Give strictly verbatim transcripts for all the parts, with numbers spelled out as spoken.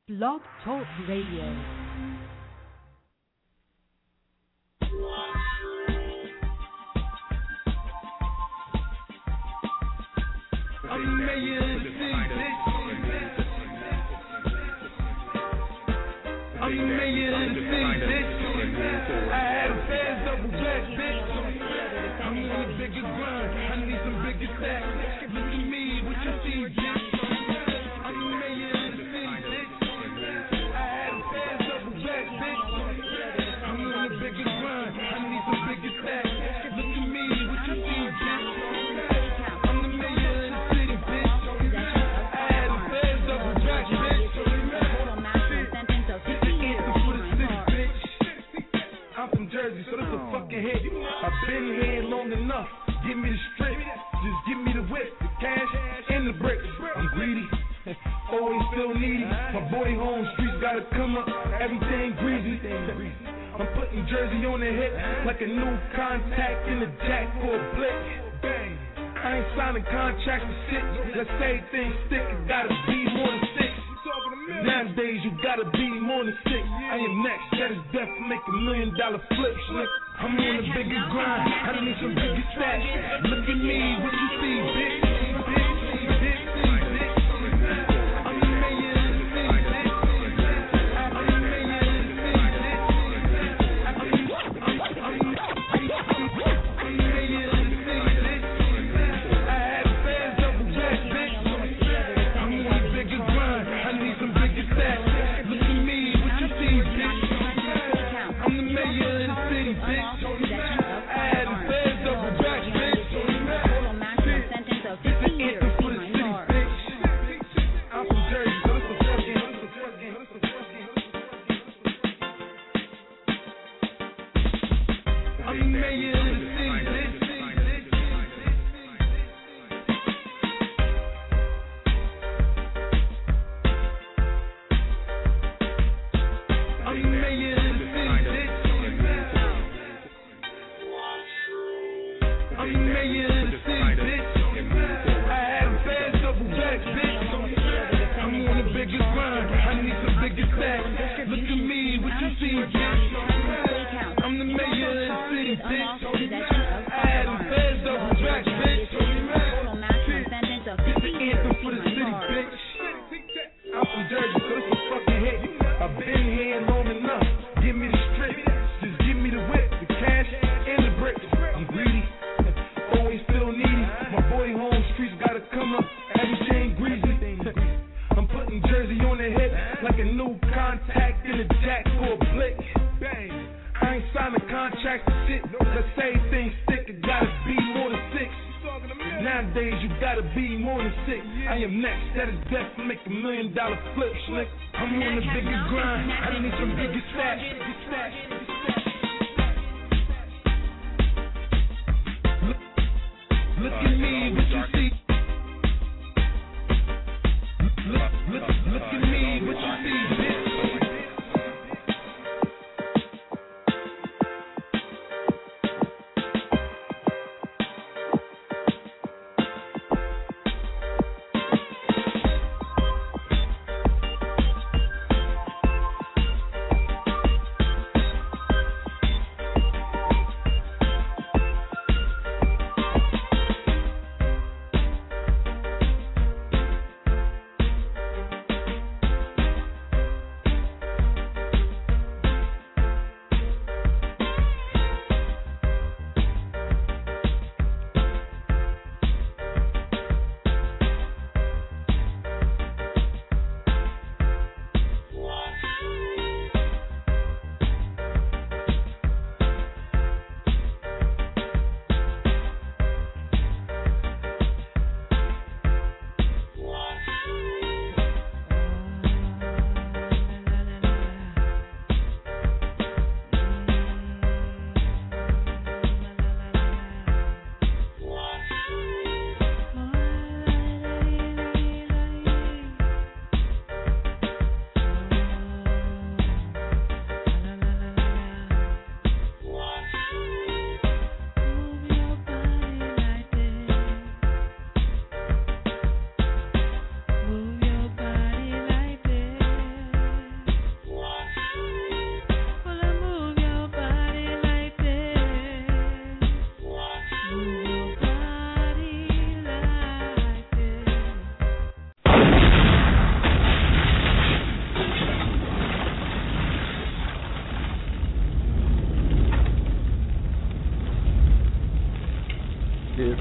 Blog Talk Radio. I'm a million things. I'm a million things. I had a fast double black bitch. I'm on the biggest grind. I need some bigger stacks. Look at me, what you see, bitch? I'm a million things. I had a fast double black bitch. I'm on the biggest grind. I need some bigger stacks. Look at me, what you see, bitch? So this a fucking hit. I've been here long enough. Give me the strip, just give me the whip, the cash and the bricks. I'm greedy, always feel needy. My boy home streets gotta come up, everything greasy. I'm putting Jersey on the hip like a new contact in the jack for a blick. Bang. I ain't signing contracts for shit. Let's say things stick, it gotta be more than six. Nowadays you gotta be more than six. I am next, that is death, make a million dollar flips. I'm on the biggest grind, I need some bigger stats. Look at me, what you see, bitch?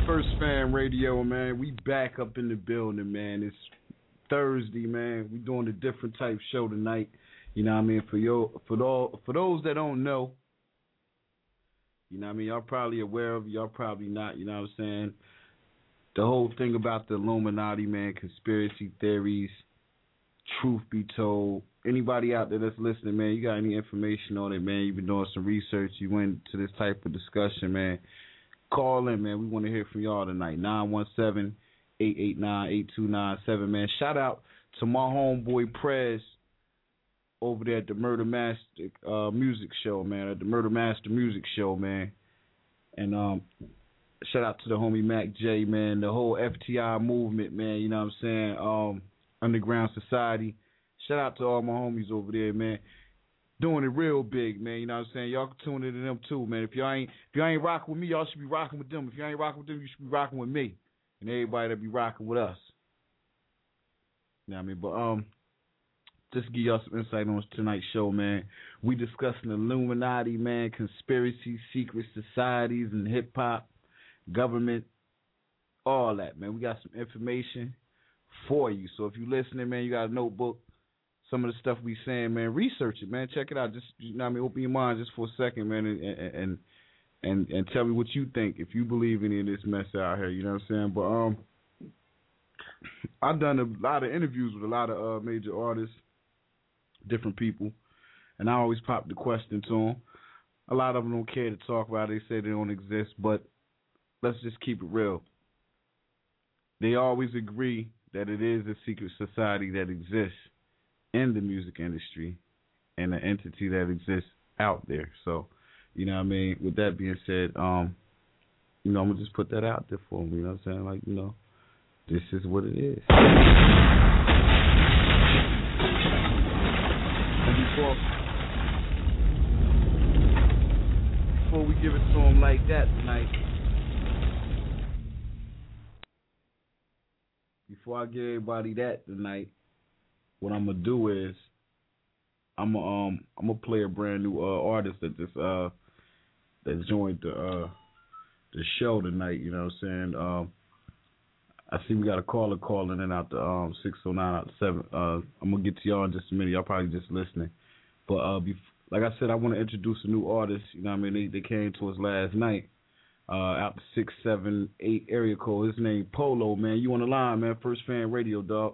First Fan Radio, man. We back up in the building, man. It's Thursday, man. We doing a different type show tonight. You know what I mean? For your, for all, for those that don't know, you know what I mean? Y'all probably aware of, y'all probably not. You know what I'm saying? The whole thing about the Illuminati, man, conspiracy theories, truth be told. Anybody out there that's listening, man, you got any information on it, man? You've been doing some research. You went to this type of discussion, man. Call in, man. We want to hear from y'all tonight. nine one seven, eight eight nine, eight two nine seven, man. Shout out to my homeboy Prez over there at the Murder Master uh, Music Show, man. At the Murder Master Music Show, man. And um, shout out to the homie Mac J, man. The whole F T I movement, man. You know what I'm saying? Um, Underground Society. Shout out to all my homies over there, man. Doing it real big, man. You know what I'm saying? Y'all can tune into them too, man. If y'all ain't if y'all ain't rocking with me, y'all should be rocking with them. If y'all ain't rocking with them, you should be rocking with me. And everybody that be rocking with us. You know what I mean? But um just to give y'all some insight on tonight's show, man. We discussing Illuminati, man, conspiracy, secret societies and hip hop, government, all that, man. We got some information for you. So if you listening, man, you got a notebook. Some of the stuff we saying, man, research it, man. Check it out. Just, you know what I mean, open your mind just for a second, man, and and and, and tell me what you think, if you believe any of this mess out here. You know what I'm saying? But um, I've done a lot of interviews with a lot of uh, major artists, different people, and I always pop the question to them. A lot of them don't care to talk about it. They say they don't exist, but let's just keep it real. They always agree that it is a secret society that exists in the music industry and an entity that exists out there. So, you know what I mean? With that being said, um, you know, I'm going to just put that out there for them. You know what I'm saying? Like, you know, this is what it is. And before, before we give it to them like that tonight, before I give everybody that tonight, what I'm gonna do is I'm gonna um I'm gonna play a brand new uh, artist that just uh that joined the uh the show tonight. You know what I'm saying? Um, I see we got a caller calling in out the um six oh nine out the seven. Uh, I'm gonna get to y'all in just a minute. Y'all probably just listening, but uh, bef- like I said, I want to introduce a new artist. You know what I mean? They they came to us last night. Uh, out the six seven eight area code. His name Polo, man. You on the line, man? First Fan Radio, dog.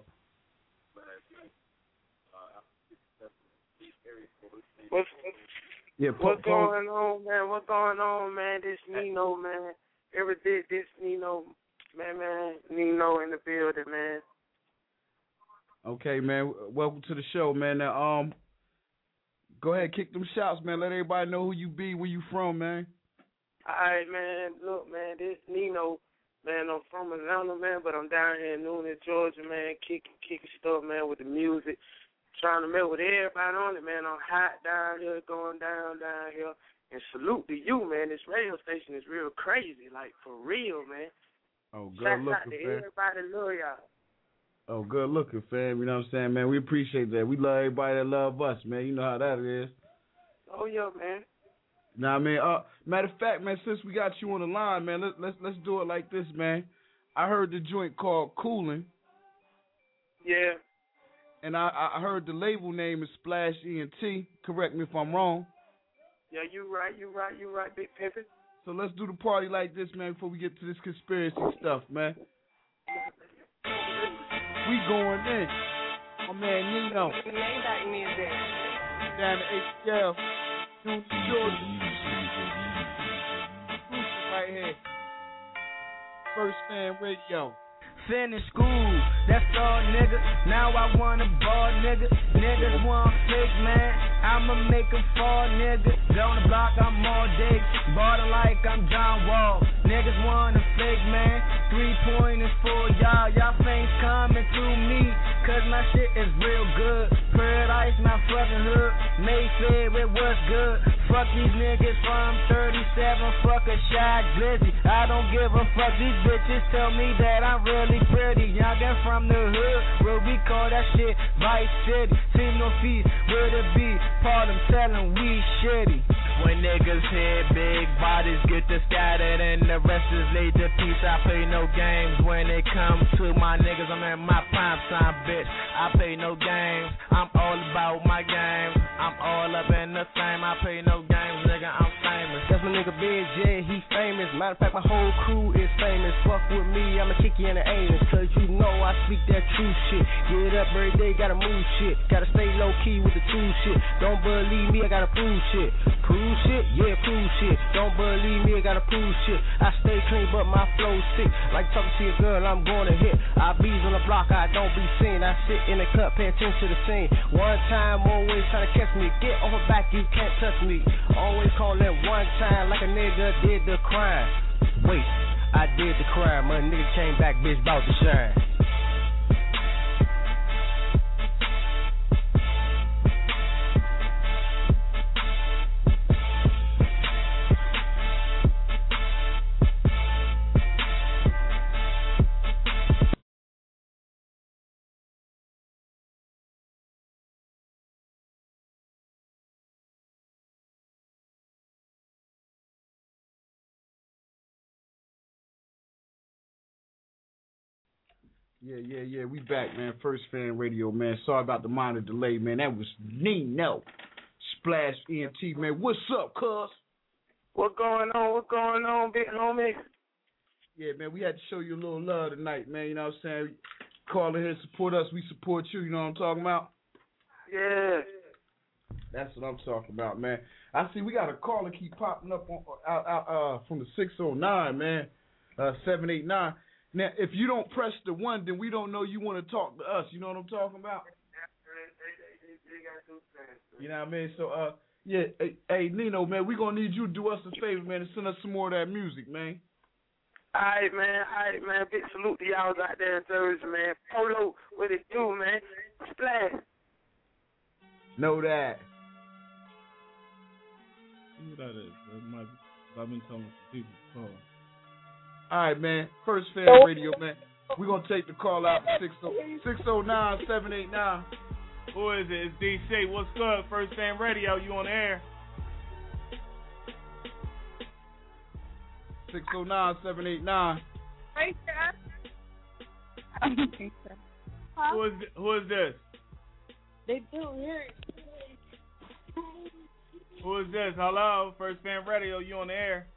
What's, yeah, what's going on, man? What's going on, man? This Nino, man. Every day, this Nino, man, man. Nino in the building, man. Okay, man. Welcome to the show, man. Now, um, go ahead, kick them shots, man. Let everybody know who you be, where you from, man. All right, man. Look, man, this Nino, man. I'm from Atlanta, man, but I'm down here in Newnan, Georgia, man, kicking, kicking stuff, man, with the music. Trying to mess with everybody on it, man. I'm hot down here, going down, down here. And salute to you, man. This radio station is real crazy, like, for real, man. Oh, good Shout looking, out to fam. everybody, love y'all. Oh, good looking, fam. You know what I'm saying, man? We appreciate that. We love everybody that love us, man. You know how that is. Oh, yeah, man. Now, I mean, uh, matter of fact, man, since we got you on the line, man, let, let's let's do it like this, man. I heard the joint called Coolin'. Yeah. And I, I heard the label name is Splash E N T. Correct me if I'm wrong. Yeah, you right, you right, you right, Big Pimpin'. So let's do the party like this, man, before we get to this conspiracy stuff, man. We going in. My man Nino. Down to H T L. New Georgia. Exclusive right here. First Fan Radio. Finish school, that's all, nigga. Now I wanna ball, nigga. Niggas want fake, man. I'ma make 'em fall, nigga. On the block, I'm all day. Ballin' like I'm John Wall. Niggas wanna fake, man. Three pointers for y'all. Y'all things coming through me. Cause my shit is real good. Paradise, my fucking hood. Mayfair, it was good. Fuck these niggas from thirty-seven. Fuck a shy glizzy. I don't give a fuck. These bitches tell me that I'm really pretty. Youngin' from the hood, where we call that shit Vice City. See no fees, where to be? Part them selling we shitty. When niggas hit, big bodies get to scattered and the rest is laid to peace. I play no games when it comes to my niggas. I'm in my prime time, bitch. I play no games. I'm all about my game. I'm all up in the fame. I play no games, nigga. I'm famous. That's my nigga Biz, yeah, he famous. Matter of fact, my whole crew is famous. Fuck with me, I'ma kick you in the anus. Cause you know I speak that true shit. Get up every day, gotta move shit. Gotta stay low key with the true shit. Don't believe me, I gotta prove shit. Prove shit? Yeah, prove shit. Don't believe me, I gotta prove shit. I stay clean, but my flow sick. Like talking to your girl, I'm gonna hit. I bees on the block, I don't be seen. I sit in the cut, pay attention to the scene. One time, always trying to catch me. Get off my back, you can't touch me. Always call it one time like a nigga did the crime. Wait, I did the crime. My nigga came back, bitch, bout to shine. Yeah, yeah, yeah. We back, man. First Fan Radio, man. Sorry about the minor delay, man. That was Nino. Splash E N T, man. What's up, cuz? What going on? What going on, big homie? Yeah, man. We had to show you a little love tonight, man. You know what I'm saying? Call in here, support us. We support you. You know what I'm talking about? Yeah. That's what I'm talking about, man. I see we got a caller keep popping up on, out, out uh, from the six oh nine, man. Uh, seven eight nine. Now, if you don't press the one, then we don't know you want to talk to us. You know what I'm talking about? You know what I mean? So, uh, yeah, hey, hey Nino, man, we going to need you to do us a favor, man, and send us some more of that music, man. All right, man. All right, man. Big salute to y'all out there in Thursday, man. Polo, what it do, man? Splash. Know that. Who that is? That might be, I've been telling some people to call. All right, man. First Fan Radio, man. We're going to take the call out to six oh nine, seven eight nine. Who is it? It's D C. What's good? First Fan Radio. You on the air? six oh nine, seven eight nine. Right there. I don't think so. Huh? Who is, who is this? They do hear it. Who is this? Hello? First Fan Radio. You on the air?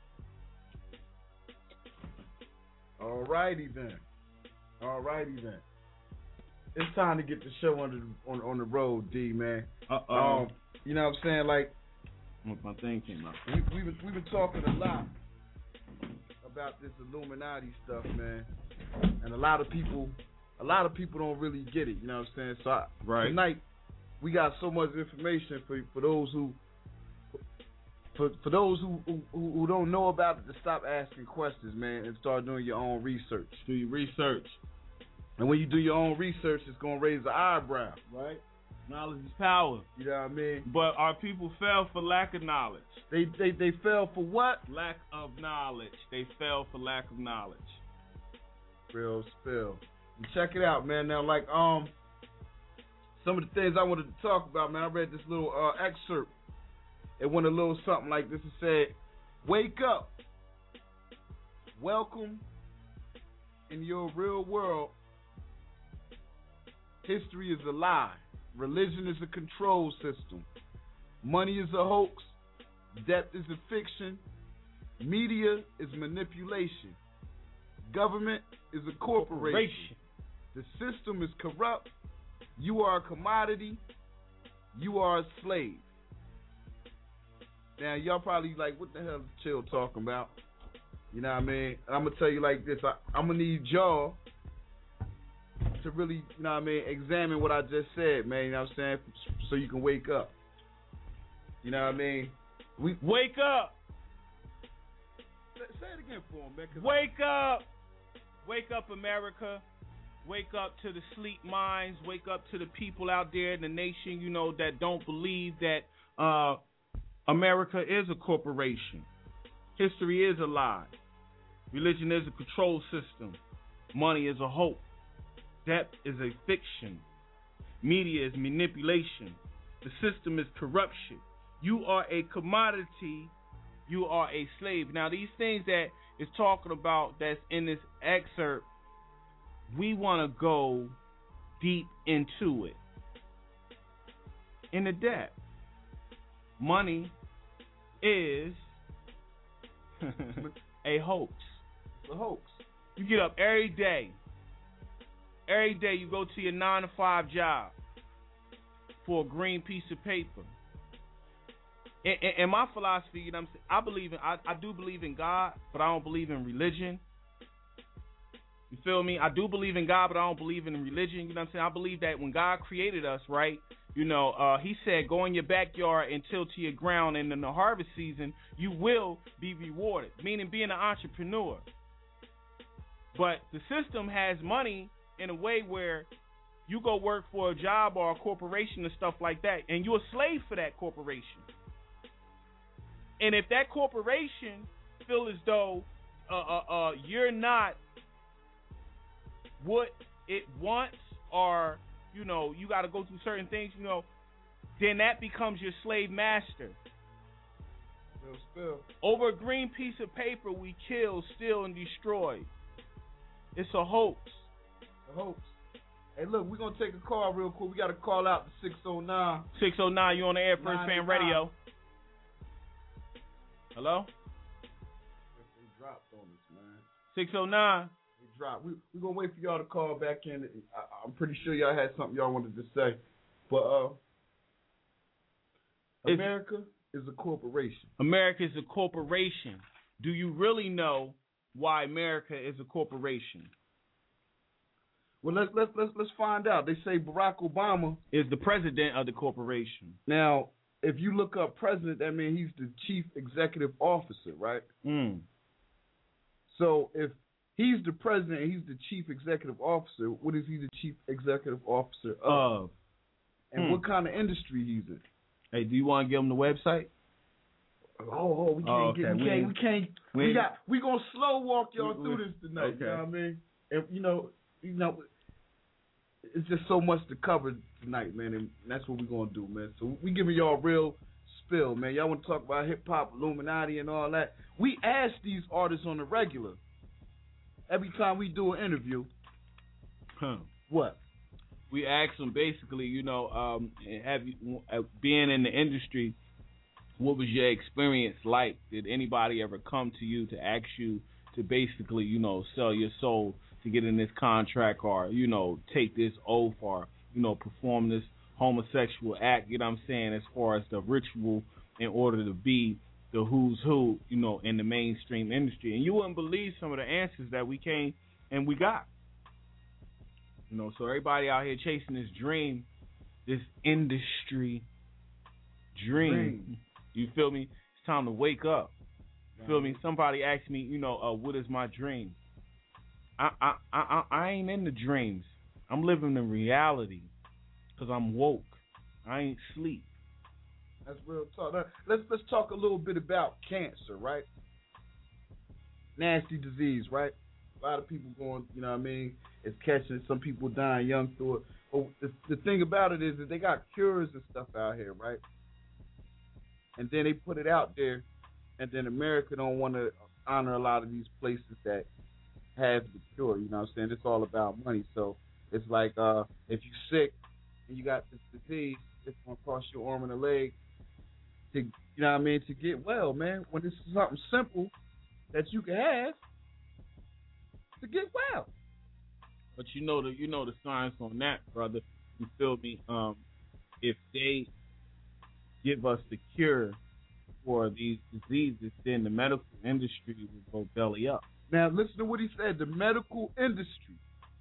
All righty then. All righty then. It's time to get the show on the on, on the road, D, man. Uh-oh. Um, you know what I'm saying? Like, my thing came out. We, we've, been, we've been talking a lot about this Illuminati stuff, man. And a lot of people, a lot of people don't really get it, you know what I'm saying? So I, right. tonight, we got so much information for for those who For for those who, who who don't know about it, to stop asking questions, man, and start doing your own research. Do your research. And when you do your own research, it's going to raise the eyebrow, right? Knowledge is power. You know what I mean? But our people fell for lack of knowledge. They they they fell for what? Lack of knowledge. They fell for lack of knowledge. Real spill. And check it out, man. Now, like um, some of the things I wanted to talk about, man. I read this little uh, excerpt. It went a little something like this. It said, "Wake up. Welcome in your real world. History is a lie. Religion is a control system. Money is a hoax. Death is a fiction. Media is manipulation. Government is a corporation. corporation. The system is corrupt. You are a commodity. You are a slave." Now, y'all probably like, what the hell is Chill talking about? You know what I mean? And I'm going to tell you like this. I, I'm going to need y'all to really, you know what I mean, examine what I just said, man. You know what I'm saying? So you can wake up. You know what I mean? We Wake up! Say, say it again for him, man. Wake up! Wake up, America. Wake up to the sleep minds. Wake up to the people out there in the nation, you know, that don't believe that uh, America is a corporation. History is a lie. Religion is a control system. Money is a hope. Debt is a fiction. Media is manipulation. The system is corruption. You are a commodity. You are a slave. Now, these things that is talking about that's in this excerpt, we want to go deep into it. In the depth. Money is a hoax. A hoax. You get up every day. Every day you go to your nine to five job for a green piece of paper. And, and, and my philosophy, you know what I'm saying, I believe in, I, I do believe in God, but I don't believe in religion. You feel me? I do believe in God, but I don't believe in religion. You know what I'm saying? I believe that when God created us, right, you know, uh, he said, go in your backyard and till to your ground, and in the harvest season, you will be rewarded, meaning being an entrepreneur. But the system has money in a way where you go work for a job or a corporation and stuff like that, and you're a slave for that corporation. And if that corporation feel as though uh, uh, uh, you're not what it wants, or, you know, you got to go through certain things, you know, then that becomes your slave master. Spill, spill. Over a green piece of paper, we kill, steal, and destroy. It's a hoax. A hoax. Hey, look, we're going to take a call real quick. We got to call out to six oh nine. six oh nine, you on the air, First Fan Radio. Hello? They dropped on us, man. six oh nine. They dropped. We, we're going to wait for y'all to call back in. I, I'm pretty sure y'all had something y'all wanted to say. But uh, America is a corporation. America is a corporation. Do you really know why America is a corporation? Well, let's let's let's let's find out. They say Barack Obama is the president of the corporation. Now, if you look up president, that means he's the chief executive officer, right? Mm. So if he's the president and he's the chief executive officer, what is he the chief executive officer of? Of. And Hmm. what kind of industry he's in? Hey, do you want to give him the website? Oh, oh we can't Oh, get, okay. we, We can't, ain't- we can't, we we ain't- got, we gonna slow walk y'all We- through we- this tonight. You okay. know what I mean? And you know, you know, it's just so much to cover tonight, man, and that's what we're gonna do, man. So we giving y'all a real spill, man. Y'all want to talk about hip hop, Illuminati, and all that? We ask these artists on the regular every time we do an interview. Huh. What? We asked them basically, you know, um, have you uh, being in the industry, what was your experience like? Did anybody ever come to you to ask you to basically, you know, sell your soul to get in this contract, or, you know, take this oath, or, you know, perform this homosexual act, you know what I'm saying, as far as the ritual in order to be the who's who, you know, in the mainstream industry? And you wouldn't believe some of the answers that we came and we got. You know, so everybody out here chasing this dream, this industry dream, Dream. you feel me? It's time to wake up. You feel Right. me? Somebody asked me, you know, uh, what is my dream? I, I, I, I ain't in the dreams. I'm living in reality because I'm woke. I ain't sleep. That's real talk. Now, Let's let's talk a little bit about cancer, right? Nasty disease, right? A lot of people going, you know what I mean, it's catching. Some people dying young through it. But the, the thing about it is that they got cures and stuff out here, right? And then they put it out there, and then America don't want to honor a lot of these places that have the cure. You know what I'm saying? It's all about money. So it's like uh, if you're sick and you got this disease, it's gonna cost you an arm and a leg to, you know what I mean, to get well, man. When this is something simple that you can have to get well. But you know the you know the science on that, brother. You feel me? Um, if they give us the cure for these diseases, then the medical industry will go belly up. Now listen to what he said. The medical industry.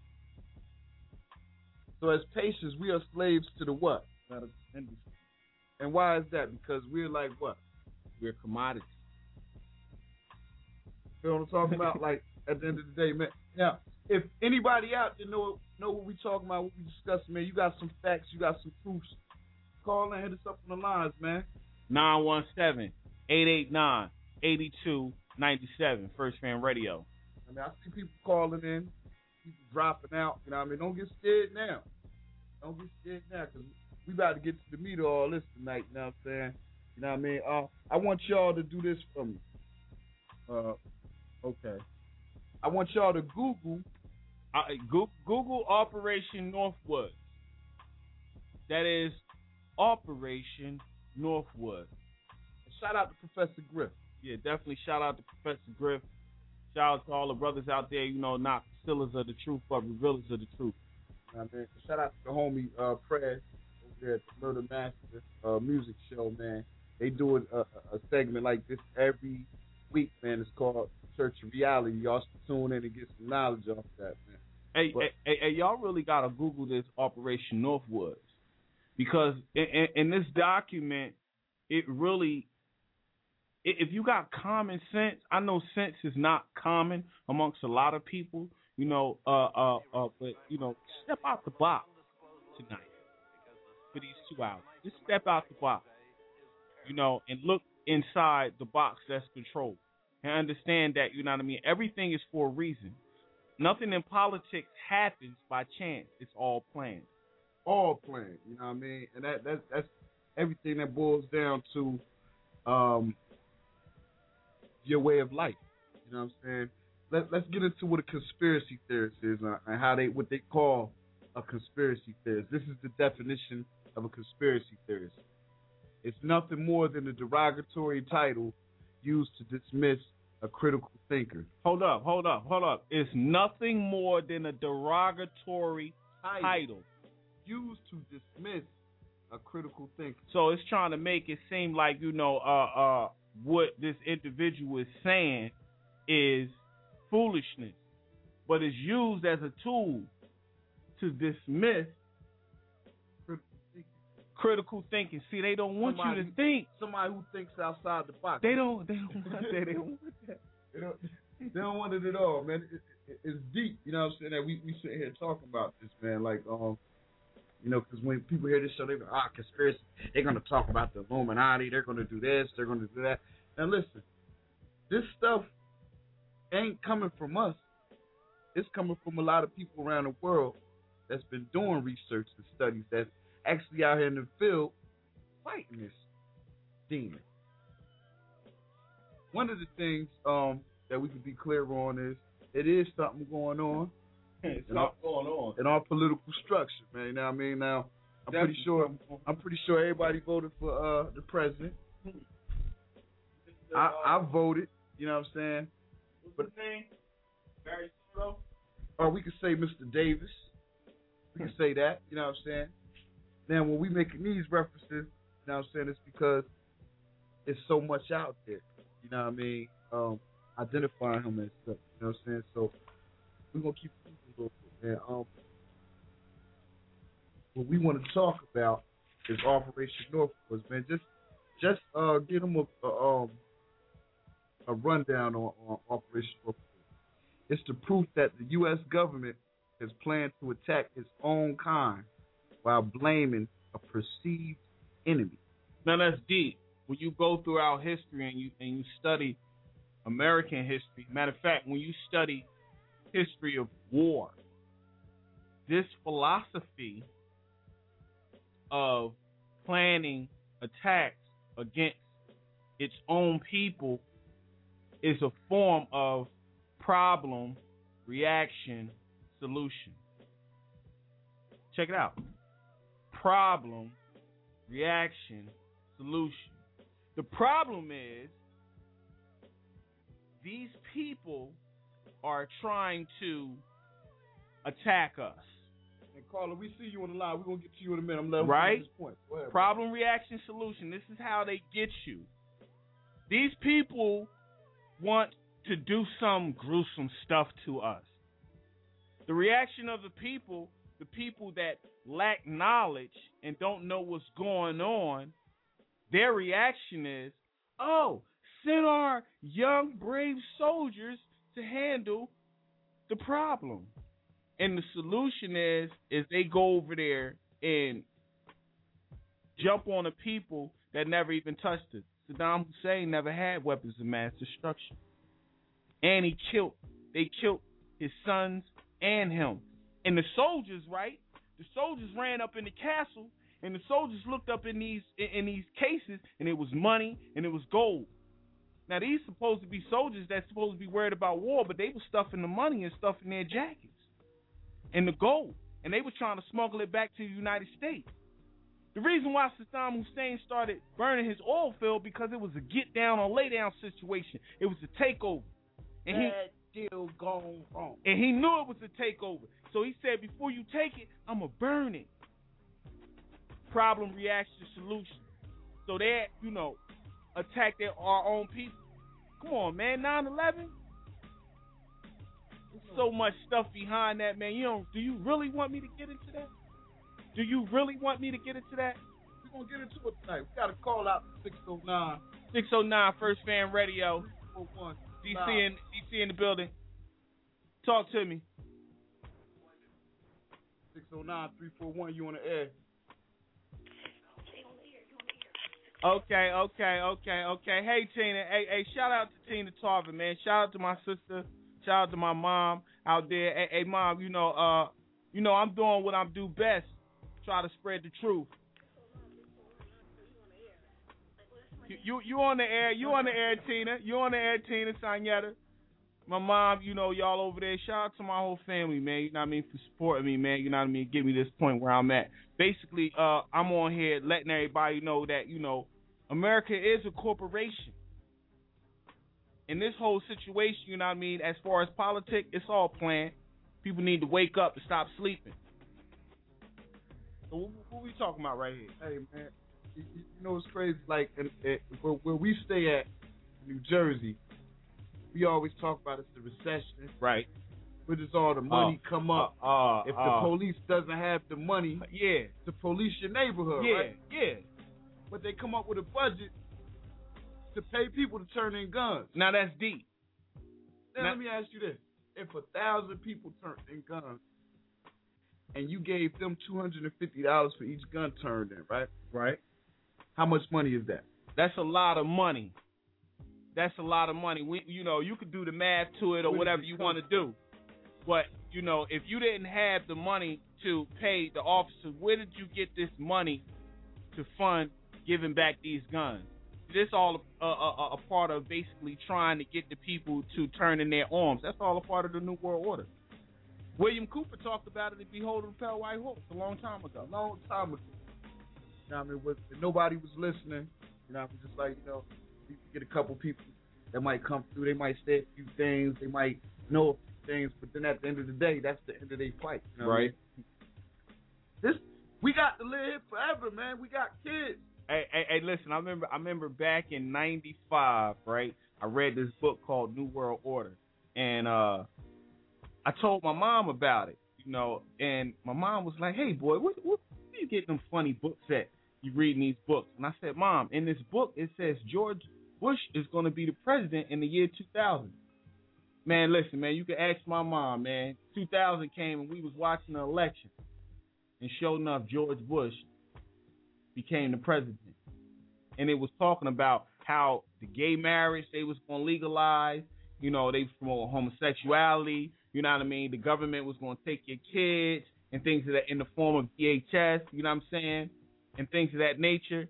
So as patients, we are slaves to the what? Medical industry. And why is that? Because we're like what? We're commodities. You know what I'm talking about? Like at the end of the day, man. Now, if anybody out there know know what we talking about, what we discussing, man, you got some facts, you got some proofs. Call and hit us up on the lines, man. nine one seven, eight eight nine, eight two nine seven, First Fan Radio. I mean, I see people calling in, people dropping out. You know what I mean? Don't get scared now. Don't get scared now, because we about to get to the meat of all this tonight, you know what I'm saying? You know what I mean? Uh, I want y'all to do this for me. Uh, okay. I want y'all to Google. Uh, Go- Google Operation Northwood. That is Operation Northwood. Shout out to Professor Griff. Yeah, definitely shout out to Professor Griff. Shout out to all the brothers out there, you know, not concealers of the truth, but revealers of the truth. You know what I mean? Shout out to the homie uh, Prez over there at the Murder Master uh, music show, man. They do a, a, a segment like this every week, man. It's called Church of Reality. Y'all should tune in and get some knowledge off that, man. Hey, But, hey, hey, hey, y'all really got to Google this Operation Northwoods because in, in, in this document, it really, i- if you got common sense, I know sense is not common amongst a lot of people, you know, uh, uh, uh, but, you know, step out the box tonight for these two hours. Just step out the box, you know, and look inside the box that's controlled and understand that, you know what I mean, everything is for a reason. Nothing in politics happens by chance. It's all planned. all planned, you know what I mean? And that that's that's everything that boils down to um your way of life. You know what I'm saying? Let let's get into what a conspiracy theorist is uh, and how they what they call a conspiracy theorist. This is the definition of a conspiracy theorist. It's nothing more than a derogatory title used to dismiss a critical thinker. Hold up, hold up, hold up. It's nothing more than a derogatory Title. title. Used to dismiss a critical thinker. So it's trying to make it seem like, you know, uh, uh, what this individual is saying is foolishness, but it's used as a tool to dismiss Critical thinking. critical thinking. See, they don't want Somebody- you to think. Somebody who thinks outside the box. They don't. They don't want that. They don't want that. They don't, they don't want it at all, man. It, it, it's deep, you know what I'm saying? That we we sit here talking about this, man. Like, um, you know, because when people hear this show, they go, ah, conspiracy. They're gonna talk about the Illuminati. They're gonna do this. They're gonna do that. Now listen, this stuff ain't coming from us. It's coming from a lot of people around the world that's been doing research and studies that's actually out here in the field fighting this demon. One of the things um, that we can be clear on is it is something going on It's in our, not going on. in our political structure, man. You know what I mean? Now, I'm pretty sure I'm pretty sure everybody voted for uh, the president. I, I voted. You know what I'm saying? What's his name? Barry Soto? Or we could say Mister Davis. We can say that. You know what I'm saying? Now, when we making these references, you know what I'm saying, it's because it's so much out there. You know what I mean? Um, identifying him as such. You know what I'm saying? So we're gonna keep moving a little bit, man. Um, what we want to talk about is Operation Northwoods, man. Just, just uh, give them a, a um a rundown on, on Operation Northwoods. It's the proof that the U S government has planned to attack its own kind while blaming a perceived enemy. Now that's deep. When you go through our history and you and you study American history, matter of fact, when you study history of war, this philosophy of planning attacks against its own people is a form of problem, reaction, solution. Check it out. Problem, reaction, solution. The problem is these people are trying to attack us. And Carla, we see you on the line. We're going to get to you in a minute. I'm letting Right? you this point. Go ahead, Problem, reaction, solution. This is how they get you. These people want to do some gruesome stuff to us. The reaction of the people, the people that lack knowledge and don't know what's going on, their reaction is, oh, send our young, brave soldiers to handle the problem. And the solution is, is they go over there and jump on the people that never even touched it. Saddam Hussein never had weapons of mass destruction. And he killed, they killed his sons and him. And the soldiers, right? The soldiers ran up in the castle And the soldiers looked up in these in, in these cases, and it was money and it was gold. Now these supposed to be soldiers that's supposed to be worried about war, but they were stuffing the money and stuffing their jackets and the gold, and they were trying to smuggle it back to the United States. The reason why Saddam Hussein started burning his oil field because it was a get down or lay down situation. It was a takeover, and he Bad deal gone wrong. and he knew it was a takeover. So he said, before you take it, I'm gonna burn it. Problem, reaction, solution. So they, you know, attacked their our own people. Come on, man, nine eleven. There's so much stuff behind that, man. You know, do you really want me to get into that? Do you really want me to get into that? We're going to get into it tonight. We got to call out six oh nine. six oh nine First Fan Radio. oh one. D C in, D C in the building. Talk to me. six oh nine, three four one, you on the air. Okay, okay, okay, okay. Hey, Tina. Hey, hey, shout out to Tina Tarver, man. Shout out to my sister. Shout out to my mom out there. Hey, hey mom, you know, uh, you know, I'm doing what I do best. Try to spread the truth. You, you, you on the air. You on the air, Tina. You on the air, Tina Sanyetta. My mom, you know, y'all over there. Shout out to my whole family, man. You know what I mean? For supporting me, man. You know what I mean? Get me this point where I'm at. Basically, uh, I'm on here letting everybody know that, you know, America is a corporation. In this whole situation, you know what I mean, as far as politics, it's all planned. People need to wake up and stop sleeping. So what, what we talking about right here? Hey, man, you, you know it's crazy? Like, in, in, where, where we stay at, New Jersey, we always talk about it's the recession. Right. Where does all the money uh, come up? Uh, uh, if the uh, police doesn't have the money yeah. to police your neighborhood, yeah, right? Yeah, But they come up with a budget to pay people to turn in guns. Now that's deep. Now, now, let me ask you this. If a thousand people turned in guns and you gave them two hundred fifty dollars for each gun turned in, right? Right. How much money is that? That's a lot of money. That's a lot of money. We, you know, you could do the math to it or Where whatever does it you come want to do. But, you know, if you didn't have the money to pay the officers, where did you get this money to fund giving back these guns? This all a, a, a part of basically trying to get the people to turn in their arms. That's all a part of the New World Order. William Cooper talked about it in Behold the Pale White Horse a long time ago. A long time ago. You know what I mean? Was, nobody was listening. You know, I mean, just like, you know, you get a couple people that might come through. They might say a few things. They might know a few things. But then at the end of the day, that's the end of their fight. You know right. I mean? This we got to live forever, man. We got kids. Hey, hey, hey, listen, I remember I remember back in ninety-five, right, I read this book called New World Order. And uh, I told my mom about it, you know, and my mom was like, hey, boy, what, what, where you getting them funny books at? You reading these books. And I said, Mom, in this book, it says George Bush is going to be the president in the year two thousand. Man, listen, man, you can ask my mom, man. two thousand came and we was watching the election. And sure enough, George Bush became the president. And it was talking about how the gay marriage they was going to legalize. You know, they promote homosexuality. You know what I mean? The government was going to take your kids and things of that in the form of V H S. You know what I'm saying? And things of that nature.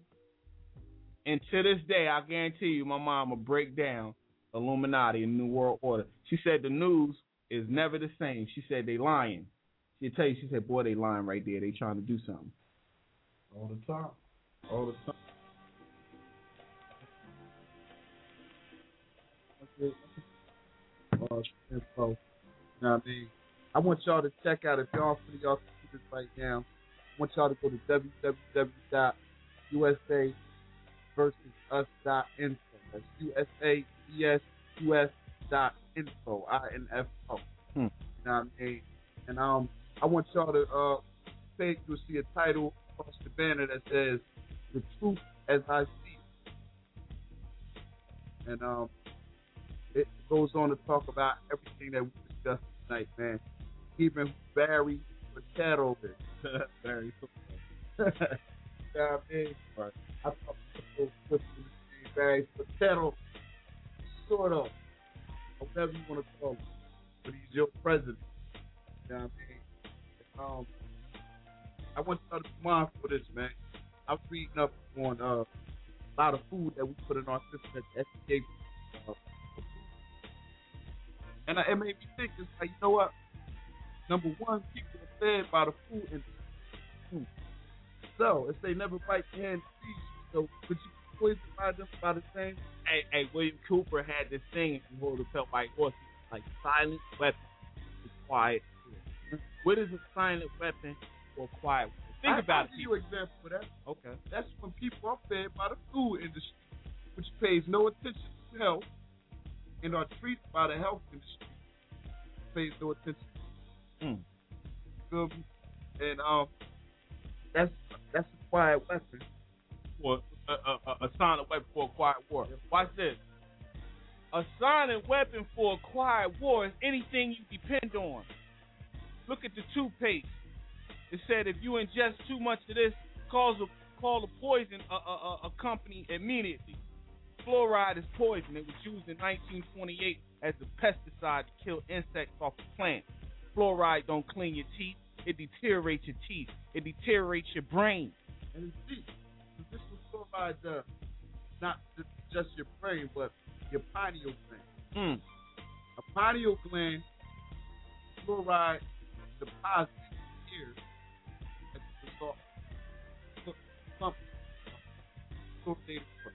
And to this day, I guarantee you, my mom will break down Illuminati and New World Order. She said the news is never the same. She said they lying. She'll tell you, she said, boy, they lying right there. They trying to do something. All the time. All the time. Uh, info. You know what I mean? I want y'all to check out, if y'all free, y'all can see this right now. I want y'all to go to w w w dot u s a versus us dot info. That's U S A V S U S dot info. I N F O. Hmm. You know what I mean? And um, I want y'all to uh, say, you'll see a title across the banner that says, The Truth as I See It. And um, it goes on to talk about everything that we discussed tonight, man. Even Barry Potato is. Barry Potato. You know what I mean? Right. I thought people put Barry Potato, sort of, or whatever you want to call him, but he's your president. You know what I mean? Um, I want y'all to be mindful of this, man. I was reading up on uh, a lot of food that we put in our system at the F D A. Uh, and I, it made me think, it's like, you know what? Number one, people are fed by the food industry. So, if they never bite the hand to feed you, so could you be poisoned by them by the same? Hey, hey, William Cooper had this thing in Hold the Pelt White Horse, like silent weapon is quiet. What is a silent weapon or quiet weapon? Think I, about I'll it. give you an example for that. Okay. That's when people are fed by the food industry, which pays no attention to health, and are treated by the health industry, pays no attention. Mm. Good. And um, that's that's a quiet weapon. For a, a, a silent weapon for a quiet war. Watch this. A silent weapon for a quiet war is anything you depend on. Look at the toothpaste. It said if you ingest too much of this, cause a, call the poison a, a, a company immediately. Fluoride is poison. It was used in nineteen twenty-eight as a pesticide to kill insects off the plant. Fluoride don't clean your teeth. It deteriorates your teeth. It deteriorates your brain. And it's deep. This was fluoride does, not just your brain, but your pineal gland. Mm. A pineal gland, fluoride deposits here as a result of something fluoridated water.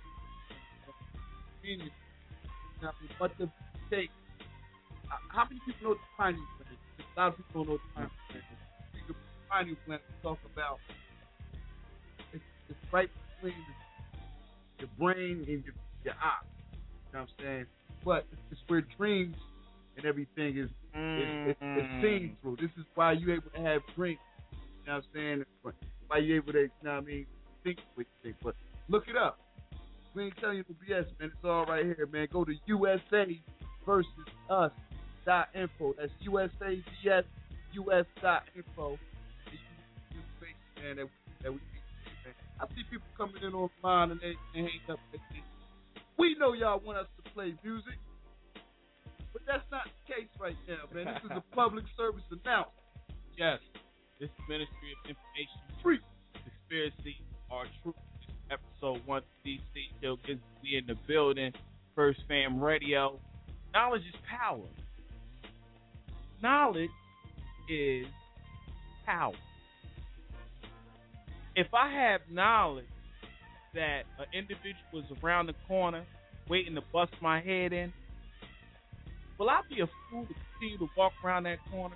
Now, what does it take? How many people know what the pineal gland is? A lot of people don't know what the pineal gland is. The pineal gland we talk about, it's, it's right between the, your brain and your, your eye. You know what I'm saying? But it's where dreams and everything is mm-hmm. is, is, is seen through. This is why you're able to have dreams. You know what I'm saying? Why you're able to, you know what I mean, think what you think. But look it up. We ain't telling you the B S, man. It's all right here, man. Go to U S A versus us dot info. That's U S A V S U S dot info. Man, that, that we man. I see people coming in online and they, they hang up. We know y'all want us to play music, but that's not the case right now, man. This is a public service announcement. Yes, this is Ministry of Information Free Conspiracy or Truth. Episode one D C Till we in the building. First Fam Radio. Knowledge is power. Knowledge is power. If I have knowledge that an individual is around the corner waiting to bust my head in, will I be a fool to continue to walk around that corner?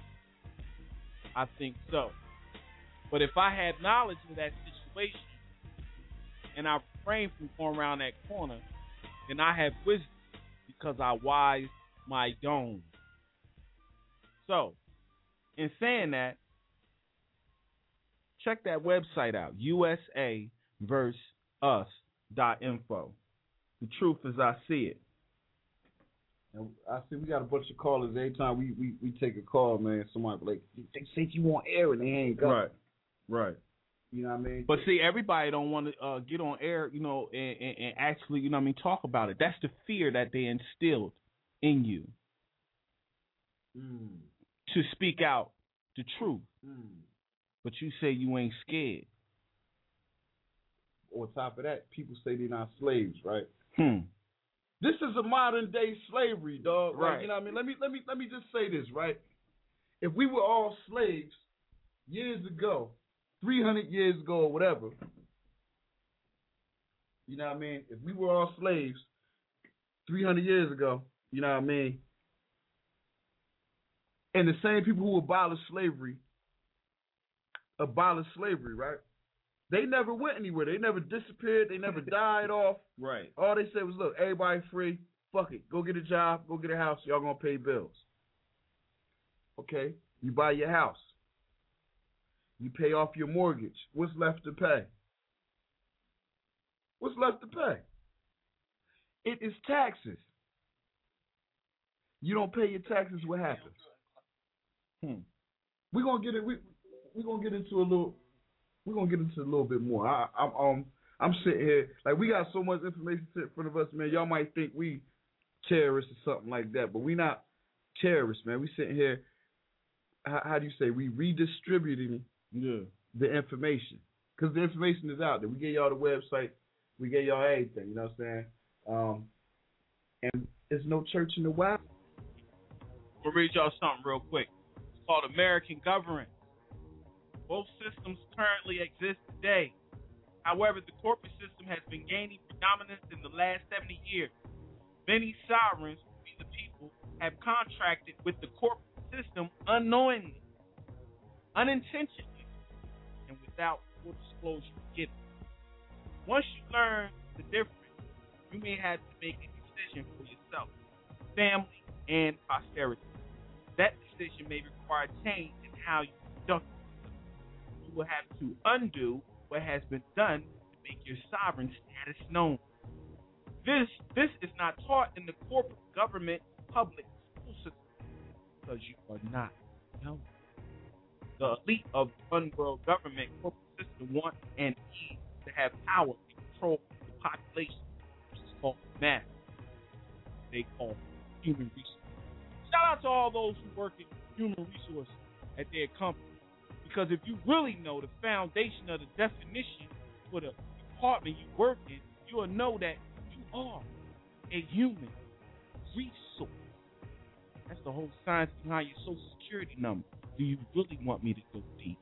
I think so. But if I had knowledge of that situation and I refrain from going around that corner, then I have wisdom because I wise my dome. So, in saying that, check that website out, U S A versus us dot info. The truth as I see it. And I see we got a bunch of callers. Every time we, we, we take a call, man, somebody be like, they say you want air and they ain't got Right, right. You know what I mean? But see, everybody don't want to uh, get on air, you know, and, and, and actually, you know what I mean, talk about it. That's the fear that they instilled in you mm. to speak out the truth. Mm. But you say you ain't scared. On top of that, people say they're not slaves, right? Hmm. This is a modern day slavery, dog. Right. Like, you know what I mean? Let me let me let me just say this, right? If we were all slaves years ago, three hundred years ago or whatever, you know what I mean? If we were all slaves three hundred years ago, you know what I mean? And the same people who abolished slavery, abolished slavery, right? They never went anywhere. They never disappeared. They never died off. Right. All they said was, look, everybody free. Fuck it. Go get a job. Go get a house. Y'all going to pay bills. Okay? You buy your house. You pay off your mortgage. What's left to pay? What's left to pay? It is taxes. You don't pay your taxes, what happens? Hmm. We're gonna get it. We we're gonna get into a little. We're gonna get into a little bit more. I, I'm um I'm sitting here like we got so much information in front of us, man. Y'all might think we terrorists or something like that, but we not terrorists, man. We sitting here. How, how do you say? We redistributing Yeah. the information. Because the information is out there. We get y'all the website. We get y'all everything. You know what I'm saying? Um, and there's no church in the wild. We'll read y'all something real quick. It's called American Governance. Both systems currently exist today. However, the corporate system has been gaining predominance in the last seventy years. Many sovereigns, we the people, have contracted with the corporate system unknowingly, unintentionally, and without full disclosure given. Once you learn the difference, you may have to make a decision for yourself, family, and posterity. That decision may require change in how you conduct yourself. You will have to undo what has been done to make your sovereign status known. This this is not taught in the corporate government public school system because you are not known. The elite of one world government corporate system want and need to have power and control the population, which is called mass. They call human resources. Shout out to all those who work in human resources at their company. Because if you really know the foundation of the definition for the department you work in, you will know that you are a human resource. That's the whole science behind your social security number. Do you really want me to go deep?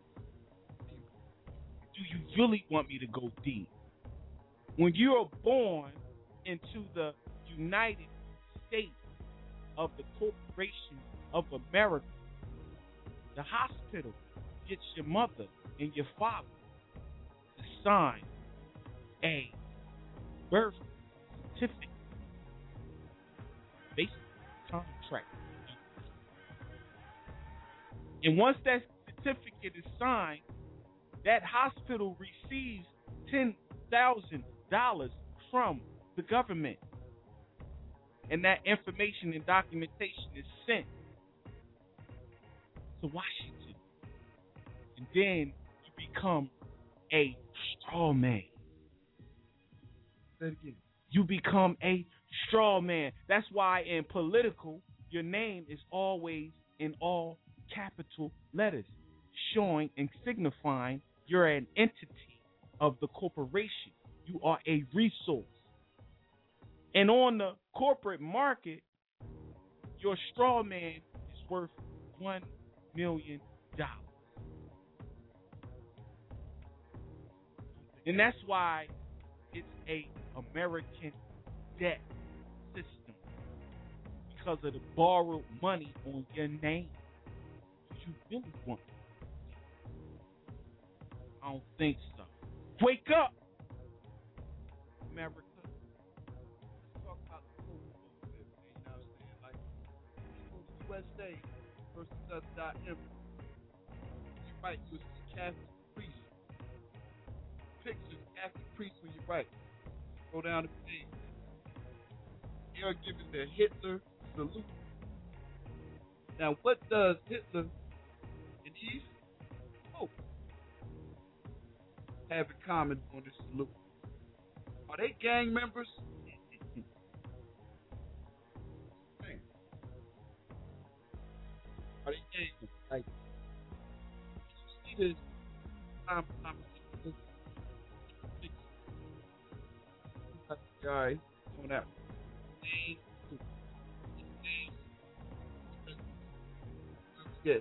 Do you really want me to go deep? When you are born into the United States of the Corporation of America, the hospital gets your mother and your father to sign a birth certificate based on contract. And once that certificate is signed, that hospital receives ten thousand dollars from the government. And that information and documentation is sent to Washington. And then you become a straw man. Say it again. You become a straw man. That's why in political, your name is always in all capital letters, showing and signifying you're an entity of the corporation. You are a resource. And on the corporate market, your straw man is worth one million dollars. And that's why it's a American debt system, because of the borrowed money on your name. Do you really want it? I don't think so. Wake up, America. Let's talk about the food a little bit, man. You know what I'm saying? Like, U S A versus us dot M. You right, you see Catholic priest. Pictures Catholic priest when you write. Go down the page. They're giving the Hitler salute. Now, what does Hitler and his Pope have in common on this salute? Are they gang members? Man. Are they gang members? Like, you see this time, time, this, this, this guy on that name, name, yes.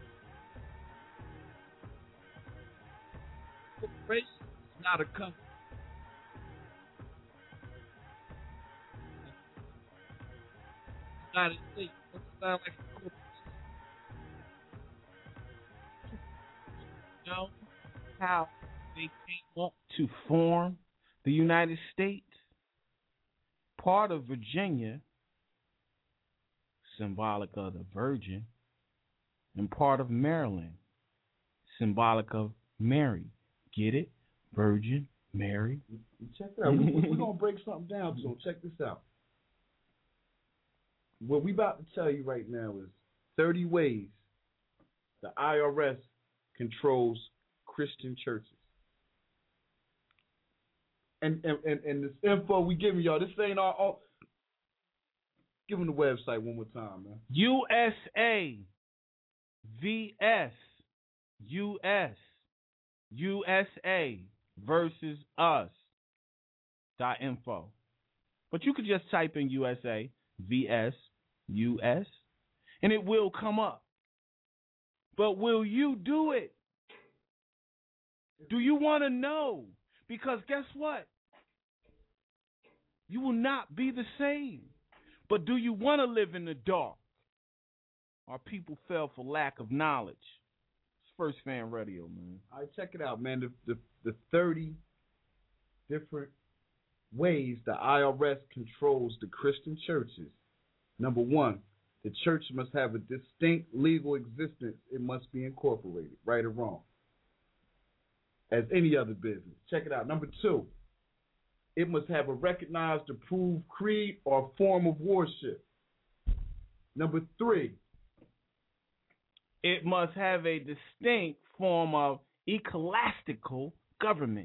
Corporation is not a company. United States doesn't sound like a corporation. You know how they came up to form the United States? Part of Virginia, symbolic of the Virgin, and part of Maryland, symbolic of Mary. Get it? Virgin, Mary. Check it out. we, we're going to break something down, so check this out. What we about to tell you right now is thirty ways the I R S controls Christian churches. And and, and, and this info we giving y'all, this ain't all, all. Give them the website one more time, man. U S A V S U S U S A versus us dot info. But you could just type in U S A V S U S and it will come up. But will you do it? Do you want to know? Because guess what? You will not be the same. But do you want to live in the dark? Our people fell for lack of knowledge. It's First Fan Radio, man. All right, check it out, man. The, the, the thirty different ways the I R S controls the Christian churches. Number one, the church must have a distinct legal existence. It must be incorporated, right or wrong, as any other business. Check it out. Number two, it must have a recognized, approved creed or form of worship. Number three, it must have a distinct form of ecclesiastical government,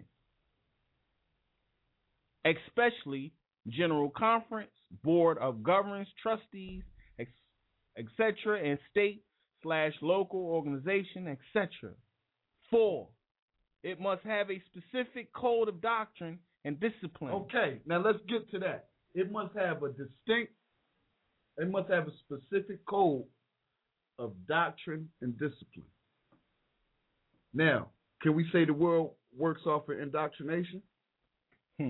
especially general conference, board of governors, trustees, et cetera, and state slash local organization, et cetera. Four, it must have a specific code of doctrine and discipline. Okay, now let's get to that. It must have a distinct, it must have a specific code of doctrine and discipline. Now, can we say the world works off of indoctrination? Hmm.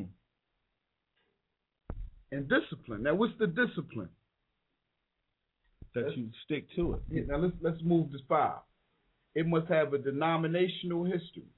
And discipline. Now, what's the discipline? That let's, you stick to it. Yeah, now let's let's move to five. It must have a denominational history.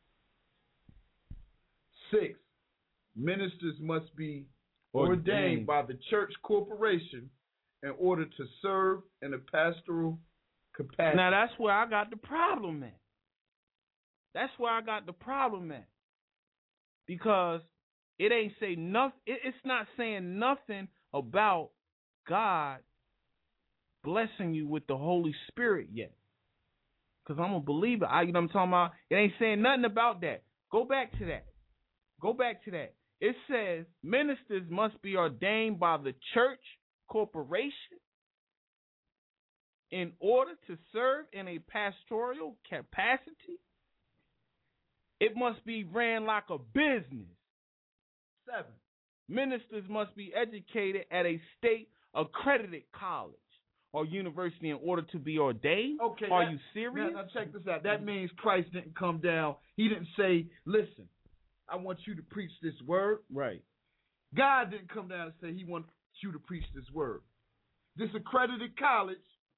Six, ministers must be ordained, ordained by the church corporation in order to serve in a pastoral capacity. Now that's where I got the problem at. That's where I got the problem at. Because it ain't say nothing. It, it's not saying nothing about God blessing you with the Holy Spirit yet. Because I'm a believer. I, you know what I'm talking about? It ain't saying nothing about that. Go back to that. Go back to that. It says ministers must be ordained by the church corporation in order to serve in a pastoral capacity. It must be ran like a business. Seven, ministers must be educated at a state accredited college or university in order to be ordained. Okay, are that, you serious? Now, now check this out. That means Christ didn't come down. He didn't say, listen, I want you to preach this word. Right. God didn't come down and say he wants you to preach this word. This accredited college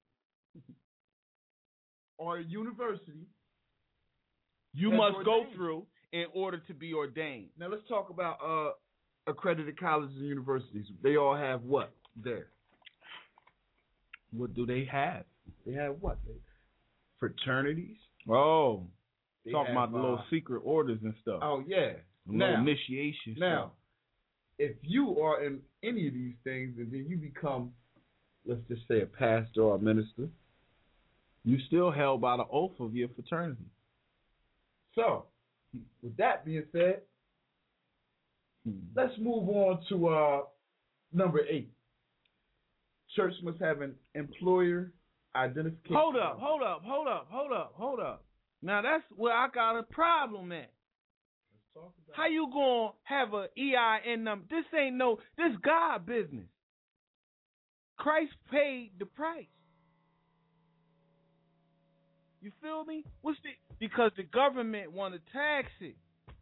or a university you must ordained. go through in order to be ordained. Now let's talk about uh, accredited colleges and universities. They all have what there? What do they have? They have what? They, fraternities. Oh, they talking have, about the little uh, secret orders and stuff. Oh yeah, the now, little initiation now, stuff. If you are in any of these things and then you become, let's just say, a pastor or a minister, you still held by the oath of your fraternity. So, with that being said, hmm. let's move on to uh, number eight. Church must have an employer identification. Hold up, hold up, hold up, hold up, hold up. Now that's where I got a problem at. Let's talk about How you gonna have a E I N number? This ain't no, this God business. Christ paid the price. You feel me? What's the? Because the government want to tax it.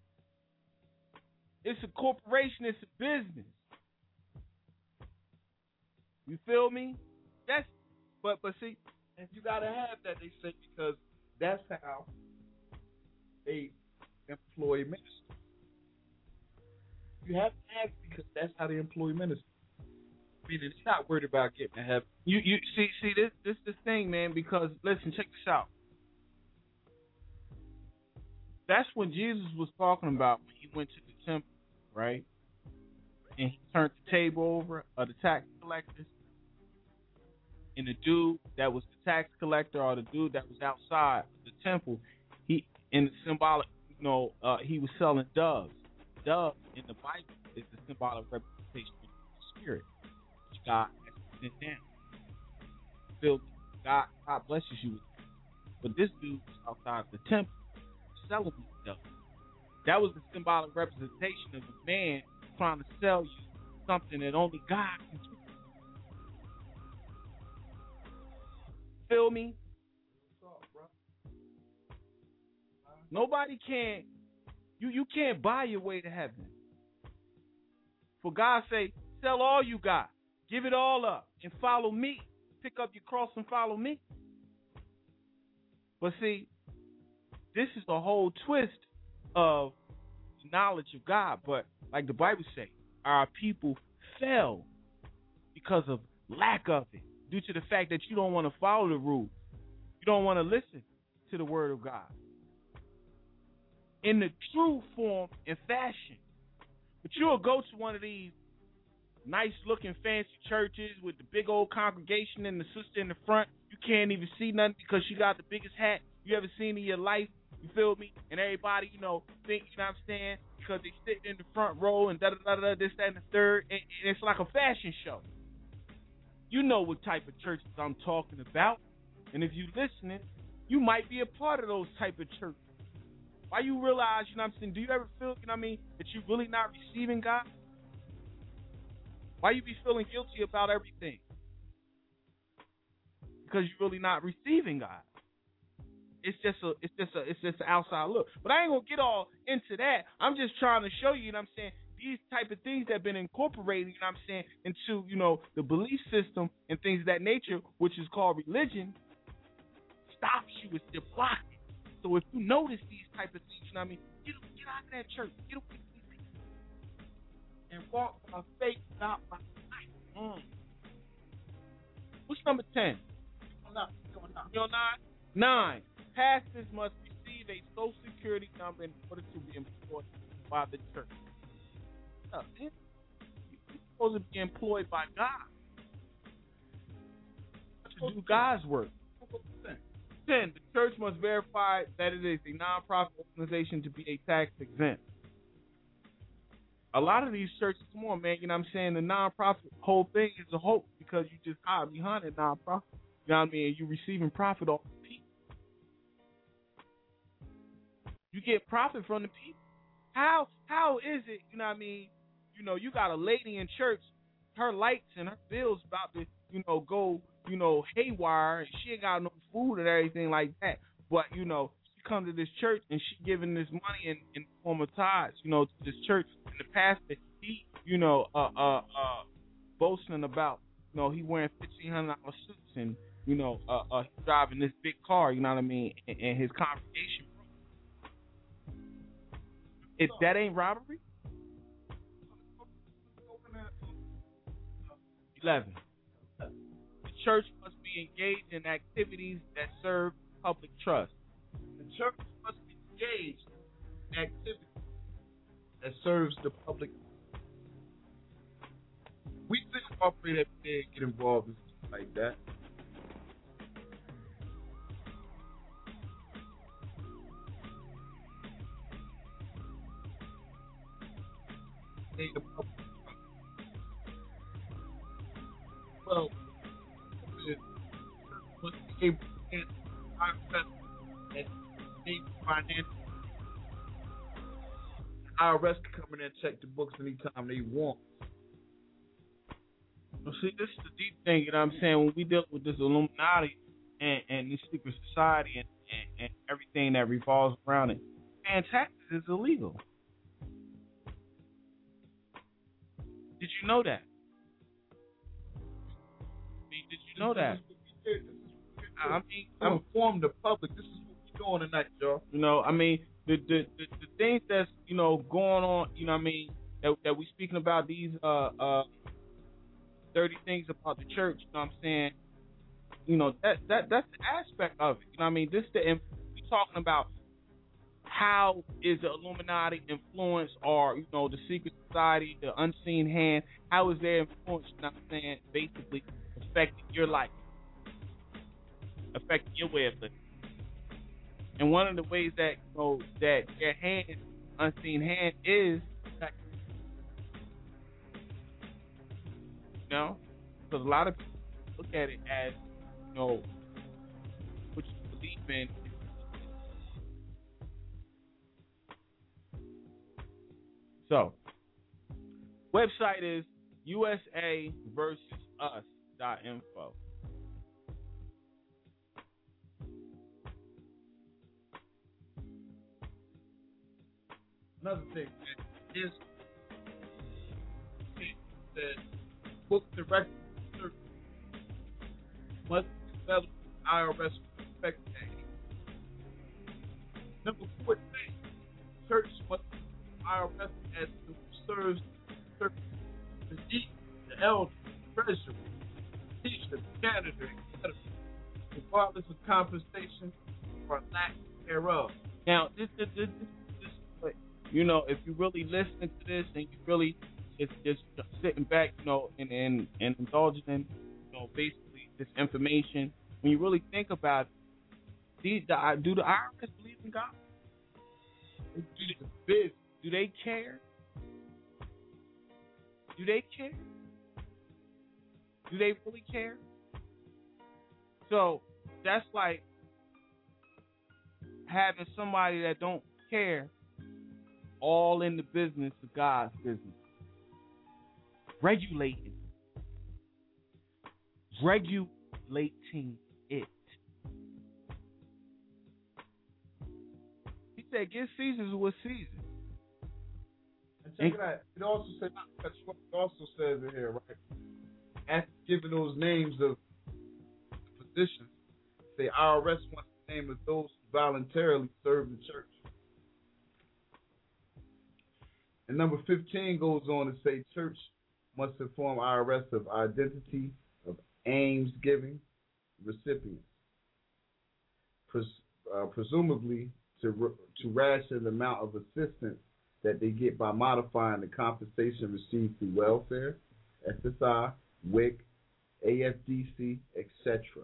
It's a corporation. It's a business. You feel me? That's, but but see, and you gotta have that. They say because that's how they employ ministers. You have to have it because that's how they employ ministers. I mean, it's not worried about getting to heaven. You you see see this this this thing, man. Because listen, check this out. That's what Jesus was talking about when he went to the temple, right? And he turned the table over of the tax collectors. And the dude that was the tax collector or the dude that was outside the temple, he in the symbolic, you know, uh, he was selling doves. Dove in the Bible is the symbolic representation of the Spirit, which God has sent down. Feel God, God blesses you with that. But this dude was outside the temple selling them. himself. That was the symbolic representation of a man trying to sell you something that only God can do. Feel me? Nobody can. You you can't buy your way to heaven. For God say, sell all you got, give it all up, and follow me. Pick up your cross and follow me. But see, this is the whole twist of the knowledge of God. But like the Bible say, our people fell because of lack of it, due to the fact that you don't want to follow the rules. You don't want to listen to the word of God in the true form and fashion. But you'll go to one of these nice-looking fancy churches with the big old congregation and the sister in the front. You can't even see nothing because she got the biggest hat you ever seen in your life. You feel me? And everybody, you know, think, you know what I'm saying, because they sit in the front row and da-da-da-da, this, that, and the third. And, and it's like a fashion show. You know what type of churches I'm talking about. And if you're listening, you might be a part of those type of churches. Why you realize, you know what I'm saying, do you ever feel, you know what I mean, that you're really not receiving God? Why you be feeling guilty about everything? Because you're really not receiving God. It's just a, it's just a, it's just an outside look. But I ain't gonna get all into that. I'm just trying to show you, you know what I'm saying, these type of things that have been incorporated, you know what I'm saying, into, you know, the belief system and things of that nature, which is called religion, stops you. It's your block. So if you notice these type of things, you know what I mean, get, get out of that church. Get away from these people. And walk by faith, not by sight. Mm. What's number ten? You on nine? Nine. Pastors must receive a social security number in order to be employed by the church. No, you're supposed to be employed by God to do God's work. Ten, the church must verify that it is a non-profit organization to be a tax exempt. A lot of these churches, come on, man, you know what I'm saying, the non-profit whole thing is a hoax because you just hide behind a non-profit. You know what I mean? You're receiving profit off the people. You get profit from the people. How how is it, you know what I mean, you know, you got a lady in church, her lights and her bills about to, you know, go, you know, haywire, and she ain't got no food and everything like that. But, you know, she come to this church and she giving this money in, in the form of tithes, you know, to this church. And the pastor, he, you know, uh, uh, uh, boasting about, you know, he wearing fifteen hundred dollars suits and, you know, uh, uh, he driving this big car, you know what I mean, and, and his congregation. If that ain't robbery? Eleven. The church must be engaged in activities that serve public trust. The church must be engaged in activities that serves the public. We think corporate every day get involved in stuff like that. The public. Well, must be able to get and financial. The I R S can come in and check the books anytime they want. Well, see, this is the deep thing, you know what I'm saying? When we deal with this Illuminati and, and this secret society and, and, and everything that revolves around it, paying taxes is illegal. Did you know that? Did you know that? I mean, I'm informed the public. This is what we're doing tonight, y'all. You know, I mean, the the, the the things that's, you know, going on, you know what I mean, that that we speaking about, these uh uh dirty things about the church, you know what I'm saying? You know, that that that's the aspect of it. You know what I mean? This the we talking about how is the Illuminati influence, or, you know, the secret society, the unseen hand, how is their influence, you know what I'm saying, basically affecting your life, affecting your way of living. And one of the ways that, you know, that their hand, unseen hand, is, you know, because a lot of people look at it as, you know, what you believe in. So, website is U S A versus us dot info. Another thing, man, is that book direct service must develop I R S respect act. Number fourteen, church must I R S as who serves the deacon, the elder, the treasurer, the teacher, the janitor, et cetera, regardless of compensation or lack thereof. Now, this, this, this, this, this, you know, if you really listen to this and you really just, just sitting back, you know, and, and, and indulging in, you know, basically this information, when you really think about it, do the, do the I R S believe in God? Do they, do they care? Do they care? Do they really care? So that's like having somebody that don't care all in the business of God's business. Regulating. Regulating it. He said, "Give Caesar's what Caesar." And check it out. It also says, it also says it here, right? After giving those names of positions, say I R S wants the name of those who voluntarily serve the church. And number fifteen goes on to say church must inform I R S of identity, of aims giving, recipients. Pres, uh, presumably to to ration the amount of assistance that they get by modifying the compensation received through welfare, S S I, W I C, A F D C, et cetera.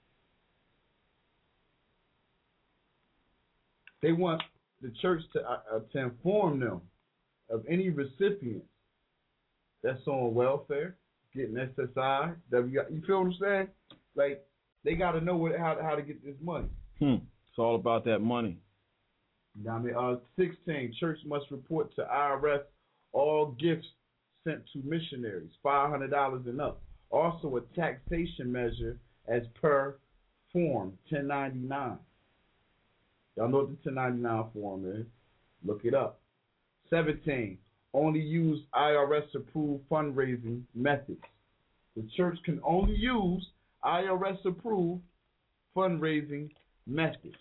They want the church to uh, to inform them of any recipients that's on welfare, getting S S I, W I C. You feel what I'm saying? Like, they got to know what, how, how to get this money. Hmm. It's all about that money. I mean, uh, sixteen, church must report to I R S all gifts sent to missionaries, five hundred dollars and up. Also a taxation measure as per form ten ninety-nine. Y'all know what the ten ninety-nine form is. Look it up. seventeen, only use I R S-approved fundraising methods. The church can only use I R S-approved fundraising methods.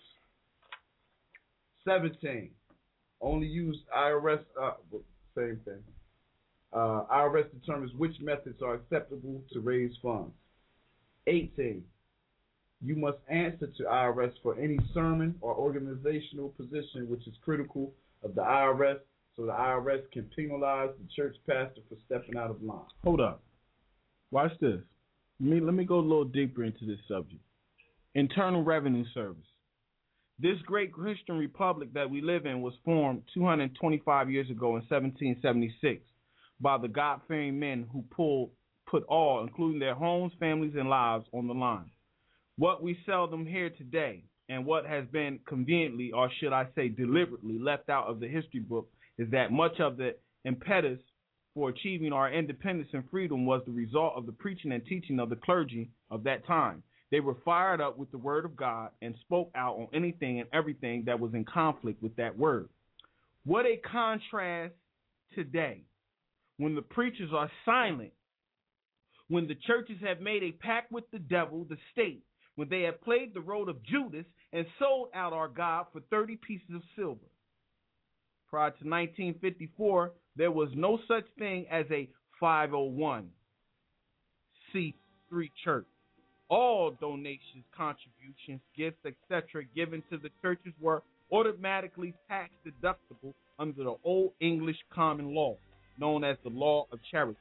seventeen, only use I R S, uh, same thing. Uh, I R S determines which methods are acceptable to raise funds. eighteen, you must answer to I R S for any sermon or organizational position which is critical of the I R S, so the I R S can penalize the church pastor for stepping out of line. Hold up. Watch this. Let me, let me go a little deeper into this subject. Internal Revenue Service. This great Christian republic that we live in was formed two hundred twenty-five years ago in seventeen seventy-six by the God-fearing men who pulled, put all, including their homes, families, and lives, on the line. What we seldom hear today, and what has been conveniently, or should I say deliberately, left out of the history book, is that much of the impetus for achieving our independence and freedom was the result of the preaching and teaching of the clergy of that time. They were fired up with the word of God and spoke out on anything and everything that was in conflict with that word. What a contrast today, when the preachers are silent, when the churches have made a pact with the devil, the state, when they have played the role of Judas and sold out our God for thirty pieces of silver. Prior to nineteen fifty-four, there was no such thing as a five oh one c three church. All donations, contributions, gifts, et cetera given to the churches were automatically tax deductible under the Old English common law, known as the law of charity.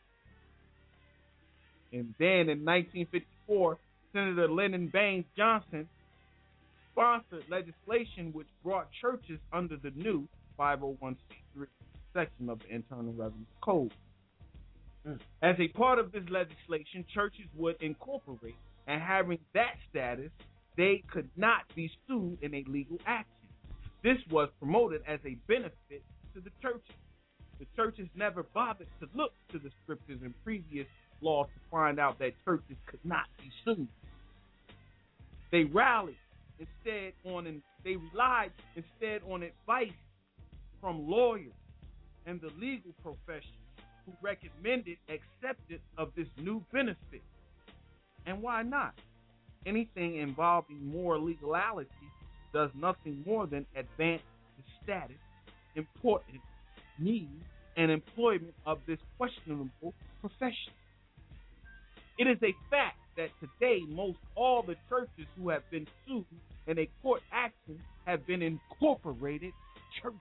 And then in nineteen fifty-four, Senator Lyndon Baines Johnson sponsored legislation which brought churches under the new five oh one c three section of the Internal Revenue Code. Mm. As a part of this legislation, churches would incorporate, and having that status, they could not be sued in a legal action. This was promoted as a benefit to the churches. The churches never bothered to look to the scriptures and previous laws to find out that churches could not be sued. They rallied instead on and they relied instead on advice from lawyers and the legal profession who recommended acceptance of this new benefit. And why not? Anything involving more legality does nothing more than advance the status, importance, needs, and employment of this questionable profession. It is a fact that today most all the churches who have been sued in a court action have been incorporated churches.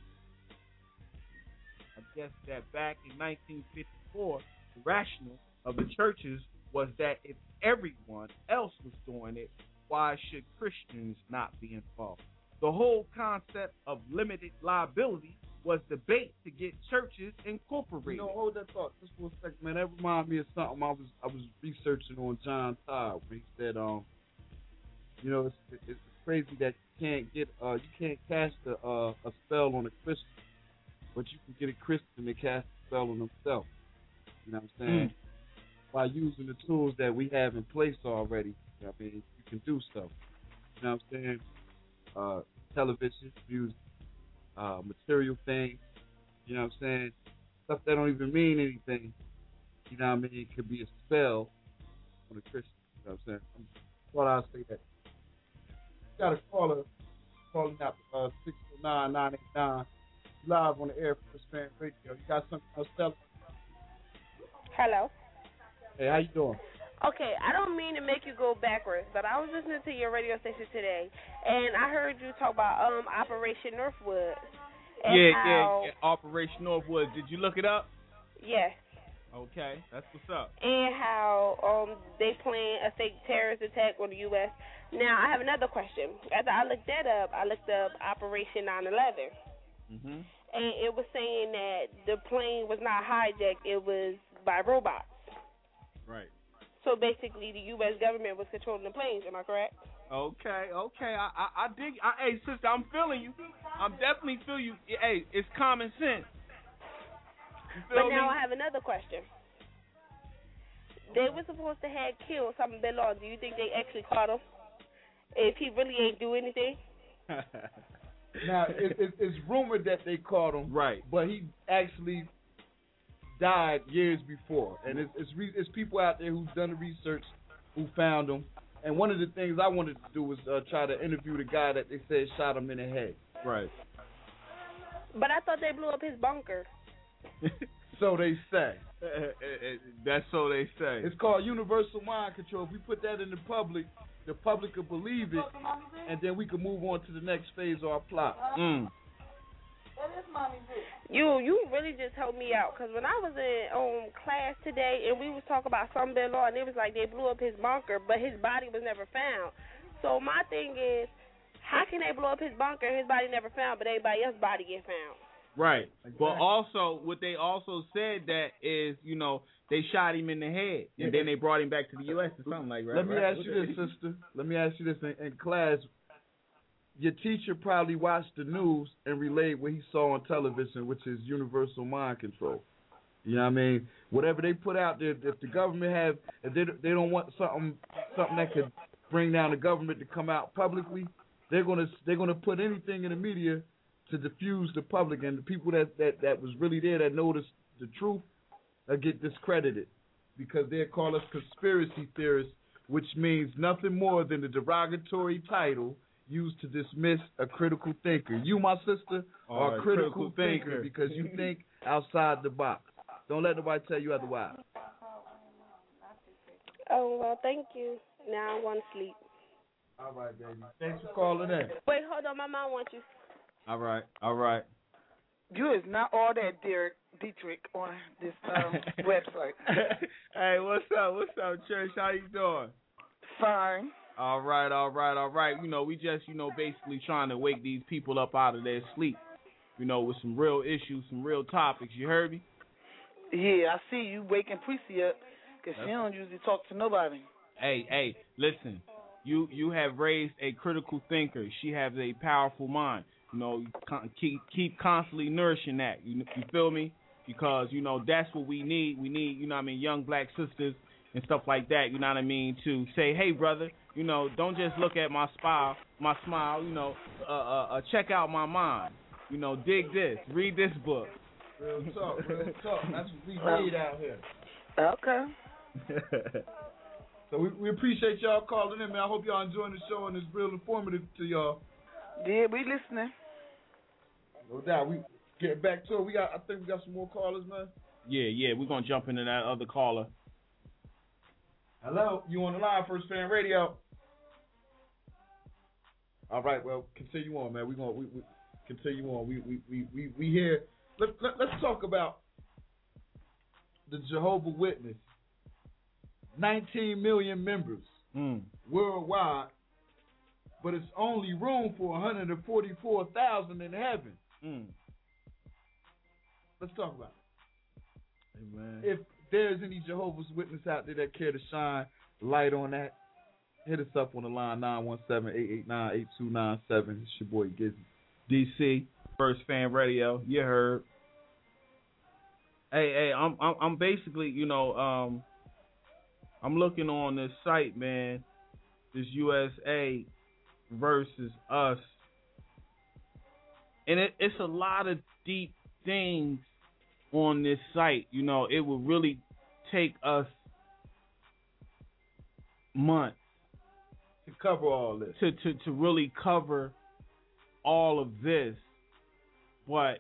I guess that back in nineteen fifty-four, the rationale of the churches was that if everyone else was doing it, why should Christians not be involved? The whole concept of limited liability was debate to get churches incorporated. You know, hold that thought just for a second, man. That reminded me of something I was I was researching on John Todd, where he said, um, you know, it's, it's crazy that you can't get uh you can't cast a uh, a spell on a Christian, but you can get a Christian to cast a spell on himself. You know what I'm saying? Mm. By using the tools that we have in place already, I mean, you can do stuff. You know what I'm saying? Uh, television, music, uh, material things. You know what I'm saying? Stuff that don't even mean anything. You know what I mean? It could be a spell on a Christian. You know what I'm saying? I thought I'd say that. You got a caller calling out uh, six oh nine, nine eight nine live on the air for Fan Radio. You got something else to tell us? Hello. Hey, how you doing? Okay, I don't mean to make you go backwards, but I was listening to your radio station today, and I heard you talk about um Operation Northwood. Yeah, how, yeah, yeah, Operation Northwood. Did you look it up? Yes. Okay, that's what's up. And how um they plan a fake terrorist attack on the U S Now, I have another question. After I looked that up, I looked up Operation nine eleven. Mm-hmm. And it was saying that the plane was not hijacked, it was by robots. Right. So basically, the U S government was controlling the planes. Am I correct? Okay, okay. I, I, I dig. I, hey, sister, I'm feeling you. I'm definitely feel you. Hey, it's common sense. But now me? I have another question. They were supposed to have killed Osama bin Laden. Do you think they actually caught him? If he really ain't do anything? Now, it, it, it's rumored that they caught him. Right. But he actually died years before. And it's it's, re, it's people out there who've done the research who found him. And one of the things I wanted to do was uh, try to interview the guy that they said shot him in the head. Right. But I thought they blew up his bunker. So they say. That's so they say. It's called universal mind control. If we put that in the public, the public will believe it, and then we can move on to the next phase of our plot. Mm. You you really just helped me out, because when I was in um, class today and we was talking about some bin law, and it was like they blew up his bunker, but his body was never found. So my thing is, how can they blow up his bunker and his body never found, but everybody else's body get found? Right. Exactly. But also, what they also said that is, you know, they shot him in the head, and yeah. then they brought him back to the U S or something like that. Let me right? ask you this, sister. Let me ask you this. In, in class, your teacher probably watched the news and relayed what he saw on television, which is universal mind control. You know what I mean? Whatever they put out there, if the government have, if they they don't want something something that could bring down the government to come out publicly, they're gonna they're gonna put anything in the media to diffuse the public, and the people that, that, that was really there that noticed the truth uh, get discredited because they call us conspiracy theorists, which means nothing more than the derogatory title used to dismiss a critical thinker. You, my sister, are a critical, critical thinker, thinker because you think outside the box. Don't let nobody tell you otherwise. Oh, well, thank you. Now I'm going to sleep. All right, baby. Thanks for calling in. Wait, hold on. My mom wants you. All right, all right. You is not all that Derek Dietrich on this um, website. Hey, what's up? What's up, Church? How you doing? Fine. All right, all right, all right. You know, we just, you know, basically trying to wake these people up out of their sleep, you know, with some real issues, some real topics. You heard me? Yeah, I see you waking Prissy up because she don't usually talk to nobody. Hey, hey, listen. You you have raised a critical thinker. She has a powerful mind. You know, you con- keep keep constantly nourishing that. You you feel me? Because you know that's what we need. We need, you know what I mean, young black sisters and stuff like that. You know what I mean? To say, hey brother, you know, don't just look at my smile, my smile. You know, uh, uh, uh, check out my mind. You know, dig this, read this book. Real talk, real talk. That's what we need out here. Okay. So we, we appreciate y'all calling in, man. I hope y'all enjoying the show and it's real informative to y'all. Yeah, we listening. No doubt. We getting back to it. We got. I think we got some more callers, man. Yeah, yeah. We're gonna jump into that other caller. Hello, you on the line, First Fan Radio. All right, well, continue on, man. We gonna we, we continue on. We we we we, we here. Let, let let's talk about the Jehovah's Witness. nineteen million members mm. worldwide, but it's only room for one hundred forty-four thousand in heaven. Mm. Let's talk about it. Amen. If there's any Jehovah's Witness out there that care to shine light on that, hit us up on the line nine one seven, eight eight nine, eight two nine seven. It's your boy Gizzy. D C, First Fan Radio. You heard. Hey, hey, I'm I'm, I'm basically, you know, um, I'm looking on this site, man. This U S A versus us, and it, it's a lot of deep things on this site. You know, it will really take us months to cover all this, to to to really cover all of this, but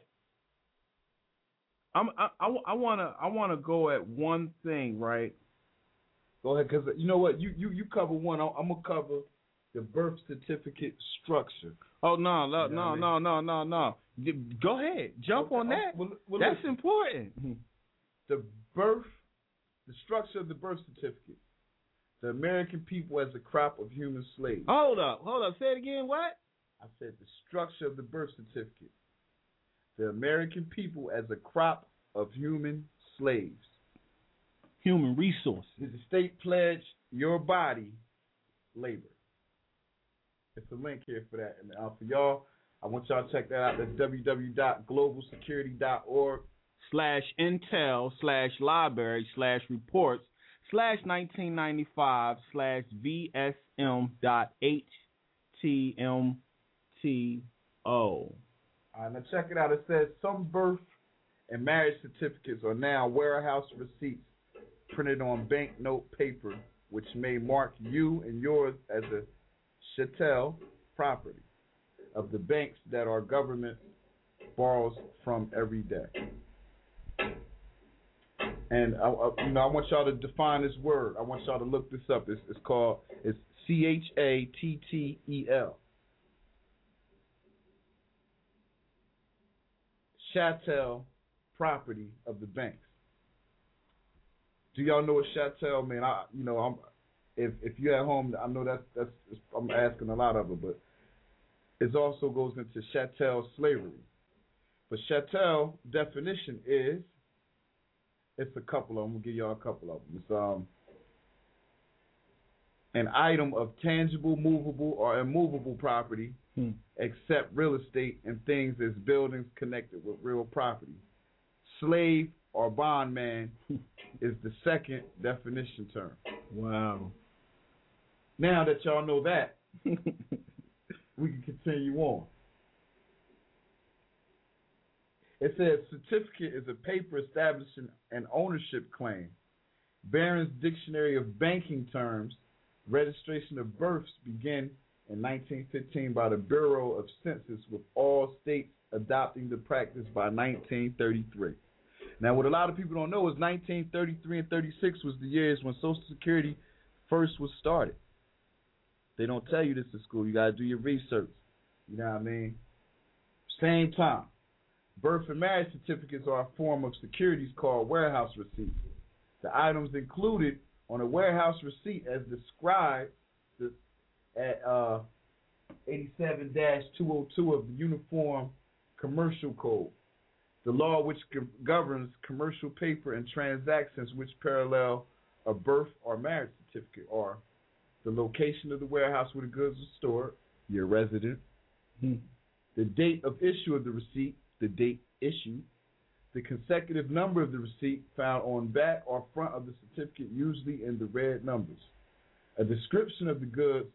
I'm I, I, I wanna I wanna go at one thing, right? Go ahead, because you know what, you you you cover one. I'm, I'm gonna cover the birth certificate structure. Oh no no you know no, I mean? no no no no Go ahead, jump okay, on that. Well, well, That's listen. important. The birth, the structure of the birth certificate. The American people as a crop of human slaves. Hold up, hold up. Say it again. What? I said the structure of the birth certificate. The American people as a crop of human slaves. Human resources. Did the state pledge your body labor? It's a link here for that. And uh, for y'all, I want y'all to check that out. That's w w w dot global security dot org slash intel slash library slash reports slash nineteen ninety-five slash vsm dot htmto. All right, now check it out. It says some birth and marriage certificates are now warehouse receipts printed on banknote paper, which may mark you and yours as a chattel property of the banks that our government borrows from every day. And I, I, you know, I want y'all to define this word. I want y'all to look this up. It's, it's called it's C H A T T E L. Chattel property of the banks. Do y'all know what chattel mean? I, you know, I'm if if you're at home, I know that's that's I'm asking a lot of it, but it also goes into chattel slavery. But chattel definition is it's a couple of them. I'm gonna give y'all a couple of them. It's um an item of tangible, movable, or immovable property, hmm. except real estate and things as buildings connected with real property. Slave or bondman is the second definition term. Wow. Now that y'all know that, we can continue on. It says certificate is a paper establishing an ownership claim. Barron's Dictionary of Banking Terms, registration of births began in nineteen fifteen by the Bureau of Census, with all states adopting the practice by nineteen thirty-three. Now, what a lot of people don't know is nineteen thirty-three and thirty-six was the years when Social Security first was started. They don't tell you this in school. You got to do your research. You know what I mean? Same time. Birth and marriage certificates are a form of securities called warehouse receipts. The items included on a warehouse receipt as described at uh, eighty-seven dash two oh two of the Uniform Commercial Code, the law which go- governs commercial paper and transactions which parallel a birth or marriage certificate, are the location of the warehouse where the goods are stored, your residence, hmm. the date of issue of the receipt, the date issued, the consecutive number of the receipt found on back or front of the certificate, usually in the red numbers, a description of the goods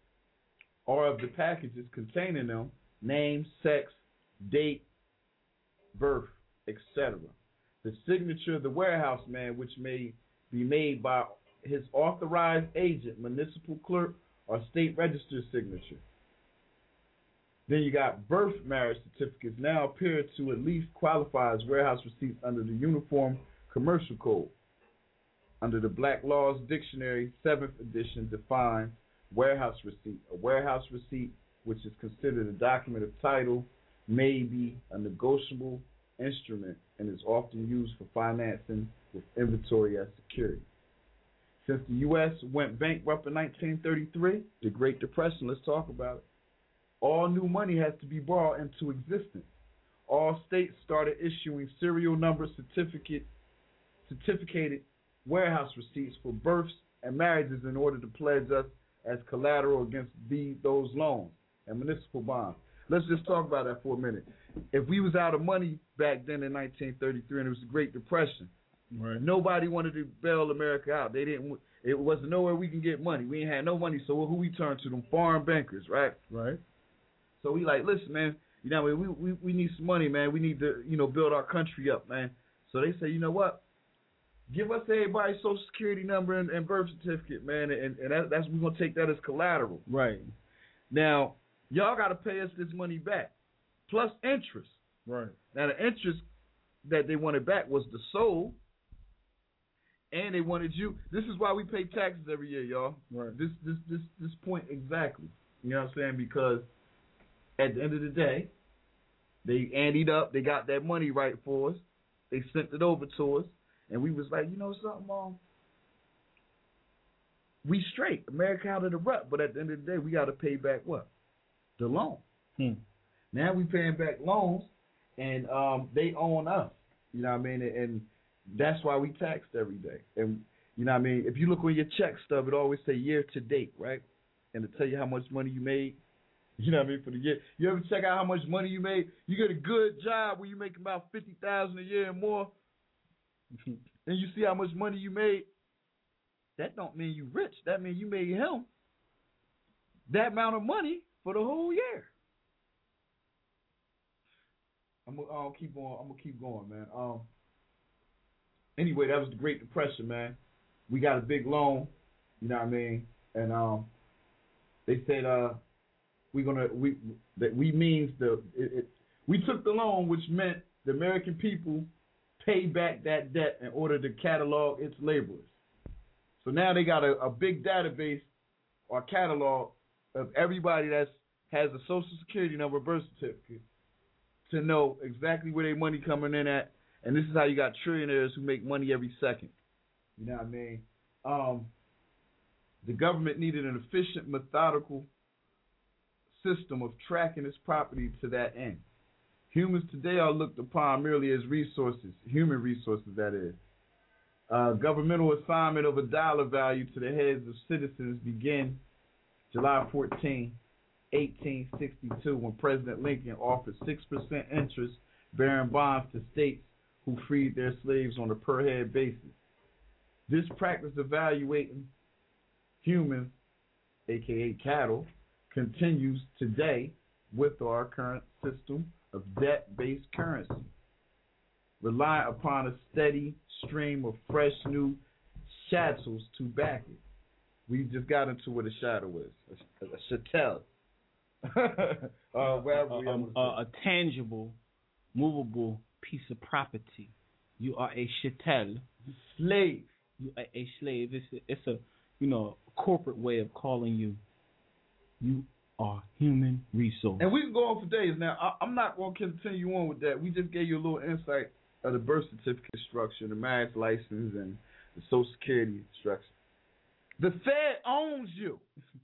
or of the packages containing them, name, sex, date, birth, et cetera. The signature of the warehouse man, which may be made by his authorized agent, municipal clerk, or state register signature. Then you got birth marriage certificates now appear to at least qualify as warehouse receipts under the Uniform Commercial Code. Under the Black Laws Dictionary, seventh edition defines warehouse receipt. A warehouse receipt, which is considered a document of title, may be a negotiable instrument and is often used for financing with inventory as security. Since the U S went bankrupt in nineteen thirty-three, the Great Depression, let's talk about it, all new money has to be brought into existence. All states started issuing serial number certificate, certificated warehouse receipts for births and marriages in order to pledge us as collateral against the, those loans and municipal bonds. Let's just talk about that for a minute. If we was out of money back then in nineteen thirty-three and it was the Great Depression, right, nobody wanted to bail America out. They didn't. It wasn't nowhere we can get money. We ain't had no money, so who we turn to? Them foreign bankers, right? Right. So we like, listen, man. You know, we we we need some money, man. We need to, you know, build our country up, man. So they say, you know what? Give us everybody's social security number and, and birth certificate, man, and, and that, that's we're gonna take that as collateral. Right. Now, y'all got to pay us this money back, plus interest. Right. Now, the interest that they wanted back was the soul, and they wanted you. This is why we pay taxes every year, y'all. Right. This this this this point exactly. You know what I'm saying? Because at the end of the day, they anteed up. They got that money right for us. They sent it over to us, and we was like, you know something, Mom? We straight. America out of the rut. But at the end of the day, we got to pay back what? The loan. Hmm. Now we paying back loans, and um, they own us. You know what I mean? And, and that's why we taxed every day. And you know what I mean? If you look on your check stub, it always say year to date, right? And to tell you how much money you made. You know what I mean? For the year. You ever check out how much money you made? You get a good job where you make about fifty thousand dollars a year and more, and you see how much money you made. That don't mean you rich. That means you made him that amount of money for the whole year. I'm gonna uh, keep on. I'm gonna keep going, man. Um. Anyway, that was the Great Depression, man. We got a big loan. You know what I mean? And um, they said uh, we're gonna we that we means the it, it, we took the loan, which meant the American people pay back that debt in order to catalog its laborers. So now they got a, a big database or catalog of everybody that has a social security number, birth certificate, to know exactly where their money coming in at. And this is how you got trillionaires who make money every second. You know what I mean? Um, the government needed an efficient, methodical system of tracking its property to that end. Humans today are looked upon merely as resources, human resources, that is. Uh, governmental assignment of a dollar value to the heads of citizens began July fourteenth, eighteen sixty-two, when President Lincoln offered six percent interest bearing bonds to states who freed their slaves on a per head basis. This practice of evaluating humans, aka cattle, continues today with our current system of debt-based currency, relying upon a steady stream of fresh new chattels to back it. We just got into what a shadow is, a, a chattel. uh, a, a, a tangible, movable piece of property. You are a chattel. Slave. You are a slave. It's a, it's a you know a corporate way of calling you. You are human resource. And we can go on for days. Now, I, I'm not going to continue on with that. We just gave you a little insight of the birth certificate structure, the marriage license, and the Social Security structure. The Fed owns you.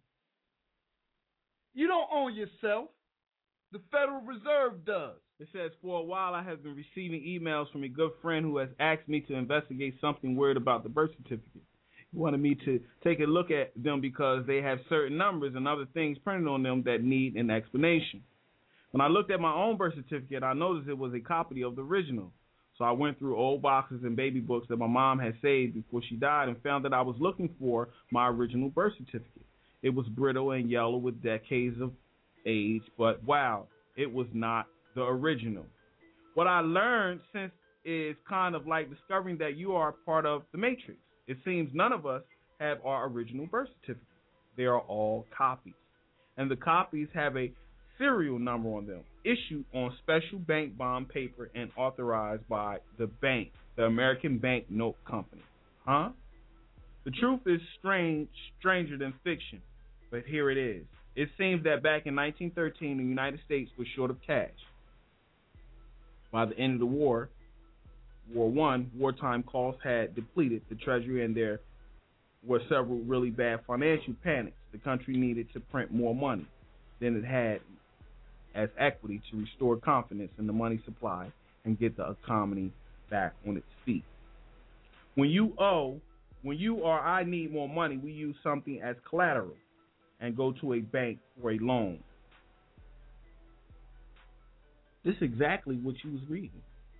You don't own yourself. The Federal Reserve does. It says, for a while I have been receiving emails from a good friend who has asked me to investigate something weird about the birth certificate. He wanted me to take a look at them because they have certain numbers and other things printed on them that need an explanation. When I looked at my own birth certificate, I noticed it was a copy of the original. So I went through old boxes and baby books that my mom had saved before she died and found that I was looking for my original birth certificate. It was brittle and yellow with decades of age, but wow, it was not the original. What I learned since is kind of like discovering that you are part of the Matrix. It seems none of us have our original birth certificate. They are all copies. And the copies have a serial number on them, issued on special bank bond paper and authorized by the bank, the American Bank Note Company. Huh? The truth is strange, stranger than fiction, but here it is. It seems that back in nineteen thirteen, the United States was short of cash. By the end of the war, War One, wartime costs had depleted the Treasury, and there were several really bad financial panics. The country needed to print more money than it had as equity to restore confidence in the money supply and get the economy back on its feet. When you owe, when you or I need more money, we use something as collateral and go to a bank for a loan. This is exactly what you was reading.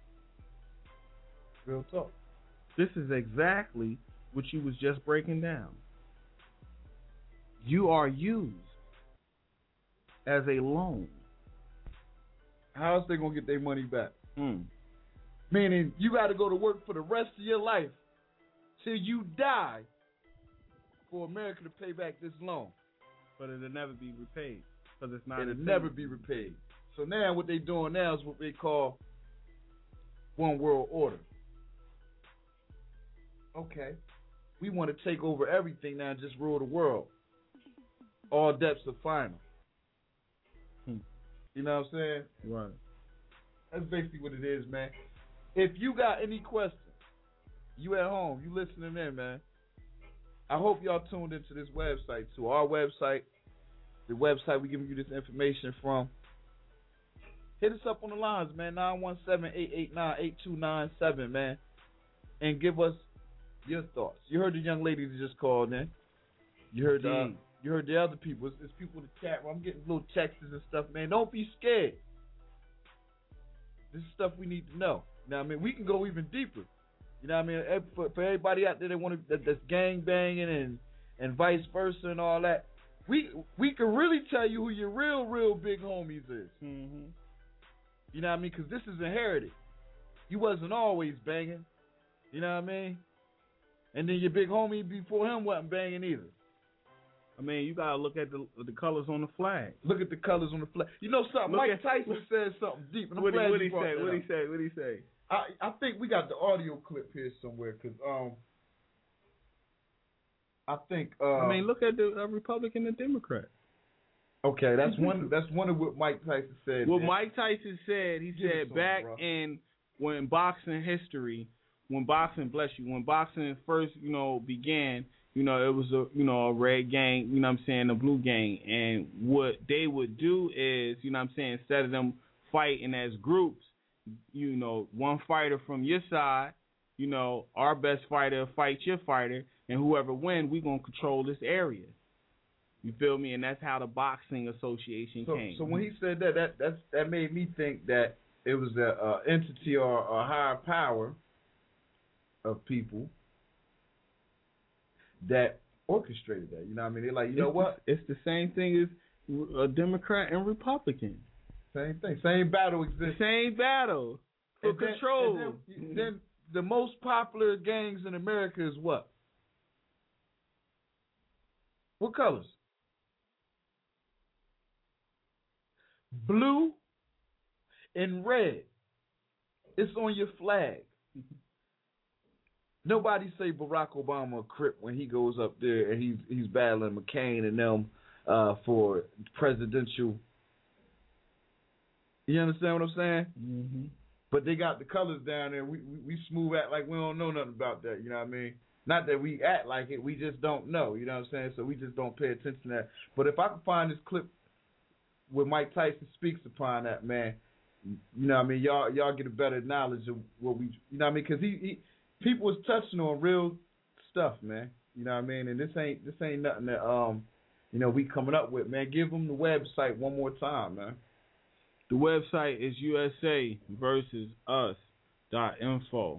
Real talk. This is exactly what you was just breaking down. You are used as a loan. How else they gonna get their money back? Hmm. Meaning you got to go to work for the rest of your life till you die for America to pay back this loan. But it'll never be repaid because it's not. It'll never be repaid. So now what they doing now is what they call one world order. Okay, we want to take over everything now and just rule the world. All debts are final. Hmm. You know what I'm saying? Right. That's basically what it is, man. If you got any questions, you at home, you listening in, man. I hope y'all tuned into this website too. Our website, the website we giving you this information from. Hit us up on the lines, man. nine one seven, eight eight nine, eight two nine seven, man. And give us your thoughts. You heard the young lady that just called in. You heard uh, you heard the other people. It's, it's people in the chat where I'm getting little texts and stuff, man. Don't be scared. This is stuff we need to know. Now, I mean, we can go even deeper. You know what I mean? For, for everybody out there that want to, that, that's gang banging and and vice versa and all that, we we can really tell you who your real, real big homies is. Mm-hmm. You know what I mean? Because this is inherited. You wasn't always banging. You know what I mean? And then your big homie before him wasn't banging either. I mean, you gotta look at the the colors on the flag. Look at the colors on the flag. You know something? Look Mike at, Tyson look, said something deep. And I'm what glad did you he brought say? that What did up. he say? What did he say? I I think we got the audio clip here somewhere because um I think uh I mean, look at the uh, Republican and Democrat. Okay, that's one. That's one of what Mike Tyson said. What man. Mike Tyson said, he Give said some, back bro. in when boxing history, when boxing, bless you, when boxing first, you know, began, you know, it was a, you know, a red gang, you know what I'm saying, a blue gang, and what they would do is, you know what I'm saying, instead of them fighting as groups, you know, one fighter from your side, you know, our best fighter fight your fighter, and whoever win, we gonna control this area. You feel me? And that's how the boxing association So, came. so when he said that, that that's, that made me think that it was an uh, entity or a higher power of people that orchestrated that. You know what I mean? They're like, you know it's what? The, it's the same thing as a Democrat and Republican. Same thing. Same battle exists. Same battle for And then- control. and then, then the most popular gangs in America is what? What colors? Blue and red. It's on your flag. Nobody say Barack Obama a Crip when he goes up there and he's he's battling McCain and them uh, for presidential. You understand what I'm saying? Mm-hmm. But they got the colors down there. We, we we smooth act like we don't know nothing about that. You know what I mean? Not that we act like it. We just don't know. You know what I'm saying? So we just don't pay attention to that. But if I can find this clip where Mike Tyson speaks upon that, man, you know what I mean? Y'all y'all get a better knowledge of what we, you know what I mean? Because he, he people was touching on real stuff, man. You know what I mean? And this ain't this ain't nothing that um you know we coming up with, man. Give them the website one more time, man. The website is U S A versus us dot info.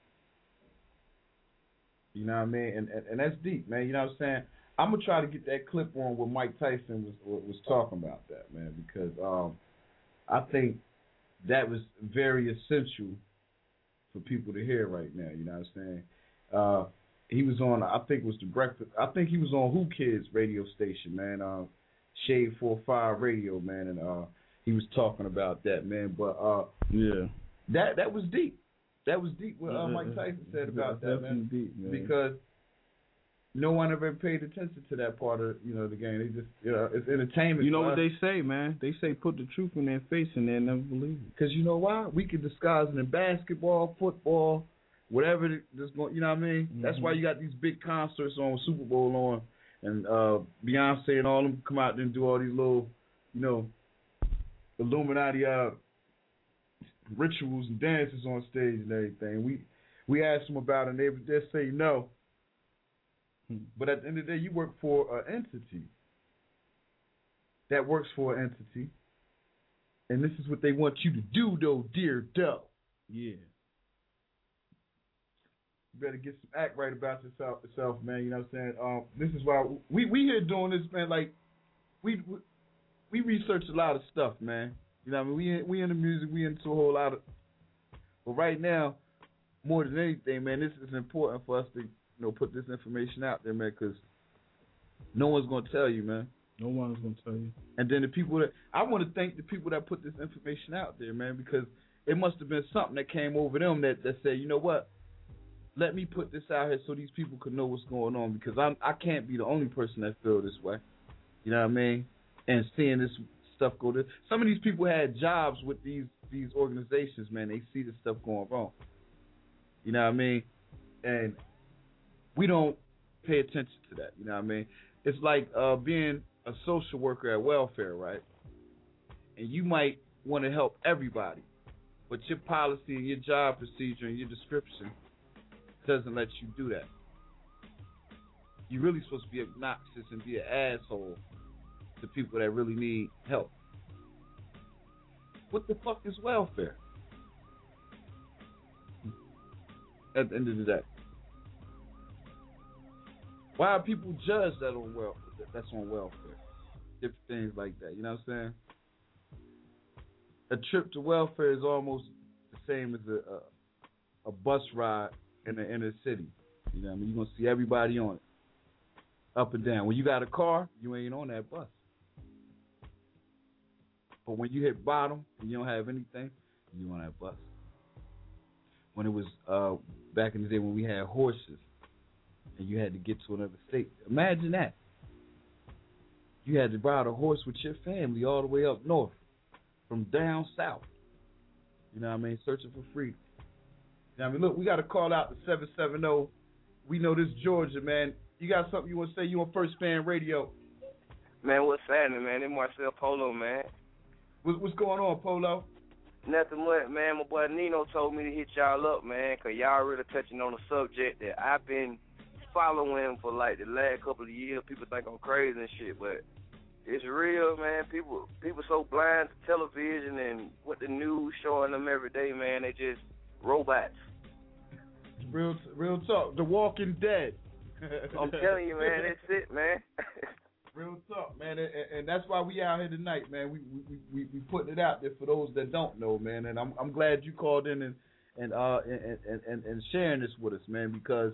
You know what I mean? And, and and that's deep, man. You know what I'm saying? I'm gonna try to get that clip on where Mike Tyson was was talking about that, man, because um, I think that was very essential for people to hear right now. You know what I'm saying? Uh, he was on, I think it was the breakfast. I think he was on Who Kids radio station, man. Uh, Shade four five Radio, man, and uh, he was talking about that, man. But uh, yeah, that that was deep. That was deep what uh, Mike Tyson said about that, man. Deep, man. Because no one ever paid attention to that part of, you know, the game. They just, you know, it's entertainment. You know what they say, man? They say put the truth in their face and they'll never believe it. Because you know why? We can disguise it in basketball, football, whatever that's going. You know what I mean? Mm-hmm. That's why you got these big concerts on, Super Bowl on, and uh, Beyonce and all of them come out and do all these little, you know, Illuminati uh, rituals and dances on stage and everything. We we asked them about it, and they would just say no. But at the end of the day, you work for an entity that works for an entity, and this is what they want you to do, though, dear Doe. Yeah. You better get some act right about yourself, yourself, man. You know what I'm saying? Um, this is why we we here doing this, man. Like we we, we research a lot of stuff, man. You know what I mean? We we into music, we into a whole lot of. But right now, more than anything, man, this is important for us to, you know, put this information out there, man, because no one's going to tell you, man. No one's going to tell you. And then the people that, I want to thank the people that put this information out there, man, because it must have been something that came over them that, that said, you know what, let me put this out here so these people can know what's going on, because I'm, I can't be the only person that feel this way. You know what I mean? And seeing this stuff go to, some of these people had jobs with these, these organizations, man. They see this stuff going wrong. You know what I mean? And we don't pay attention to that. You know what I mean? It's like uh, being a social worker at welfare, right? And you might want to help everybody, but your policy and your job procedure and your description doesn't let you do that. You're really supposed to be obnoxious and be an asshole to people that really need help. What the fuck is welfare? At the end of the day, why are people judged that on wel- that's on welfare? Different things like that. You know what I'm saying? A trip to welfare is almost the same as a a, a bus ride in the inner city. You know what I mean? You're gonna see everybody on it, up and down. When you got a car, you ain't on that bus. But when you hit bottom and you don't have anything, you on that bus. When it was uh, back in the day when we had horses and you had to get to another state. Imagine that. You had to ride a horse with your family all the way up north from down south. You know what I mean? Searching for freedom. You know what I mean? Look, we got to call out the seven seven zero. We know this Georgia, man. You got something you want to say? You on First Fan Radio. Man, what's happening, man? It's Marcel Polo, man. What's, what's going on, Polo? Nothing much, man. My boy Nino told me to hit y'all up, man, because y'all really touching on a subject that I've been following for, like, the last couple of years. People think I'm crazy and shit, but it's real, man. People people so blind to television and what the news showing them every day, man. They just robots. Real, real talk. The Walking Dead. I'm telling you, man. That's it, man. Real talk, man, and, and that's why we out here tonight, man. We we we we putting it out there for those that don't know, man. And I'm I'm glad you called in and and uh and and, and sharing this with us, man, because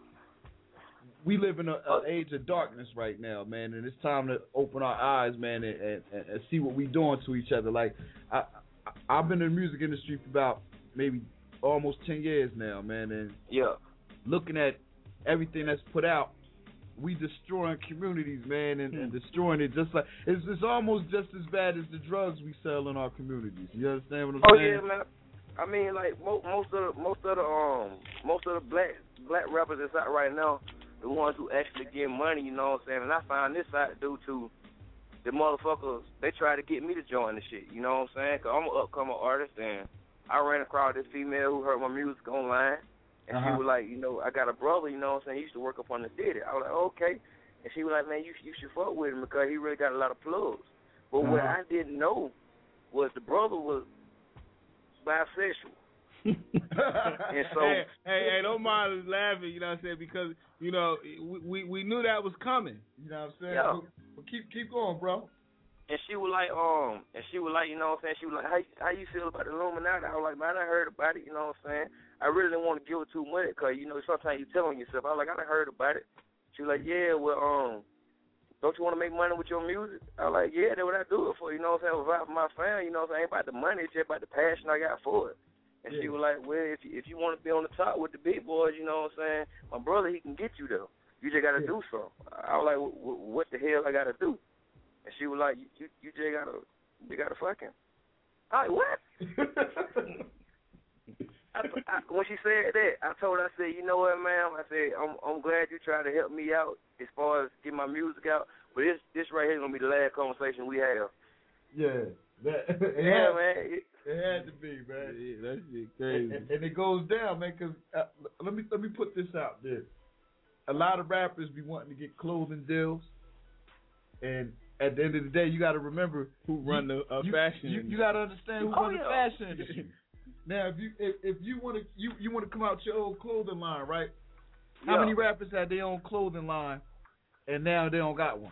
we live in an age of darkness right now, man, and it's time to open our eyes, man, and, and, and see what we doing to each other. Like I, I I've been in the music industry for about maybe almost ten years now, man, and yeah, looking at everything that's put out. We destroying communities, man, and, and destroying it just like it's it's almost just as bad as the drugs we sell in our communities. You understand what I'm oh, saying? Oh yeah, man. I mean, like most most of the most of the um most of the black black rappers that's out right now, the ones who actually get money. You know what I'm saying? And I find this out due to the motherfuckers. They try to get me to join the shit. You know what I'm saying? Cause I'm an upcoming artist, and I ran across this female who heard my music online. And uh-huh. she was like, you know, I got a brother, you know what I'm saying, he used to work up on the theater. I was like, okay. And she was like, man, you you should fuck with him because he really got a lot of plugs. But uh-huh. what I didn't know was the brother was bisexual. And so, hey, hey, hey, don't mind us laughing, you know what I'm saying? Because, you know, we we, we knew that was coming. You know what I'm saying? Yeah. But keep keep going, bro. And she was like, um, and she was like, you know what I'm saying? She was like, how, how you feel about the Illuminati? I was like, man, I heard about it, you know what I'm saying? I really didn't want to give it too much because, you know, sometimes you tell on yourself. I was like, I done heard about it. She was like, yeah, well, um, don't you want to make money with your music? I was like, yeah, that's what I do it for, you know what I'm saying? Without my family, you know what I'm saying? Ain't about the money, it's just about the passion I got for it. And yeah. She was like, well, if you, if you want to be on the top with the big boys, you know what I'm saying? My brother, he can get you there. You just got to yeah. do something. I was like, what the hell I got to do? And she was like, you you just got to, you got to fuck him. I was like, what? I, I, when she said that, I told her, I said, you know what, ma'am? I said, I'm I'm glad you tried to help me out as far as get my music out, but this this right here is going to be the last conversation we have. Yeah. That, it yeah, had, man. It, it had to be, man. Yeah, that shit crazy. And, and it goes down, man, because uh, let me let me put this out there. A lot of rappers be wanting to get clothing deals, and at the end of the day, you got to remember who run the uh, you, fashion. You, you got to understand who oh, run yeah. the fashion industry. Now, if you if, if you want to you, you want to come out with your own clothing line, right? Yeah. How many rappers had their own clothing line, and now they don't got one?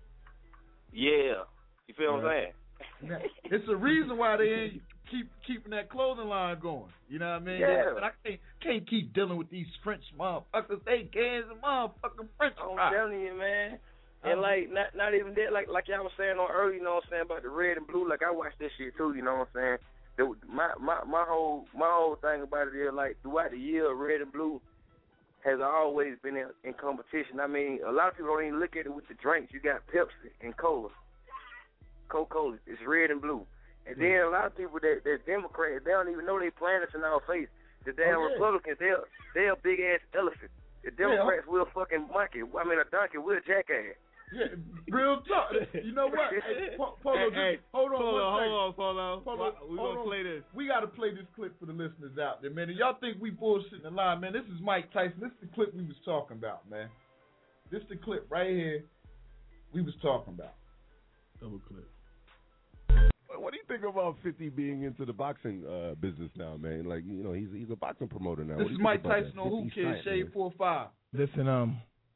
Yeah, you feel what I'm saying? Now, it's a reason why they ain't keep keeping that clothing line going. You know what I mean? Yeah. But I can't can't keep dealing with these French motherfuckers. They cans and motherfucking French I'm fries. telling you, man. And like not not even that, like like y'all was saying on earlier, you know what I'm saying, about the red and blue. Like I watched this shit too, you know what I'm saying. The, my my my whole my whole thing about it is like throughout the year, red and blue has always been in, in competition. I mean, a lot of people don't even look at it with the drinks. You got Pepsi and Cola, Coca-Cola. It's red and blue. And mm. then a lot of people that that Democrats, they don't even know they playing us in our face. The damn oh, yeah. Republicans, they're they're big ass elephants. The Democrats yeah. will fucking monkey. I mean, a donkey will jackass. Yeah, real talk. You know what? Hey, Polo, hey, just, hold on, Polo, one hold on, Polo. Polo. We gonna play this. We gotta play this clip for the listeners out there, man. And y'all think we bullshitting the line, man? This is Mike Tyson. This is the clip we was talking about, man. This is the clip right here we was talking about. Double clip. What do you think about fifty being into the boxing uh, business now, man? Like, you know, he's he's a boxing promoter now. This is Mike Tyson on Who Cares, Shade four five. Listen, um,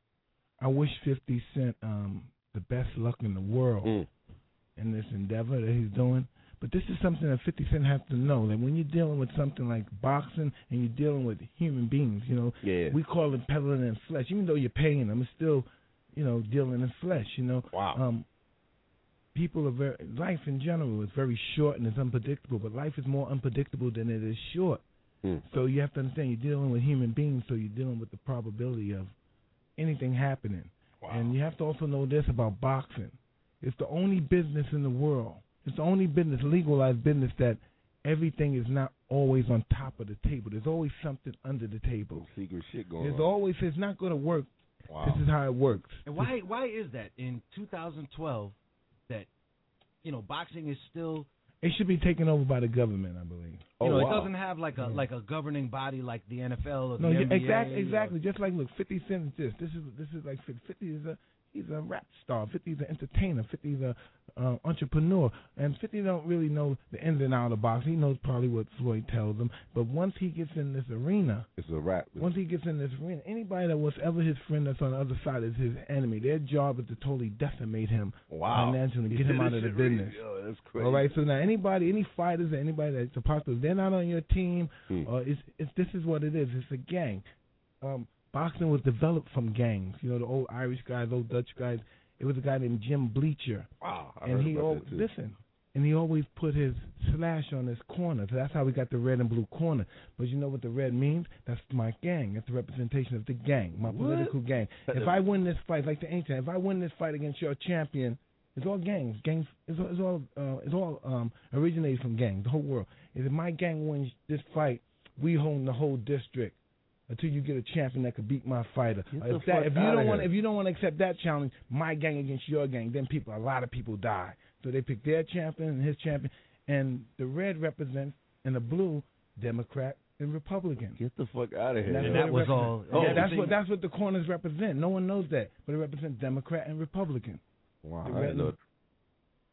I wish fifty Cent um the best luck in the world mm. in this endeavor that he's doing. But this is something that fifty Cent has to know, that when you're dealing with something like boxing and you're dealing with human beings, you know, yeah. we call it peddling in flesh. Even though you're paying them, it's still, you know, dealing in flesh, you know. Wow. Um, people are very, life in general is very short and it's unpredictable, but life is more unpredictable than it is short. Mm. So you have to understand you're dealing with human beings, so you're dealing with the probability of anything happening. Wow. And you have to also know this about boxing. It's the only business in the world, it's the only business, legalized business, that everything is not always on top of the table. There's always something under the table. Some secret shit going There's on. always, it's not going to work. Wow. This is how it works. And why why is that in two thousand twelve that, you know, boxing is still... It should be taken over by the government, I believe. You oh, know, wow. it doesn't have like a yeah. like a governing body like the N F L or the no, N B A. exactly, exactly. Or... Just like, look, fifty Cent is this. This is this is like fifty is a he's a rap star. fifty is an entertainer. fifty is a uh, entrepreneur. And fifty don't really know the ins and outs of boxing. He knows probably what Floyd tells him. But once he gets in this arena, it's a rap. Once he gets in this arena, anybody that was ever his friend that's on the other side is his enemy. Their job is to totally decimate him wow. financially, get him out of the business. Yo, that's crazy. All right, so now anybody, any fighters or anybody that's supposed to, if they're not on your team, hmm. uh, it's, it's, this is what it is. It's a gang. Um, boxing was developed from gangs. You know, the old Irish guys, old Dutch guys. It was a guy named Jim Bleacher. Wow, I and heard he about always, that too. listen, and he always put his slash on his corner. So that's how we got the red and blue corner. But you know what the red means? That's my gang. That's the representation of the gang, my what? political gang. If I win this fight, like the ancient, if I win this fight against your champion, it's all gangs. Gangs. It's all. It's all, uh, it's all um, originated from gangs. The whole world. If my gang wins this fight, we own the whole district until you get a champion that could beat my fighter. Get If, the that, fuck if you outta don't want, here. if you don't want to accept that challenge, my gang against your gang, then people, a lot of people die. So they pick their champion and his champion, and the red represents, and the blue, Democrat and Republican. Get the fuck out of here. And that was all. Yeah, that's what that's what the corners represent. No one knows that, but it represents Democrat and Republican. Wow, The I red didn't know.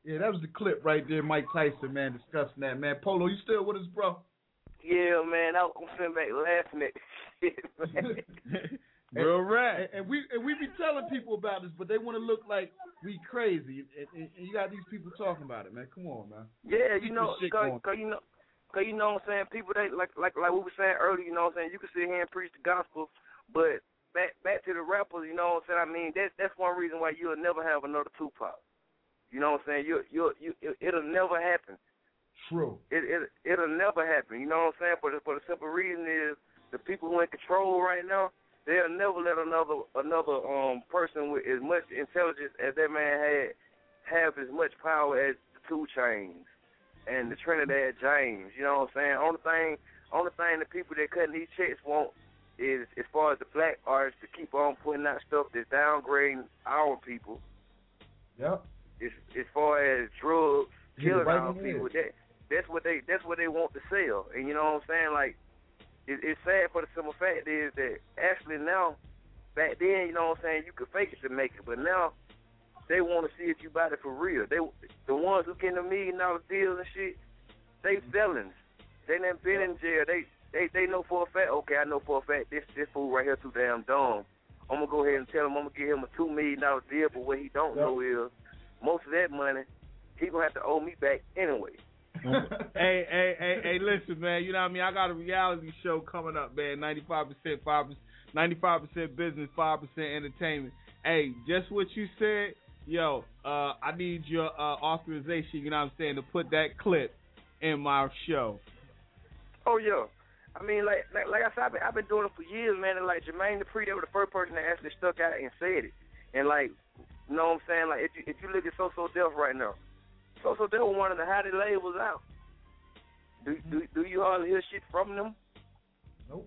Yeah, that was the clip right there, Mike Tyson, man, discussing that, man. Polo, you still with us, bro? Yeah, man, I- I'm sitting back laughing at this shit, man. Real right. And, and we and we be telling people about this, but they want to look like we crazy. And, and, and you got these people talking about it, man. Come on, man. Yeah, Keep you know, this shit cause, going. cause you know, cause you know what I'm saying. People, they like like like we were saying earlier. You know what I'm saying. You can sit here and preach the gospel, but back back to the rappers. You know what I'm saying. I mean, that's that's one reason why you'll never have another Tupac. You know what I'm saying? You you you it'll never happen. True. It it it'll never happen. You know what I'm saying? For the for the simple reason is the people who are in control right now, they'll never let another another um person with as much intelligence as that man had have as much power as the Two Chainz and the Trinidad James. You know what I'm saying? Only thing only thing the people that cutting these checks want is, as far as the black artists, to keep on putting out stuff that's downgrading our people. Yep. As, as far as drugs, killing right our people, that that's what they that's what they want to sell. And you know what I'm saying? Like, it, it's sad, for the simple fact is that actually now, back then, you know what I'm saying, you could fake it to make it, but now they want to see if you bought it for real. They the ones who getting the million dollar deals and shit, they felons. They done been in jail. They they they know for a fact. Okay, I know for a fact this this fool right here too damn dumb. I'm gonna go ahead and tell him I'm gonna give him a two million dollar deal, but what he don't know is most of that money, he gonna have to owe me back anyway. hey, hey, hey, hey, listen, man. You know what I mean? I got a reality show coming up, man. ninety-five percent, five percent, ninety-five percent business, five percent entertainment. Hey, just what you said, yo. Uh, I need your uh, authorization. You know what I'm saying, to put that clip in my show. Oh yeah. I mean, like like, like I said, I've been, I've been doing it for years, man. And like Jermaine Dupri, they were the first person that actually stuck out and said it. And like, you know what I'm saying? Like, if you if you look at So So Def right now, So So Def was one of the hottest labels out. Do do do you hardly hear shit from them? Nope.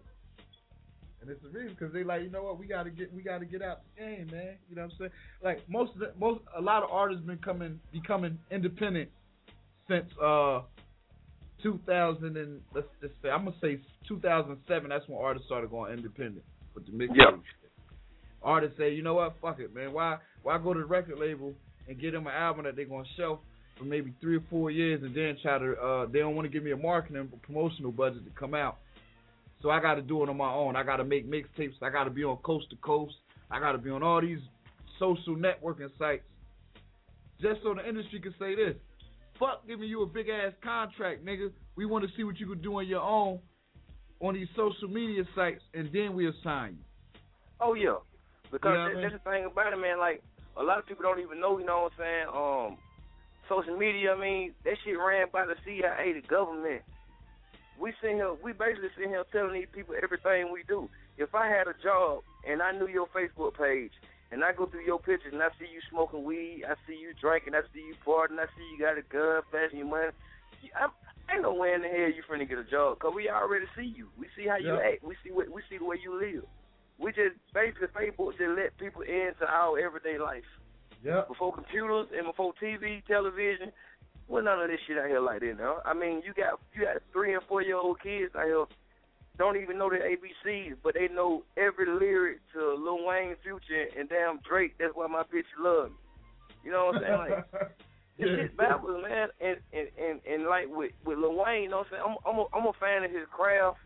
And it's the reason because they like, you know what, we gotta get we gotta get out the game, man. You know what I'm saying? Like most of the, most a lot of artists been coming becoming independent since uh two thousand and let's just say I'm gonna say two thousand seven. That's when artists started going independent with the mixtape. Yeah. Artists say, you know what, fuck it, man. Why why go to the record label and get them an album that they're gonna shelf for maybe three or four years and then try to uh they don't want to give me a marketing promotional budget to come out. So I got to do it on my own. I got to make mixtapes. I got to be on Coast to Coast. I got to be on all these social networking sites just so the industry can say this. Fuck giving you a big-ass contract, nigga. We want to see what you can do on your own on these social media sites, and then we'll sign you. Oh, yeah. Because You know what that, I mean? that's the thing about it, man. Like, a lot of people don't even know, you know what I'm saying, um, social media, I mean, that shit ran by the C I A, the government. We sitting here, we basically sitting here telling these people everything we do. If I had a job and I knew your Facebook page and I go through your pictures and I see you smoking weed, I see you drinking, I see you partying, I see you got a gun, flashing your money, I, ain't no way in the hell you finna get a job because we already see you. We see how you Yeah. act. We see what we see the way you live. We just basically Facebook just let people into our everyday life. Yeah. Before computers and before T V, television. Well, none of this shit out here like that now. I mean, you got you got three and four year old kids out here don't even know their A B Cs, but they know every lyric to Lil Wayne, Future, and damn Drake. That's why my bitch love me. You know what I'm saying? Like, this Yeah. shit's backwards, man. And and, and and like with with Lil Wayne, you know what I'm saying? I'm I'm a, I'm a fan of his craft.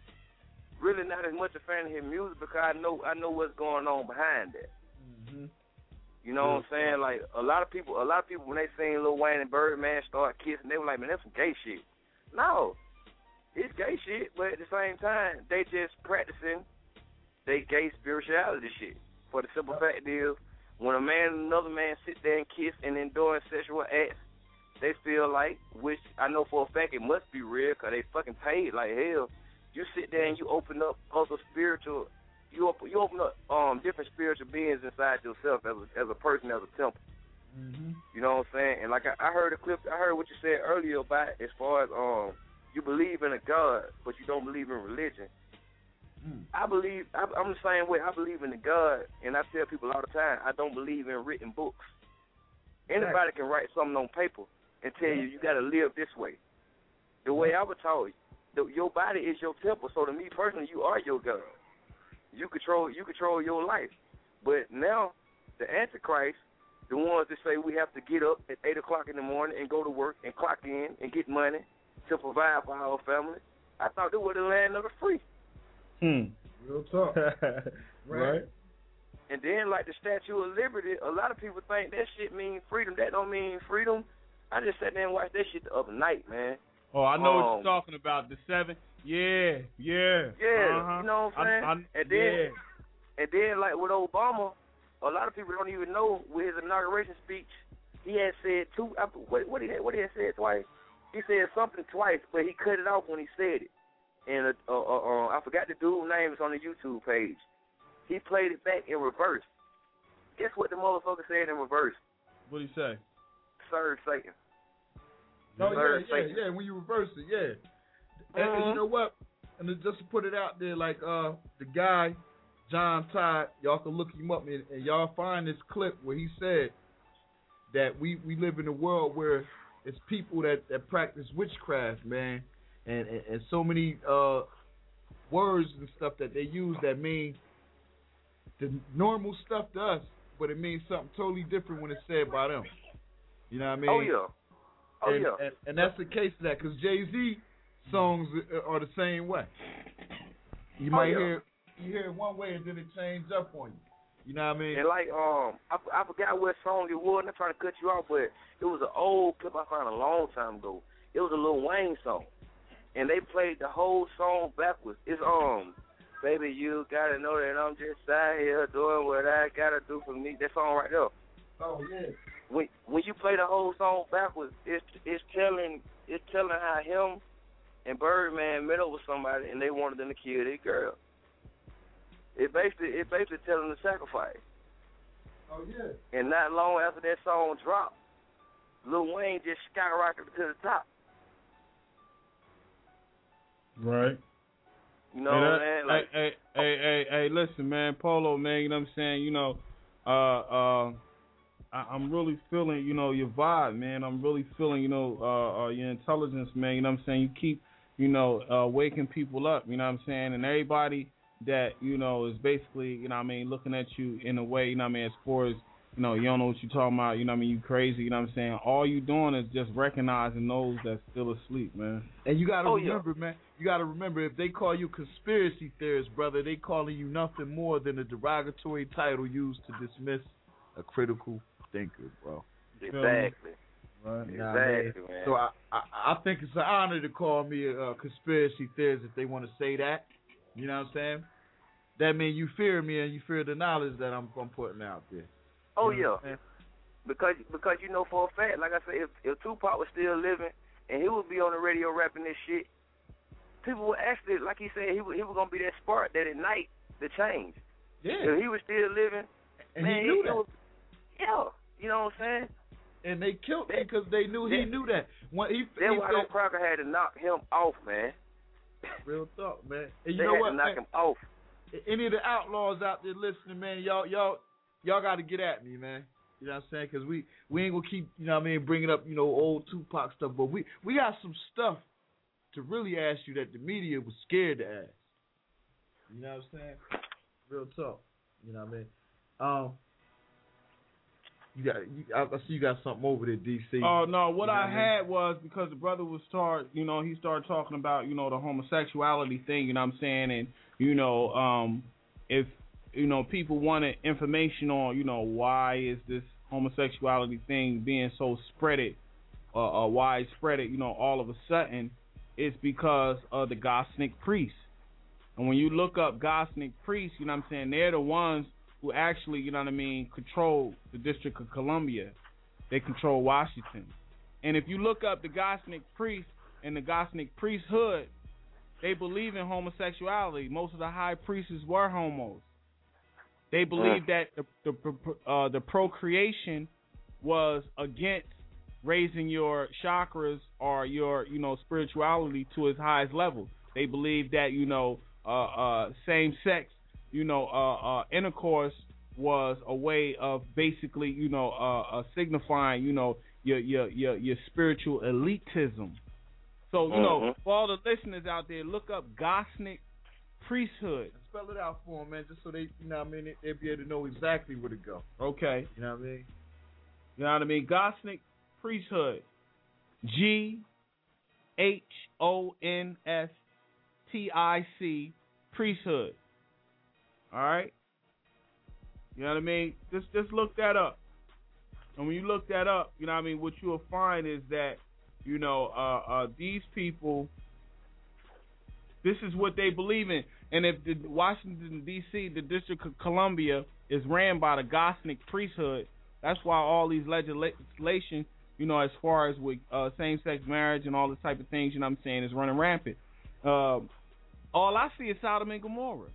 Really not as much a fan of his music because I know I know what's going on behind that. Mm-hmm. You know what I'm saying? Like a lot of people, a lot of people when they seen Lil Wayne and Birdman start kissing, they were like, "Man, that's some gay shit." No, it's gay shit, but at the same time, they just practicing they gay spirituality shit. For the simple fact is, when a man and another man sit there and kiss and enduring sexual acts, they feel like, which I know for a fact it must be real, cause they fucking paid like hell. You sit there and you open up other spiritual. You open, you open up um, different spiritual beings inside yourself as a, as a person, as a temple. Mm-hmm. You know what I'm saying? And like I, I heard a clip, I heard what you said earlier about as far as um, you believe in a God, but you don't believe in religion. Mm. I believe, I, I'm the same way. I believe in the God, and I tell people all the time, I don't believe in written books. Anybody can write something on paper and tell you you got to live this way. The way I was taught, the, your body is your temple. So to me personally, you are your God. You control you control your life. But now the Antichrist, the ones that say we have to get up at eight o'clock in the morning and go to work and clock in and get money to provide for our family. I thought they were the land of the free. Hmm. Real talk. right? right? And then, like the Statue of Liberty, a lot of people think that shit means freedom. That don't mean freedom. I just sat there and watched that shit the other night, man. Oh, I know um, what you're talking about. The seven. Yeah, yeah. Yeah, uh-huh. you know what I'm saying? I, I, and then, yeah. and then, like with Obama, a lot of people don't even know with his inauguration speech, he had said two. What, what he had, what he had said twice? He said something twice, but he cut it off when he said it. And uh, uh, uh, I forgot the dude's name. It's on the YouTube page. He played it back in reverse. Guess what the motherfucker said in reverse? What did he say? Serve Satan. No, Serve yeah, yeah, Satan. yeah. When you reverse it, yeah. And, Uh-huh. and you know what? And just to put it out there, like uh, the guy, John Todd, y'all can look him up and, and y'all find this clip where he said that we, we live in a world where it's people that, that practice witchcraft, man, and, and, and so many uh, words and stuff that they use that mean the normal stuff to us, but it means something totally different when it's said by them. You know what I mean? Oh, yeah. Oh, and, yeah. And, and that's the case of that, because Jay-Z songs are the same way. You Oh, might yeah. hear you hear it one way and then it changes up on you. You know what I mean? And like, um, I, I forgot what song it was. I'm not trying to cut you off, but it was an old clip I found a long time ago. It was a Lil Wayne song, and they played the whole song backwards. It's um, baby, you gotta know that I'm just out here doing what I gotta do for me. That song right there. Oh yeah. When when you play the whole song backwards, it's it's telling it's telling how him and Birdman met up with somebody and they wanted them to kill their girl. It basically it basically telling them to sacrifice. Oh yeah. And not long after that song dropped, Lil Wayne just skyrocketed to the top. Right. You know hey, what that, I'm saying? Like, hey, hey, hey, hey, hey, listen, man, Polo, man, you know what I'm saying? You know, uh, uh, I, I'm really feeling, you know, your vibe, man. I'm really feeling, you know, uh, uh, your intelligence, man. You know what I'm saying? You keep, you know, uh, waking people up, you know what I'm saying? And everybody that, you know, is basically, you know what I mean, looking at you in a way, you know what I mean, as far as, you know, you don't know what you're talking about, you know what I mean, you crazy, you know what I'm saying? All you doing is just recognizing those that's still asleep, man. And you gotta Oh, remember, yeah. man, you gotta remember, if they call you conspiracy theorist, brother, they calling you nothing more than a derogatory title used to dismiss a critical thinker, bro. exactly. Right. Exactly, Nah, man. man. So I, I I think it's an honor to call me a, a conspiracy theorist if they want to say that. You know what I'm saying? That means you fear me and you fear the knowledge that I'm, I'm putting out there. Oh, You know what yeah. I'm saying? Because because you know for a fact, like I said, if, if Tupac was still living and he would be on the radio rapping this shit, people would actually, like he said, he was, he was going to be that spark that ignite the change. Yeah. If he was still living, And man, he knew it that. was, yeah, you know what I'm saying? And they killed him because they knew he That- knew that. When he, That's he why said, them cracker had to knock him off, man. real talk, man. And you They know had what, to knock man? him off. Any of the outlaws out there listening, man, y'all, y'all, y'all got to get at me, man. You know what I'm saying? Because we, we ain't gonna keep, you know what I mean, bringing up, you know, old Tupac stuff, but we, we got some stuff to really ask you that the media was scared to ask. You know what I'm saying? Real talk. You know what I mean? Um, you got, you, I, I see you got something over there, D C. Oh no, what You know I what I mean? had was because the brother was start, you know, he started talking about, you know, the homosexuality thing, you know what I'm saying, and you know, um, if you know people wanted information on, you know, why is this homosexuality thing being so spreaded, uh, uh widespread, you know, all of a sudden, it's because of the Gosnick priests. And when you look up Gosnick priests, you know what I'm saying, they're the ones who actually, you know what I mean, control the District of Columbia. They control Washington. And if you look up the Gosnick priests and the Gosnick priesthood, they believe in homosexuality. Most of the high priests were homos. They believe that the the, uh, the procreation was against raising your chakras or your, you know, spirituality to its highest level. They believe that, you know, uh, uh, same sex, you know, uh, uh, intercourse was a way of basically, you know, uh, uh, signifying, you know, your your your your spiritual elitism. So, you know, Mhm. for all the listeners out there, look up Gosnick priesthood. Spell it out for them, man, just so they, you know what I mean, they, they'll be able to know exactly where to go. Okay. You know what I mean? You know what I mean? Gosnick priesthood. G H O N S T I C priesthood. All right? You know what I mean? Just just look that up. And when you look that up, you know what I mean, what you'll find is that, you know, uh, uh, these people, this is what they believe in. And if the Washington, D C, the District of Columbia, is ran by the Gosnick priesthood, that's why all these legislation, you know, as far as with uh, same-sex marriage and all this type of things, you know what I'm saying, is running rampant. Uh, all I see is Sodom and Gomorrah.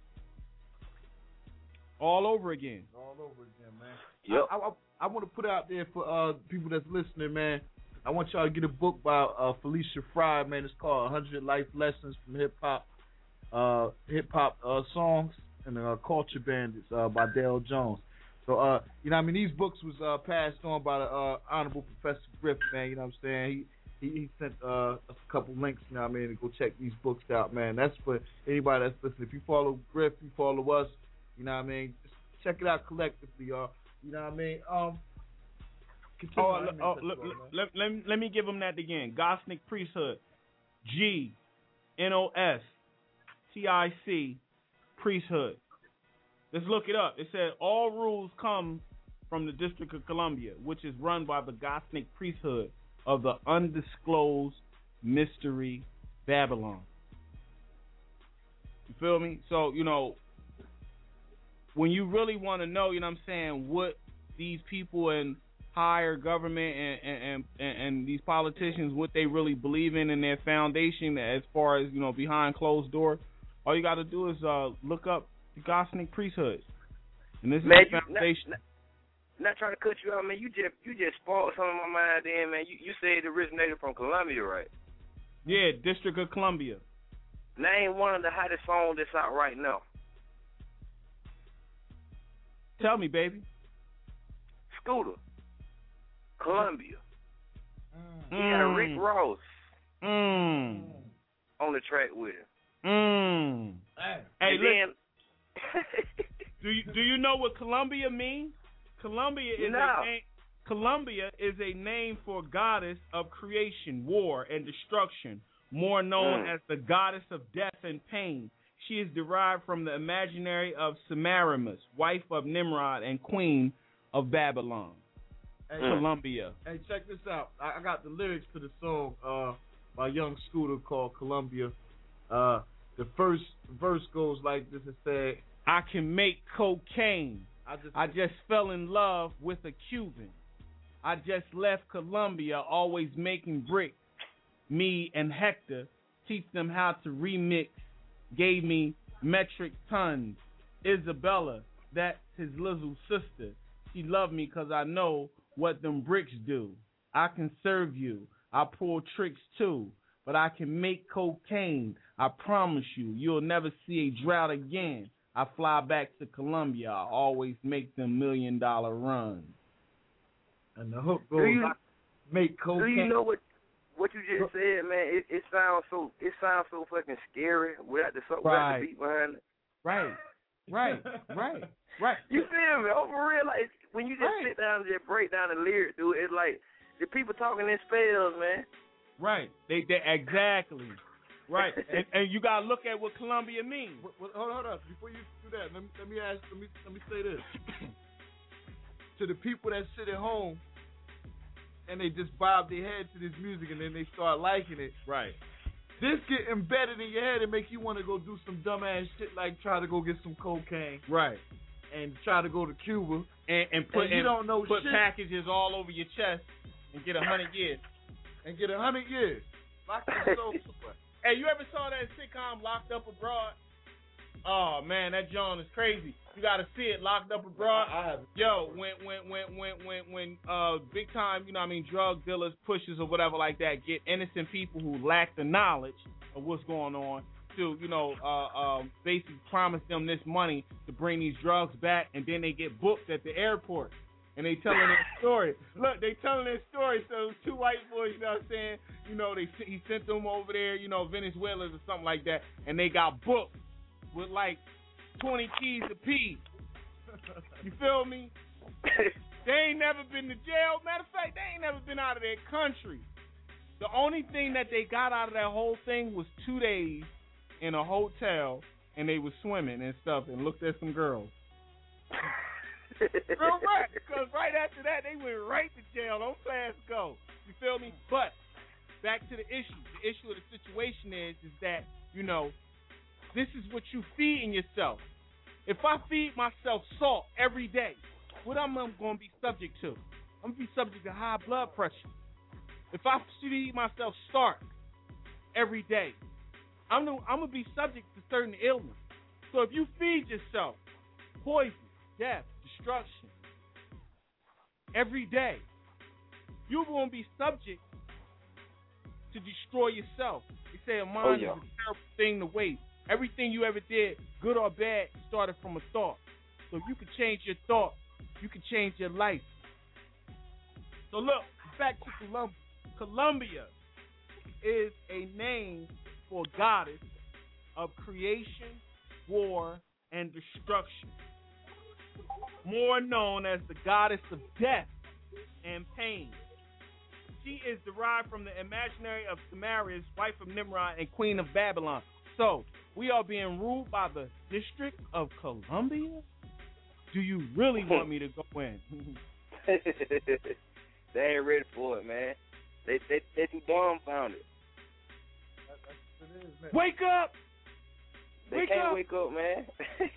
All over again. All over again, man. Yep. I, I, I want to put out there for uh, people that's listening, man. I want y'all to get a book by uh, Felicia Fry, man. It's called one hundred Life Lessons from Hip Hop, uh, Hip Hop uh, Songs and uh, Culture Bandits uh, by Dale Jones. So, uh, you know, what I mean, these books was uh, passed on by the uh, Honorable Professor Griff, man. You know what I'm saying? He he, he sent uh, a couple links, you know what I mean, to go check these books out, man. That's for anybody that's listening. If you follow Griff, you follow us. You know what I mean? Just check it out collectively, y'all. You know what I mean? Um, oh, uh, oh look, let, let, let me give them that again. Gosnick priesthood. G N O S T I C priesthood. Let's look it up. It said all rules come from the District of Columbia, which is run by the Gosnick priesthood of the undisclosed mystery Babylon. You feel me? So, you know, when you really want to know, you know what I'm saying, what these people in higher government and, and, and, and these politicians, what they really believe in in their foundation as far as, you know, behind closed doors, all you got to do is uh, look up the Gosnick priesthood. And this man, is the foundation. Not, not, not trying to cut you out, man. You just you just spoiled some of my mind then, man. You, you said it originated from Columbia, right? Yeah, District of Columbia. Name one of the hottest songs that's out right now. Tell me, baby. Scooter. Columbia. Mm. He had Rick Ross mm. on the track with him. Mm. Hey, and then, do you do you know what Columbia means? Columbia is no. a name, Columbia is a name for goddess of creation, war, and destruction, more known mm. as the goddess of death and pain. She is derived from the imaginary of Semiramis, wife of Nimrod and queen of Babylon. Hey, Columbia. Hey, check this out. I, I got the lyrics to the song uh, by Young Scooter called Columbia. Uh, the first verse goes like this. It said, I can make cocaine. I just, I just fell in love with a Cuban. I just left Columbia, always making bricks. Me and Hector teach them how to remix. Gave me metric tons. Isabella, that's his little sister. She loved me because I know what them bricks do. I can serve you. I pull tricks too. But I can make cocaine. I promise you, you'll never see a drought again. I fly back to Columbia. I always make them million dollar runs. And the hook goes, do you, make cocaine. Do you know what what you just said, man? It, it sounds so it sounds so fucking scary without the, without right. the beat behind it. Right, right, right, right. You feel me? Over real, like when you just right. sit down and just break down the lyrics, dude, it's like the people talking in spells, man. Right. They, they exactly. Right. and, and you gotta look at what Columbia means. Well, well, hold on, hold on. Before you do that, let me let me ask. Let me let me say this to the people that sit at home and they just bob their head to this music and then they start liking it. Right. This get embedded in your head and make you want to go do some dumbass shit like try to go get some cocaine. Right. And try to go to Cuba and, and put and you and don't know put shit. packages all over your chest and get a hundred years. And get a hundred years. Lock your soul. Hey, you ever saw that sitcom Locked Up Abroad? Oh man, that John is crazy. You gotta see it, Locked Up Abroad. I have. Yo, when when when when when when uh big time, you know what I mean, drug dealers, pushers or whatever like that get innocent people who lack the knowledge of what's going on to, you know, uh um basically promise them this money to bring these drugs back, and then they get booked at the airport. And they telling their story. Look, they telling their story. So two white boys, you know what I'm saying? You know, they he sent them over there, you know, Venezuelans or something like that, and they got booked with like twenty keys apiece. You feel me? They ain't never been to jail. Matter of fact, they ain't never been out of their country. The only thing that they got out of that whole thing was two days in a hotel, and they was swimming and stuff and looked at some girls. Real right, because right after that, they went right to jail. Don't class go. You feel me? But back to the issue. The issue of the situation is, is that, you know, this is what you feeding yourself. If I feed myself salt every day, what am I going to be subject to? I'm going to be subject to high blood pressure. If I feed myself starch every day, I'm going I'm to be subject to certain illness. So if you feed yourself poison, death, destruction every day, you're going to be subject to destroy yourself. They say a mind oh, yeah. is a terrible thing to waste. Everything you ever did, good or bad, started from a thought. So if you can change your thought, you can change your life. So look, back to Columbia. Columbia is a name for goddess of creation, war, and destruction. More known as the goddess of death and pain. She is derived from the imaginary of Samaris, wife of Nimrod and queen of Babylon. So, we are being ruled by the District of Columbia? Do you really want me to go in? They ain't ready for it, man. They they they too dumbfounded. Wake up! They wake can't up. wake up, man. And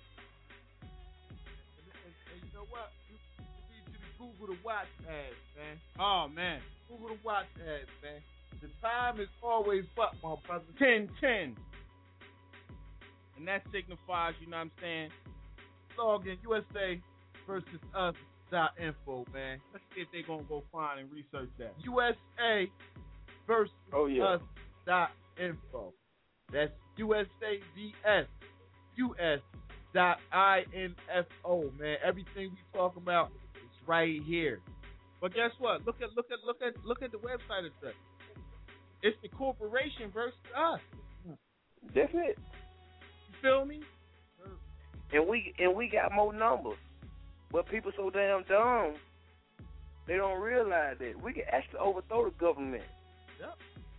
you know what? You, you need you to Google the watch ads, man. Oh, man. Google the watch ads, man. The time is always up, my brother. ten ten. And that signifies, you know what I'm saying? Log in U S A versus us dot info, man. Let's see if they're going to go find and research that. U S A versus oh, yeah. us dot info. That's U S A V S U S dot I N F O, man. Everything we talk about is right here. But guess what? Look at look at look at look at the website itself. It's the corporation versus us. That's it. You feel me? And we and we got more numbers. But people so damn dumb, they don't realize that we can actually overthrow the government. Yep.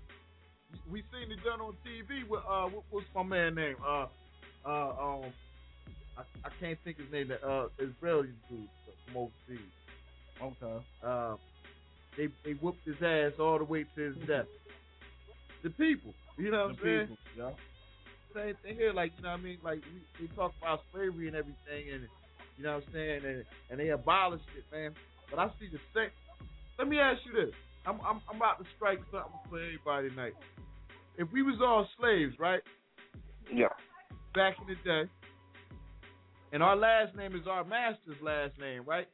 We seen it done on T V with uh what, what's my man name? Uh uh um I, I can't think his name, that uh Israeli dude from overseas. Okay. Uh they they whooped his ass all the way to his death. The people. You know what the I'm saying? people, yeah. Same thing here, like, you know what I mean? Like we, we talk about slavery and everything, and you know what I'm saying, and and they abolished it, man. But I see the same. Let me ask you this. I'm I'm I'm about to strike something for everybody tonight. If we was all slaves, right? Yeah. Back in the day, and our last name is our master's last name, right?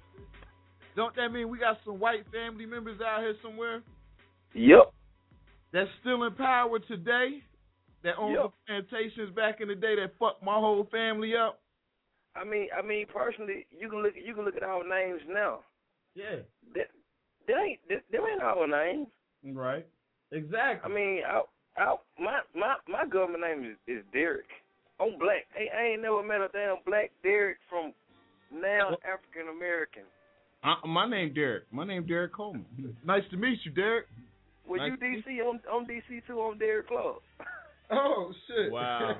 Don't that mean we got some white family members out here somewhere? Yep. That's still in power today? That owned yep. the plantations back in the day that fucked my whole family up? I mean, I mean, personally, you can look, you can look at our names now. Yeah. That, that ain't, that, that ain't our names. Right. Exactly. I mean, I, I, my, my, my government name is, is Derek. I'm black. I, I ain't never met a damn black Derek from now African American. Uh, my name Derek. My name Derek Coleman. Nice to meet you, Derek. Well, nice you D C. I'm, I'm D C too. I'm Derek Clark. Oh shit! Wow.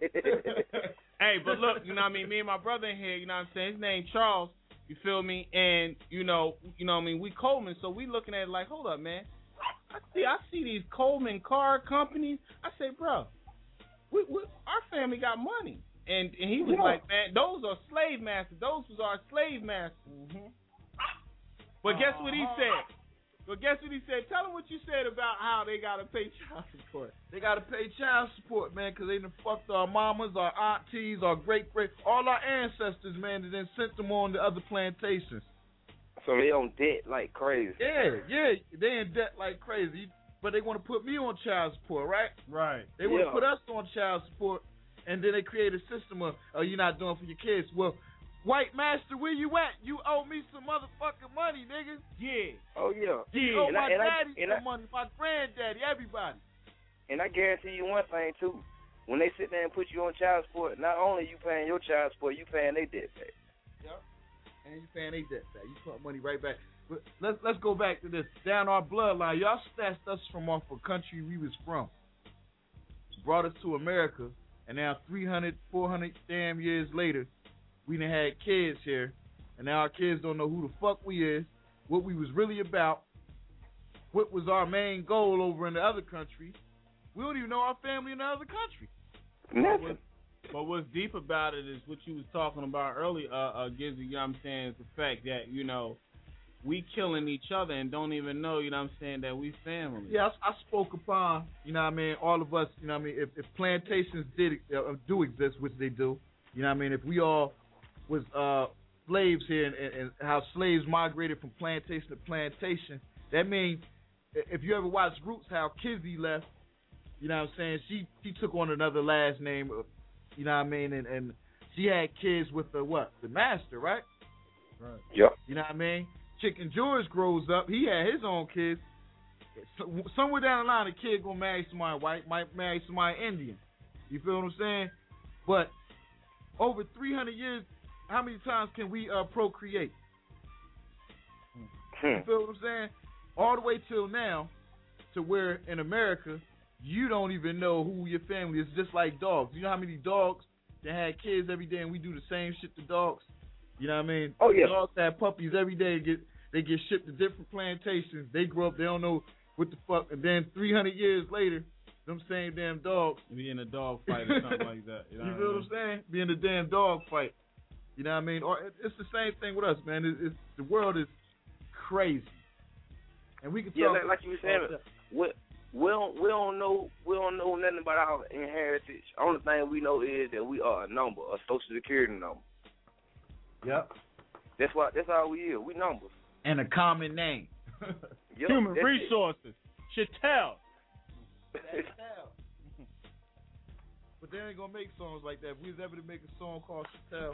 Hey, but look, you know what I mean. Me and my brother in here, you know what I'm saying. His name Charles. You feel me? And you know, you know what I mean. We Coleman, so we looking at it like, hold up, man. I see, I see these Coleman car companies. I say, bro, we, we our family got money, and and he was yeah. like, man, those are slave masters. Those was our slave masters. Mm-hmm. But guess what he said? But guess what he said? Tell him what you said about how they got to pay child support. They got to pay child support, man, because they done fucked our mamas, our aunties, our great-great, all our ancestors, man, and then sent them on to other plantations. So they on debt like crazy. Yeah, yeah, they in debt like crazy. But they want to put me on child support, right? Right. They want to yeah. put us on child support, and then they create a system of, oh, you're not doing for your kids. Well, white master, where you at? You owe me some motherfucking money, nigga. Yeah. Oh, yeah. You yeah. owe and my I, and daddy I, and some I, money, my granddaddy, everybody. And I guarantee you one thing, too. When they sit there and put you on child support, not only you paying your child support, you paying their debt back. Yep. and you paying they debt back. You put money right back. But let's let's go back to this. Down our bloodline, y'all snatched us from off a country we was from, brought us to America, and now three hundred, four hundred damn years later, we done had kids here, and now our kids don't know who the fuck we is, what we was really about, what was our main goal over in the other country. We don't even know our family in the other country. But, but what's deep about it is what you was talking about earlier, uh, uh, Gizzy, you know what I'm saying, is the fact that, you know, we killing each other and don't even know, you know what I'm saying, that we family. Yeah, I, I spoke upon, you know what I mean, all of us, you know what I mean, if, if plantations did uh, do exist, which they do, you know what I mean, if we all was uh, slaves here and, and, and how slaves migrated from plantation to plantation, that means if you ever watched Roots, how Kizzy left, you know what I'm saying, she, she took on another last name, you know what I mean, and, and she had kids with the what? The master, right? Right. Yep. You know what I mean? Chicken George grows up. He had his own kids. So, somewhere down the line, a kid gonna marry somebody white, might marry somebody Indian. You feel what I'm saying? But over three hundred years, how many times can we uh, procreate? Hmm. You feel what I'm saying? All the way till now, to where in America, you don't even know who your family is. Just like dogs. You know how many dogs that had kids every day, and we do the same shit to dogs? You know what I mean? Oh yeah. Dogs have puppies every day. Get they get shipped to different plantations. They grow up. They don't know what the fuck. And then three hundred years later, them same damn dogs be in a dog fight or something like that. You, know you what feel I mean? what I'm saying? Be in a damn dog fight. You know what I mean? Or it, it's the same thing with us, man. It, it's, the world is crazy, and we can Yeah, talk. like, like you were saying, we, we don't we don't know we don't know nothing about our heritage. Only thing we know is that we are a number, a social security number. Yep. That's why. That's all we is. We numbers. And a common name. Yep, Human that's resources. Chattel. But they ain't gonna make songs like that. If we was ever to make a song called Chattel.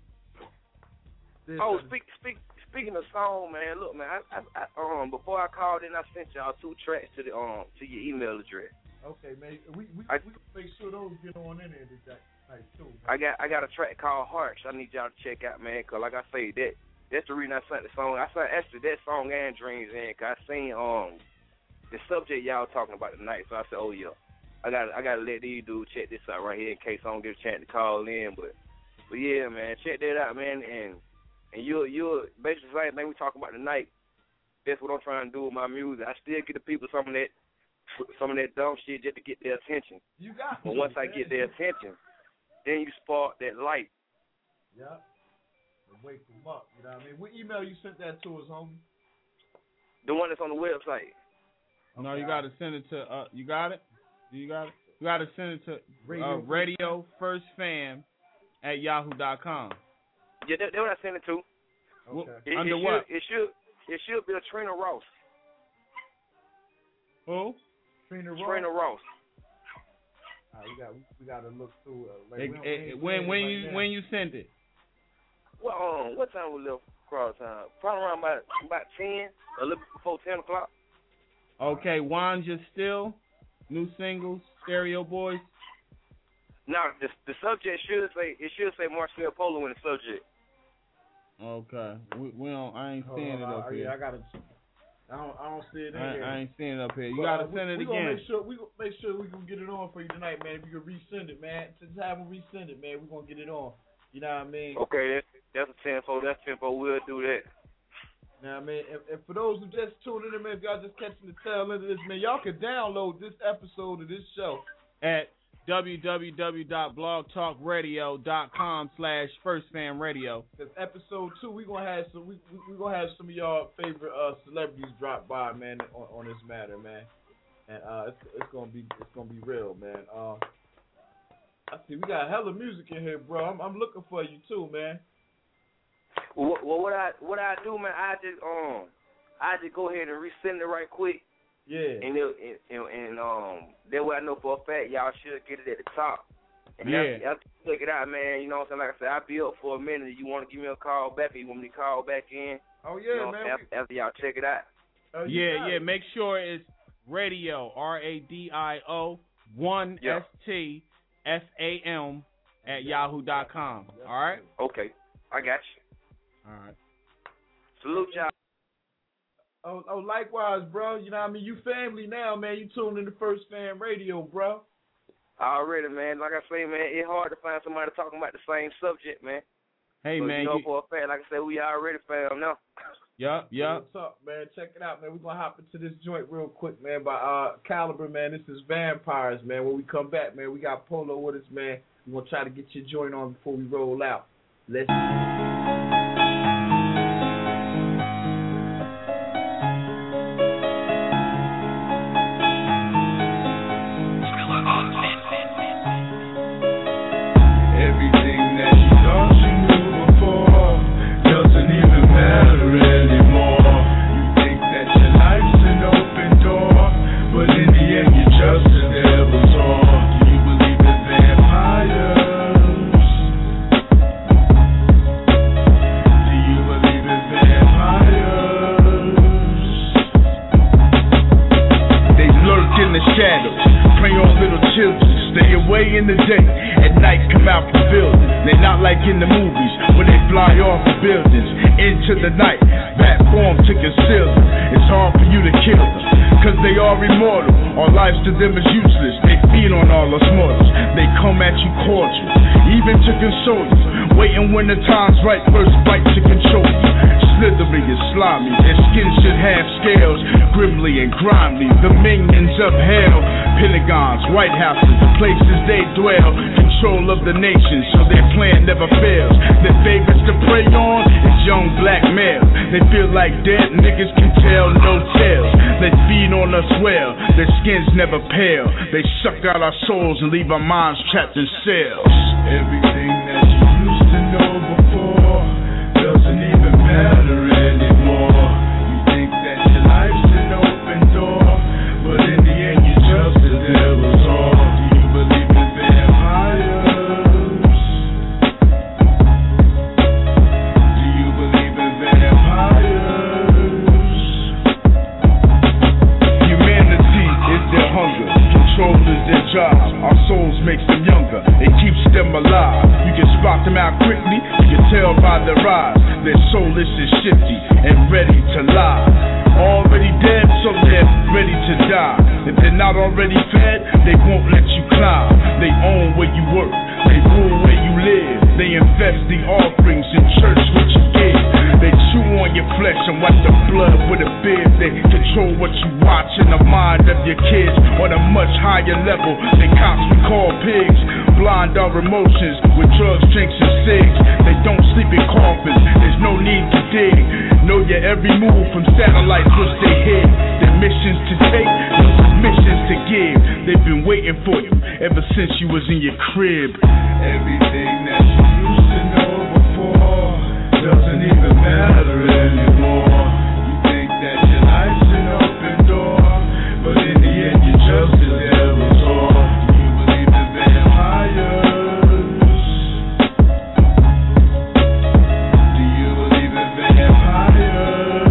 Oh, speak, speak, speaking of song, man. Look, man. I, I, I, um, before I called in, I sent y'all two tracks to the um to your email address. Okay, man. We we I, we make sure those get on in there today. Nice too. Man. I got I got a track called Hearts. I need y'all to check out, man. Cause like I say, that that's the reason I sent the song. I sent actually that song and Dreams in. Cause I seen um the subject y'all talking about tonight. So I said, oh yeah, I got I gotta let these dudes check this out right here in case I don't get a chance to call in. But but yeah, man, check that out, man. And and you you basically the same thing we talking about tonight. That's what I'm trying to do with my music. I still get the people some of that some of that dumb shit just to get their attention. You got But once I get their attention, then you spark that light. Yep. And wake them up. You know what I mean? What email you sent that to us, homie? The one that's on the website. No, you got to send it to. Uh, you got it. You got it. You got to send it to Radio, uh, Radio First Fam at yahoo dot com. Yeah, that's that what I sent it to. Okay. It, Under it what? Should, it should it should be a Trina Ross. Who? Trina Ross. Trina Ross. All right, we got we got to look through. Uh, like It, we don't- it, we ain't when saying when it right you now. when you send it? Well, um, what time we left cross time? Probably around about about ten, a little before ten o'clock. Okay, Wanja Still, new singles, Stereo Boys. Now the the subject should say it should say Marcel Polo in the subject. Okay, we, we don't. I ain't Hold seeing on, it up I, here. Yeah, I gotta. I don't. I don't see it in I, here. I ain't seeing it up here. You But, gotta uh, send we, it we Gonna again. make sure we gonna make sure we can get it on for you tonight, man. If you can resend it, man, just have them resend it, man. We are gonna get it on. You know what I mean? Okay, that's that's a tempo. That's tempo. We'll do that. You know what I mean? And, and for those who just tuning in, man, if y'all just catching the tail end of this, man, y'all can download this episode of this show At www.blogtalkradio.com slash firstfamradio. Because episode two, we gonna have some. We we, we gonna have some of y'all favorite uh, celebrities drop by, man, on, on this matter, man. And uh, it's it's gonna be it's gonna be real, man. Uh, I see we got hella music in here, bro. I'm I'm looking for you too, man. Well, well, what I what I do, man, I just um I just go ahead and resend it right quick. Yeah. And it, and, and, and um that way I know for a fact y'all should get it at the top. And Yeah. After, after you check it out, man. You know what I'm saying? Like I said, I'll be up for a minute. You want to give me a call back? Or you want me to call back in? Oh You yeah, know, man. After, after y'all check it out. Oh, you Yeah, got yeah. it. Make sure it's radio, R A D I O, one Yeah. S T F A M at yahoo dot com. All right? Okay, I got you. All right. Salute y'all. Oh, oh, likewise, bro. You know what I mean? You family now, man. You tuned in to First Fam Radio, bro. Already, man. Like I say, man, it's hard to find somebody talking about the same subject, man. Hey, so, man. You know, you... for a fact, like I said, we already fam now. Yup, yup. What's up, man? Check it out, man. We're going to hop into this joint real quick, man, by uh, Caliber, man. This is Vampires, man. When we come back, man, we got Polo with us, man. We're going to try to get your joint on before we roll out. Let's in the day, at night come out from buildings. They not like in the movies when they fly off the buildings into the night. Bat form to conceal them. It's hard for you to kill them, cause they are immortal. Our lives to them is useless. They feed on all us mortals. They come at you cordial, even to console you. Waiting when the time's right, first bite to control you. Slithery and slimy, their skin should have scales. Grimly and grimy, the minions of hell. Pentagons, White Houses, the places they dwell. Control of the nation, so their plan never fails. Their favorites to prey on is young black males. They feel like dead niggas can tell no tales. They feed on us well, their skins never pale. They suck out our souls and leave our minds trapped in cells. Everything that you used to know before doesn't even matter anymore. You think that your life's an open door, but in the end you just the devil's all. Do you believe in vampires? Do you believe in vampires? Humanity is their hunger, control is their job. Our souls makes them younger, it keeps them alive. You can spot them out quickly, you can tell by their eyes. Their soulless is shifty and ready to lie. Already dead, so they're ready to die. If they're not already fed, they won't let you climb. They own where you work, they rule where you live. They invest the offerings in church which you give. They chew on your flesh and wipe the blood with a bib. They control what you watch in the mind of your kids. On a much higher level than cops we call pigs. Blind our emotions with drugs, drinks, and cigs. They don't sleep in coffins, there's no need to dig. Know your every move from satellites which they hit. Their missions to take, no submissions to give. They've been waiting for you ever since you was in your crib. Everything that you used to know before doesn't even matter anymore. You think that your life's an open door, but in the end you just the devil's all. Do you believe in vampires? Do you believe in vampires?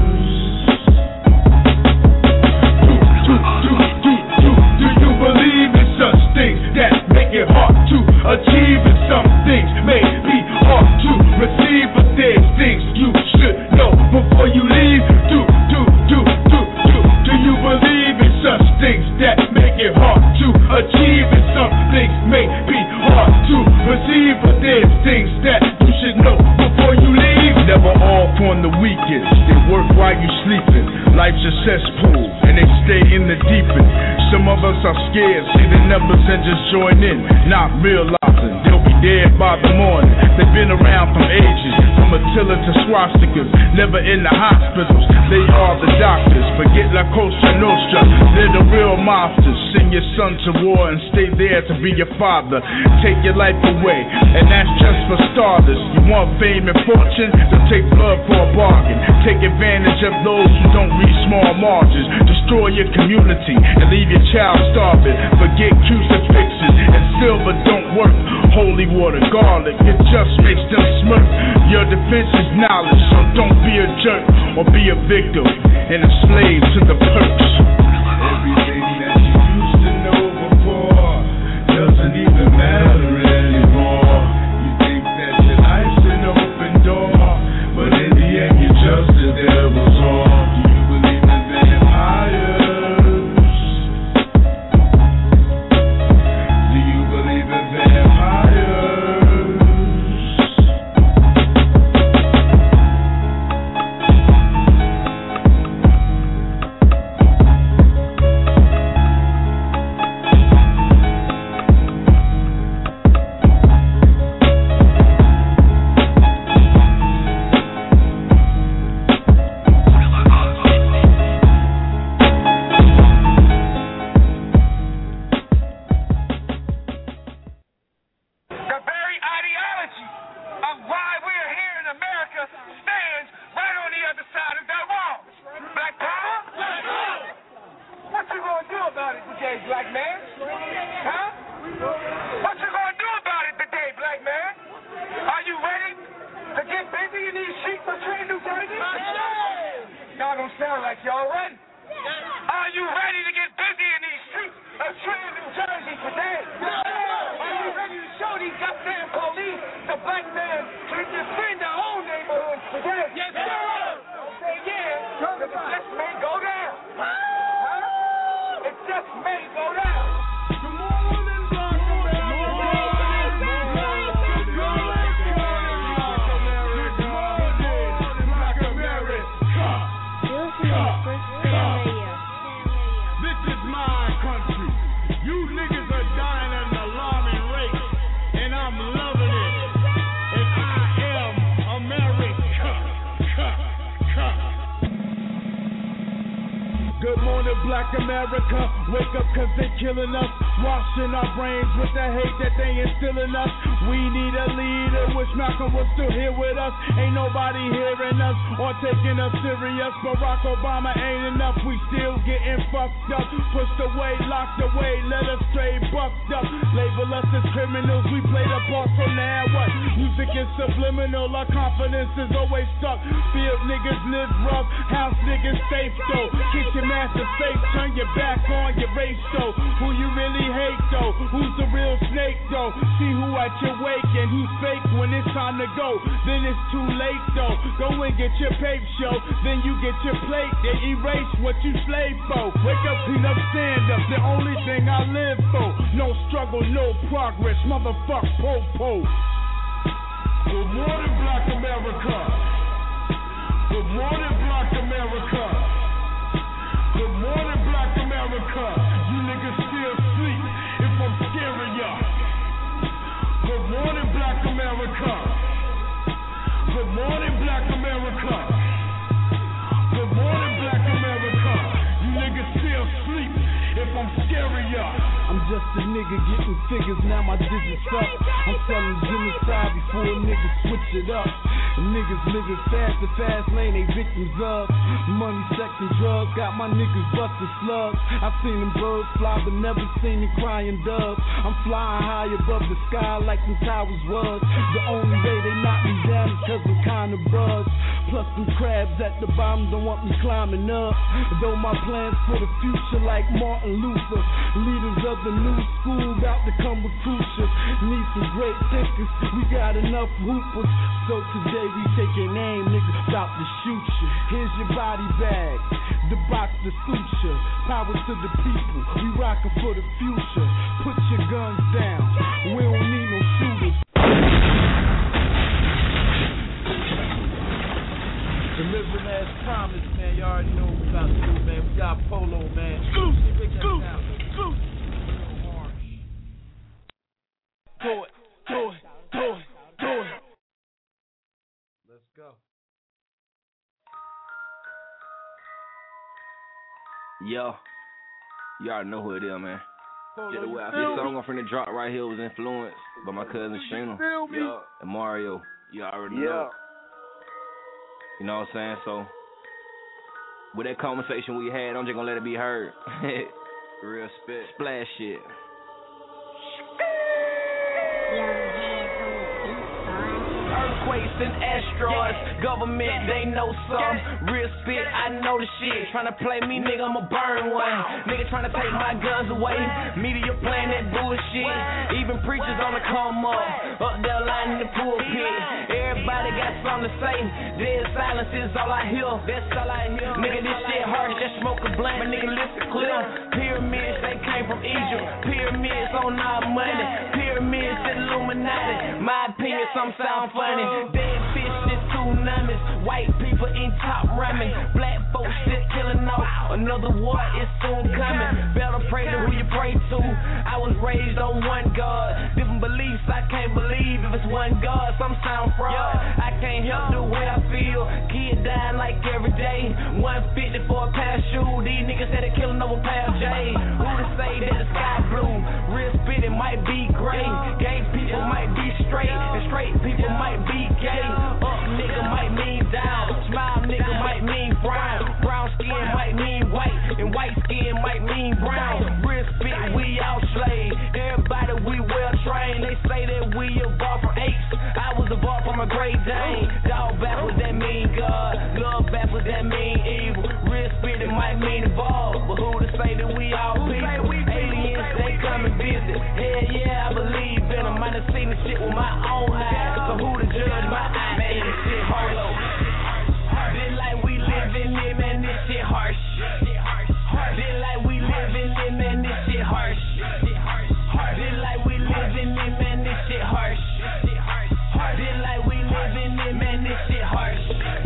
Do, do, do, do, do, do you believe in such things that make it hard to achieve, and some things may be hard to receive, but there's things you should know before you leave. Do, do, do, do, do, do you believe in such things that make it hard to achieve, and some things may be hard to receive, but there's things that you should know before you leave. Never off on the weekends, they work while you sleeping. Life's a cesspool, and they stay in the deep end. Some of us are scared, see the numbers and just join in, not realizing they'll be dead by the morning. They've been around from ages, from Attila to swastikas, never in the hospitals. They are the doctors, forget La Cosa Nostra. They're the real mobsters. Send your son to war and stay there to be your father. Take your life away, and that's just for starters. You want fame and fortune? They'll take blood for a bargain. Take advantage of those who don't reach small margins. Destroy your community and leave your child starving. Forget crucifixes and silver don't work. Holy water, garlic, it just makes them smirk. Your defense is knowledge, so don't be a jerk or be a victim and a slave to the perks. Everything that you used to know before doesn't even matter anymore. You think that your life's an open door, in these streets of Trenton, New Jersey? Y'all don't sound like y'all ready. Are you ready to get busy in these streets of Trenton, New Jersey today? Are you ready to show these goddamn police the black man can defend their own neighborhoods today? Yes, sir. Say yeah, because it just may go down. Huh? It just may go down. Good morning, Black This is my country. You niggas are dying at an alarming rate, and I'm loving it. And I am America. Good morning, Black America. Wake up, cause they killing us. Washing our brains with the hate that they instilling us. We need a leader. Wish Malcolm was still here with us. Ain't nobody hearing us or taking us serious. Barack Obama ain't enough. We still getting fucked up. Pushed away, locked away, let us stray bucked up. Label us as criminals. We play the part, so now what? Music is subliminal. Our confidence is always stuck. Field niggas live rough. House niggas safe though. Kitchen master safe. Turn your back on your race though. Who you really hate though? Who's the real snake though? See who at your wake and who's fake when it's time to go. Then it's too late though. Go and get your paper show. Then you get your plate. They erase what you slave for. Wake up, clean up, stand up. The only thing I live for. No struggle, no progress. Motherfuck po-po. Good morning, Black America. Good morning, Black America. Good morning, Black America. You niggas still sleep if I'm scaring ya. Good morning, Black America. Good morning, Black America. Good morning, Black America. You niggas still sleep if I'm scaring ya. I'm just a nigga getting figures, now my digits up. I'm selling genocide before niggas switch it up. And niggas living fast, the fast lane, they victims of money, sex, and drugs. Got my niggas busting slugs. I've seen them birds fly, but never seen them crying doves. I'm flying high above the sky like them towers was. The only way they knock me down is cause I'm kinda buzzed. Plus them crabs at the bottom don't want me climbing up. Though my plans for the future like Martin Luther. Leaders of the new school about to come with crucial. Need some great thinkers, we got enough hoopers. So today we taking aim, niggas about to shoot you. Here's your body bag, the box to suture. Power to the people, we rockin' for the future. Put your guns down, we don't need no shooters. Delivering as promised, man. You already know what we about to do, man. We got Polo, man. Scoop, scoop, scoop. Do it, do it, do it, do it. Let's go. Yo, you already know who it is, man. Polo, Just the way I feel this song I'm finna drop right here was influenced by my cousin Shayna feel me? yeah, and Mario. You already Yeah. know. You know what I'm saying? So, with that conversation we had, I'm just gonna let it be heard. Real spit. Splash shit. Earthquakes and asteroids, government, they know some. Real spit, I know the shit. Tryna play me, nigga, I'ma burn one. Nigga tryna take my guns away. Media playing that bullshit. Even preachers on the come up. Up there lying in the pulpit. Everybody got something to say. Dead silence is all I hear. That's all I hear. Nigga, this shit harsh, just smoke a blunt. My nigga, listen clear. Pyramids, they came from Egypt. Pyramids on our money. Pyramids, Illuminati. My opinion, some sound funny. Dead fish, just tsunamis. White people in top ramen. Black folks just killing off. Another war is soon coming. Better pray to who you pray to. I was raised on one God. Different beliefs, I can't believe if it's one God. Some sound fraud. I can't help the way I feel. Kid dying like every day. one fifty for a pair of shoes. These niggas said they're killing over pair of J. Who to say that the sky blue? Real spit, it might be gray. Gay people might be straight. And straight people might be gay. Up nigga might mean down. Smile nigga might mean brown. Brown skin might mean white. And white skin might mean brown. Real spit, we all slave. Everybody we well trained. They say that we evolved from apes. I was evolved from a great Great Dane. Dog backwards, that mean God. Love backwards, that mean evil. Real spirit might mean evolve, but who to say that we all people? Aliens, they come and visit. Hell yeah, I believe in them. I done seen the shit with my own eyes. So who to judge my eyes? Man, this shit holo. Been like we living in, man, this shit harsh. Been like we living in, man, this shit harsh. Been like we living in, man, this shit harsh. Been like we living in, man, this shit harsh.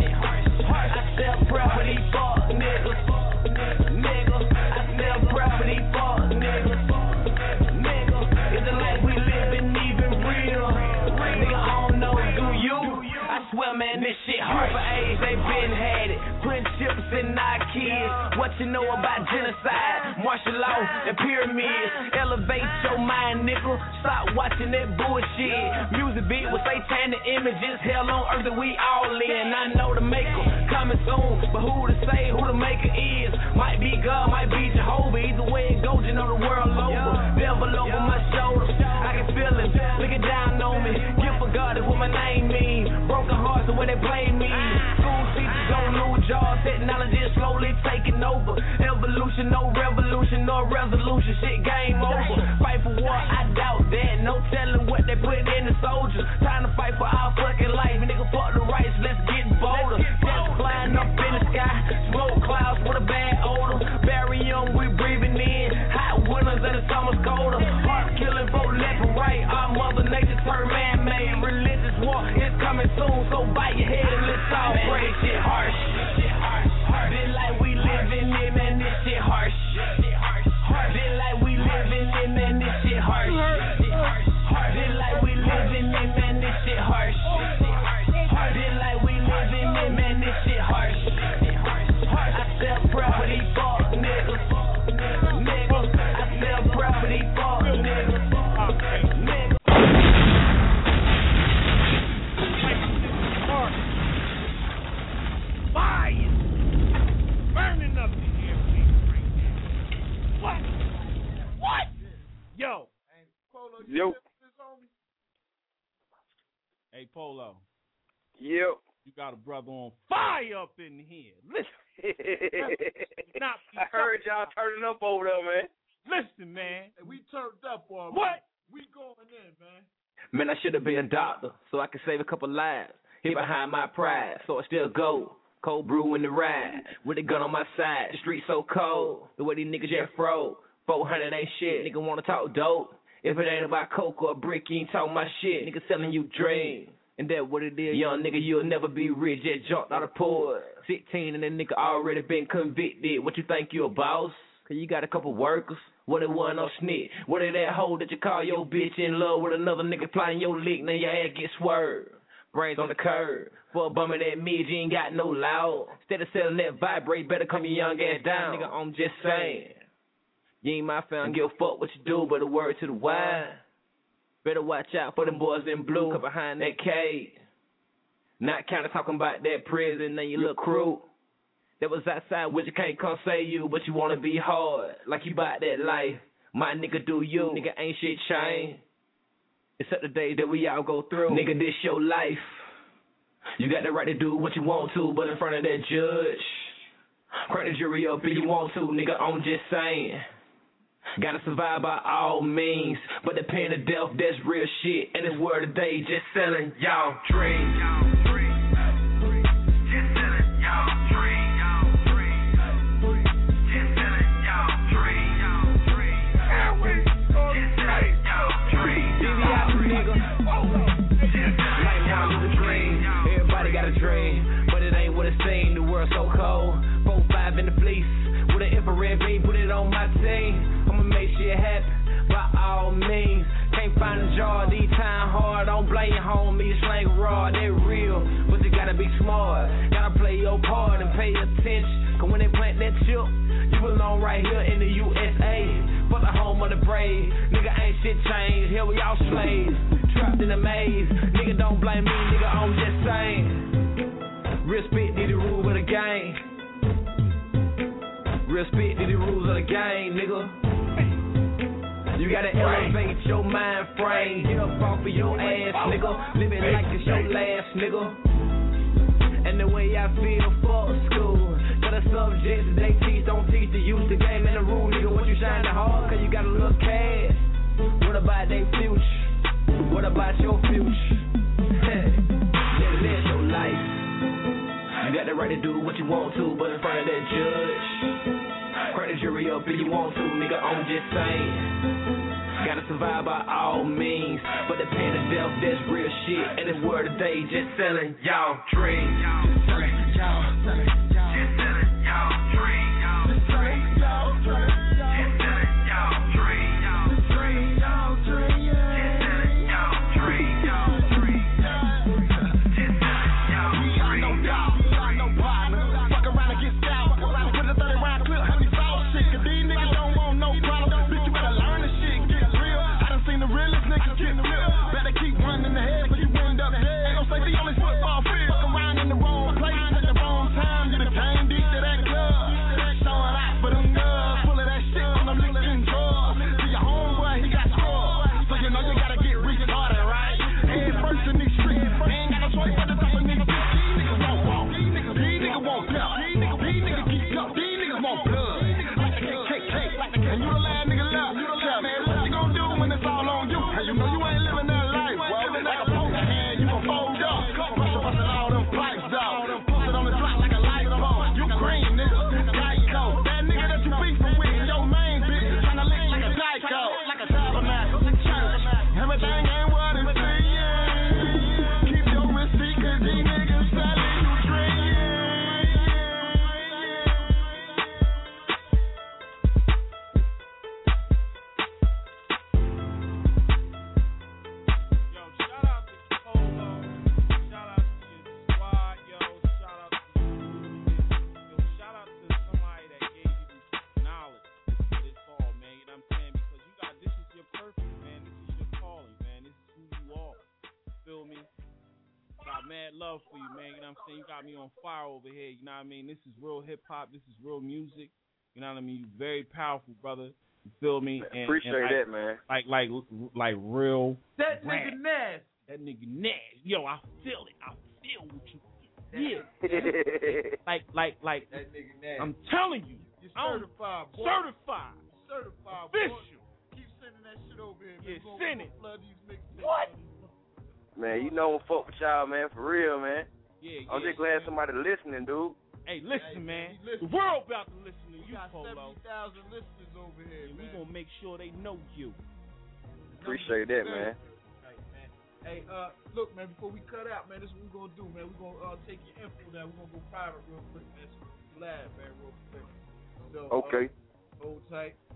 I sell property, fuck niggas. Nigga, I sell property, fuck niggas. Nigga, is it like we living even real? Nigga, I don't know, do you? I swear, man, this shit harsh. For age, they been had it. Putting chips in our kids. What you know about genocide, martial law, and pyramids? Elevate your mind, nigga. Stop watching that bullshit. Music beat with satanic images. Hell on earth that we all in. I know the maker coming soon, but who to say who the maker is? Might be God, might be Jehovah. Either way it goes, you know the world over. Devil over my shoulder. I can feel him looking down on me. Gift for God is what my name means. Broken hearts the way they blame me. School teachers on new jobs. Technology is slowly taking over. Evolution, no revolution, no resolution. Shit, game over. Fight for war, I doubt that. No telling what they put in the soldiers. Time to fight for our fucking life. Nigga, fuck the rights, let's get bolder. Just flying up in the sky. Smoke clouds with a bad odor. Barium, we breathing in. Hot winters and the summer's colder. Heart killing, both left and right. Our mother nature turn man-made. Religious war is coming soon, so bite your head and let's all pray. Shit harsh. Been like we living in, man, this shit harsh. Been like we living in, man, this shit harsh. Been like we living in, man, this shit harsh. Been like we living in, man, this shit harsh. I sell property, fuck niggas. Nigga, I sell property, fuck niggas. Nigga. Fire! Burning up the airwaves right now. What? What? Yo. Yo. Hey, Polo. Yo. You got a brother on fire up in here. Listen. Not I heard y'all turning up over there, man. Listen, man. Hey, we turned up on What? We going in, man. Man, I should have been a doctor so I could save a couple lives. Hid behind my pride, so I still go. Cold brew in the ride, with a gun on my side. The street so cold, the way these niggas just froze. four hundred ain't shit, nigga wanna talk dope. If it ain't about coke or a brick, you ain't talking my shit. Nigga selling you dreams, and that what it is. Young nigga, you'll never be rich, just jumped out of poor. sixteen and that nigga already been convicted. What you think you a boss? Cause you got a couple workers. What it wasn't no snitch. What it that hoe that you call your bitch in love with another nigga plotting your lick, now your ass get swerved. Brains on the curb. For a bummer that mid, you ain't got no loud. Instead of selling that vibrate, better come your young ass down. Nigga, I'm just saying. You ain't my fan, give a fuck what you do, but a word to the wise. Better watch out for them boys in blue, cause behind that cage. Not kinda talking about that prison, now you look cruel. That was outside, which you can't come say you, but you wanna be hard, like you bought that life. My nigga do you, nigga ain't shit changed. Except the days that we all go through. Nigga, this your life. You got the right to do what you want to, but in front of that judge, crank the jury up if you want to, nigga, I'm just saying. Gotta survive by all means, but the pain of death, that's real shit. And this world today just selling y'all dreams. Just selling y'all dreams. Just selling y'all dreams. Just selling y'all dreams. D V I, nigga. Like now is a dream. Everybody got a dream, but it ain't what it seems. The world so cold. Four five in the fleece with an infrared beam. Put it on my team. I'ma make shit happen by all means. Can't find a jar, these time hard. Don't blame your homie, slang raw, they real. But you gotta be smart, gotta play your part and pay attention. Cause when they plant that chip, you belong right here in the U S A. For the home of the brave, nigga ain't shit changed. Here we all slaves, trapped in a maze. Nigga don't blame me, nigga, I'm just saying. Real spit did the rules of the game. Real spit did the rules of the game, nigga. You You gotta elevate your mind frame. Get up off of your ass, nigga. Live it like it's your last, nigga. And the way I feel for school. For the subjects that they teach, don't teach the youth the game and the rule, nigga. What you shining hard, cause you got a little cash. What about their future? What about your future? Live, live your life. You got the right to do what you want to, but in front of that judge, crack the jury up if you want to, nigga. I'm just saying. Gotta survive by all means, but the pain of death, that's real shit. And this world today just selling y'all dreams. Just selling y'all, selling y'all, just selling y'all dreams. Just selling y'all dreams. Just selling y'all dreams. Just selling y'all dreams. Just selling y'all dreams. Y'all dreams. Just selling y'all dreams. No doubt, no partner. Fuck around and get stout. Fuck around and put a thirty round clip. Honey sauce shit. Cause these niggas don't want no problem. Bitch, you better learn this shit. Seen the realest niggas get real. Better keep running the head, but you end up dead. Ain't no safety on this football field. Fuck around in the wrong place at the wrong time. You the came deep to that club. Showing out for them girls. Full of that shit on them licking drugs. See your homeboy, he got scrubs. So you know you gotta get retarded, right? Head first in these streets. Ain't got no choice but to top a nigga. These niggas won't walk. These niggas won't pep. These niggas keep up. These niggas want blood. Like the cake, cake, cake. And you the last nigga left. Tell me, what you gonna do when it's all on you? And you know you ain't living that life. Well, like a poker hand, you gon' fold up. Pressure busting all them pipes out. Push it on the block like a light bulb. You green, nigga. Geico. That nigga that you beefing with, your main bitch, tryna lick like a Geico. Like a tabernacle. Church. Everything ain't what it seems. Keep your receipt, cause these niggas selling you dreams. Mad love for you, man. You know what I'm saying? You got me on fire over here. You know what I mean? This is real hip hop. This is real music. You know what I mean? You very powerful, brother. You feel me? And, Appreciate and like, that, man. Like, like, like real. That rap. nigga nasty. That nigga nasty. Yo, I feel it. I feel what you feel. like, like, like. That nigga nasty. I'm telling you. You're certified, boy. Certified. Certified, official. Boy. Keep sending that shit over here. Yeah, man. send it. Flood these mixtapes. What? Man, you know I'm fuck with y'all, man, for real, man. Yeah, yeah. I'm just glad somebody listening, dude. Hey, listen, Hey, man. man, listen. The world about to listen to We you, got Polo. seventy thousand listeners over here, And we man. gonna make sure they know you. Appreciate that, man. Right, man. Hey, uh, look, man, before we cut out, man, this is what we're gonna do, man. We're gonna uh, take your info down. We're gonna go private real quick, man. So we live, man, real quick. So, Okay. Uh, hold tight.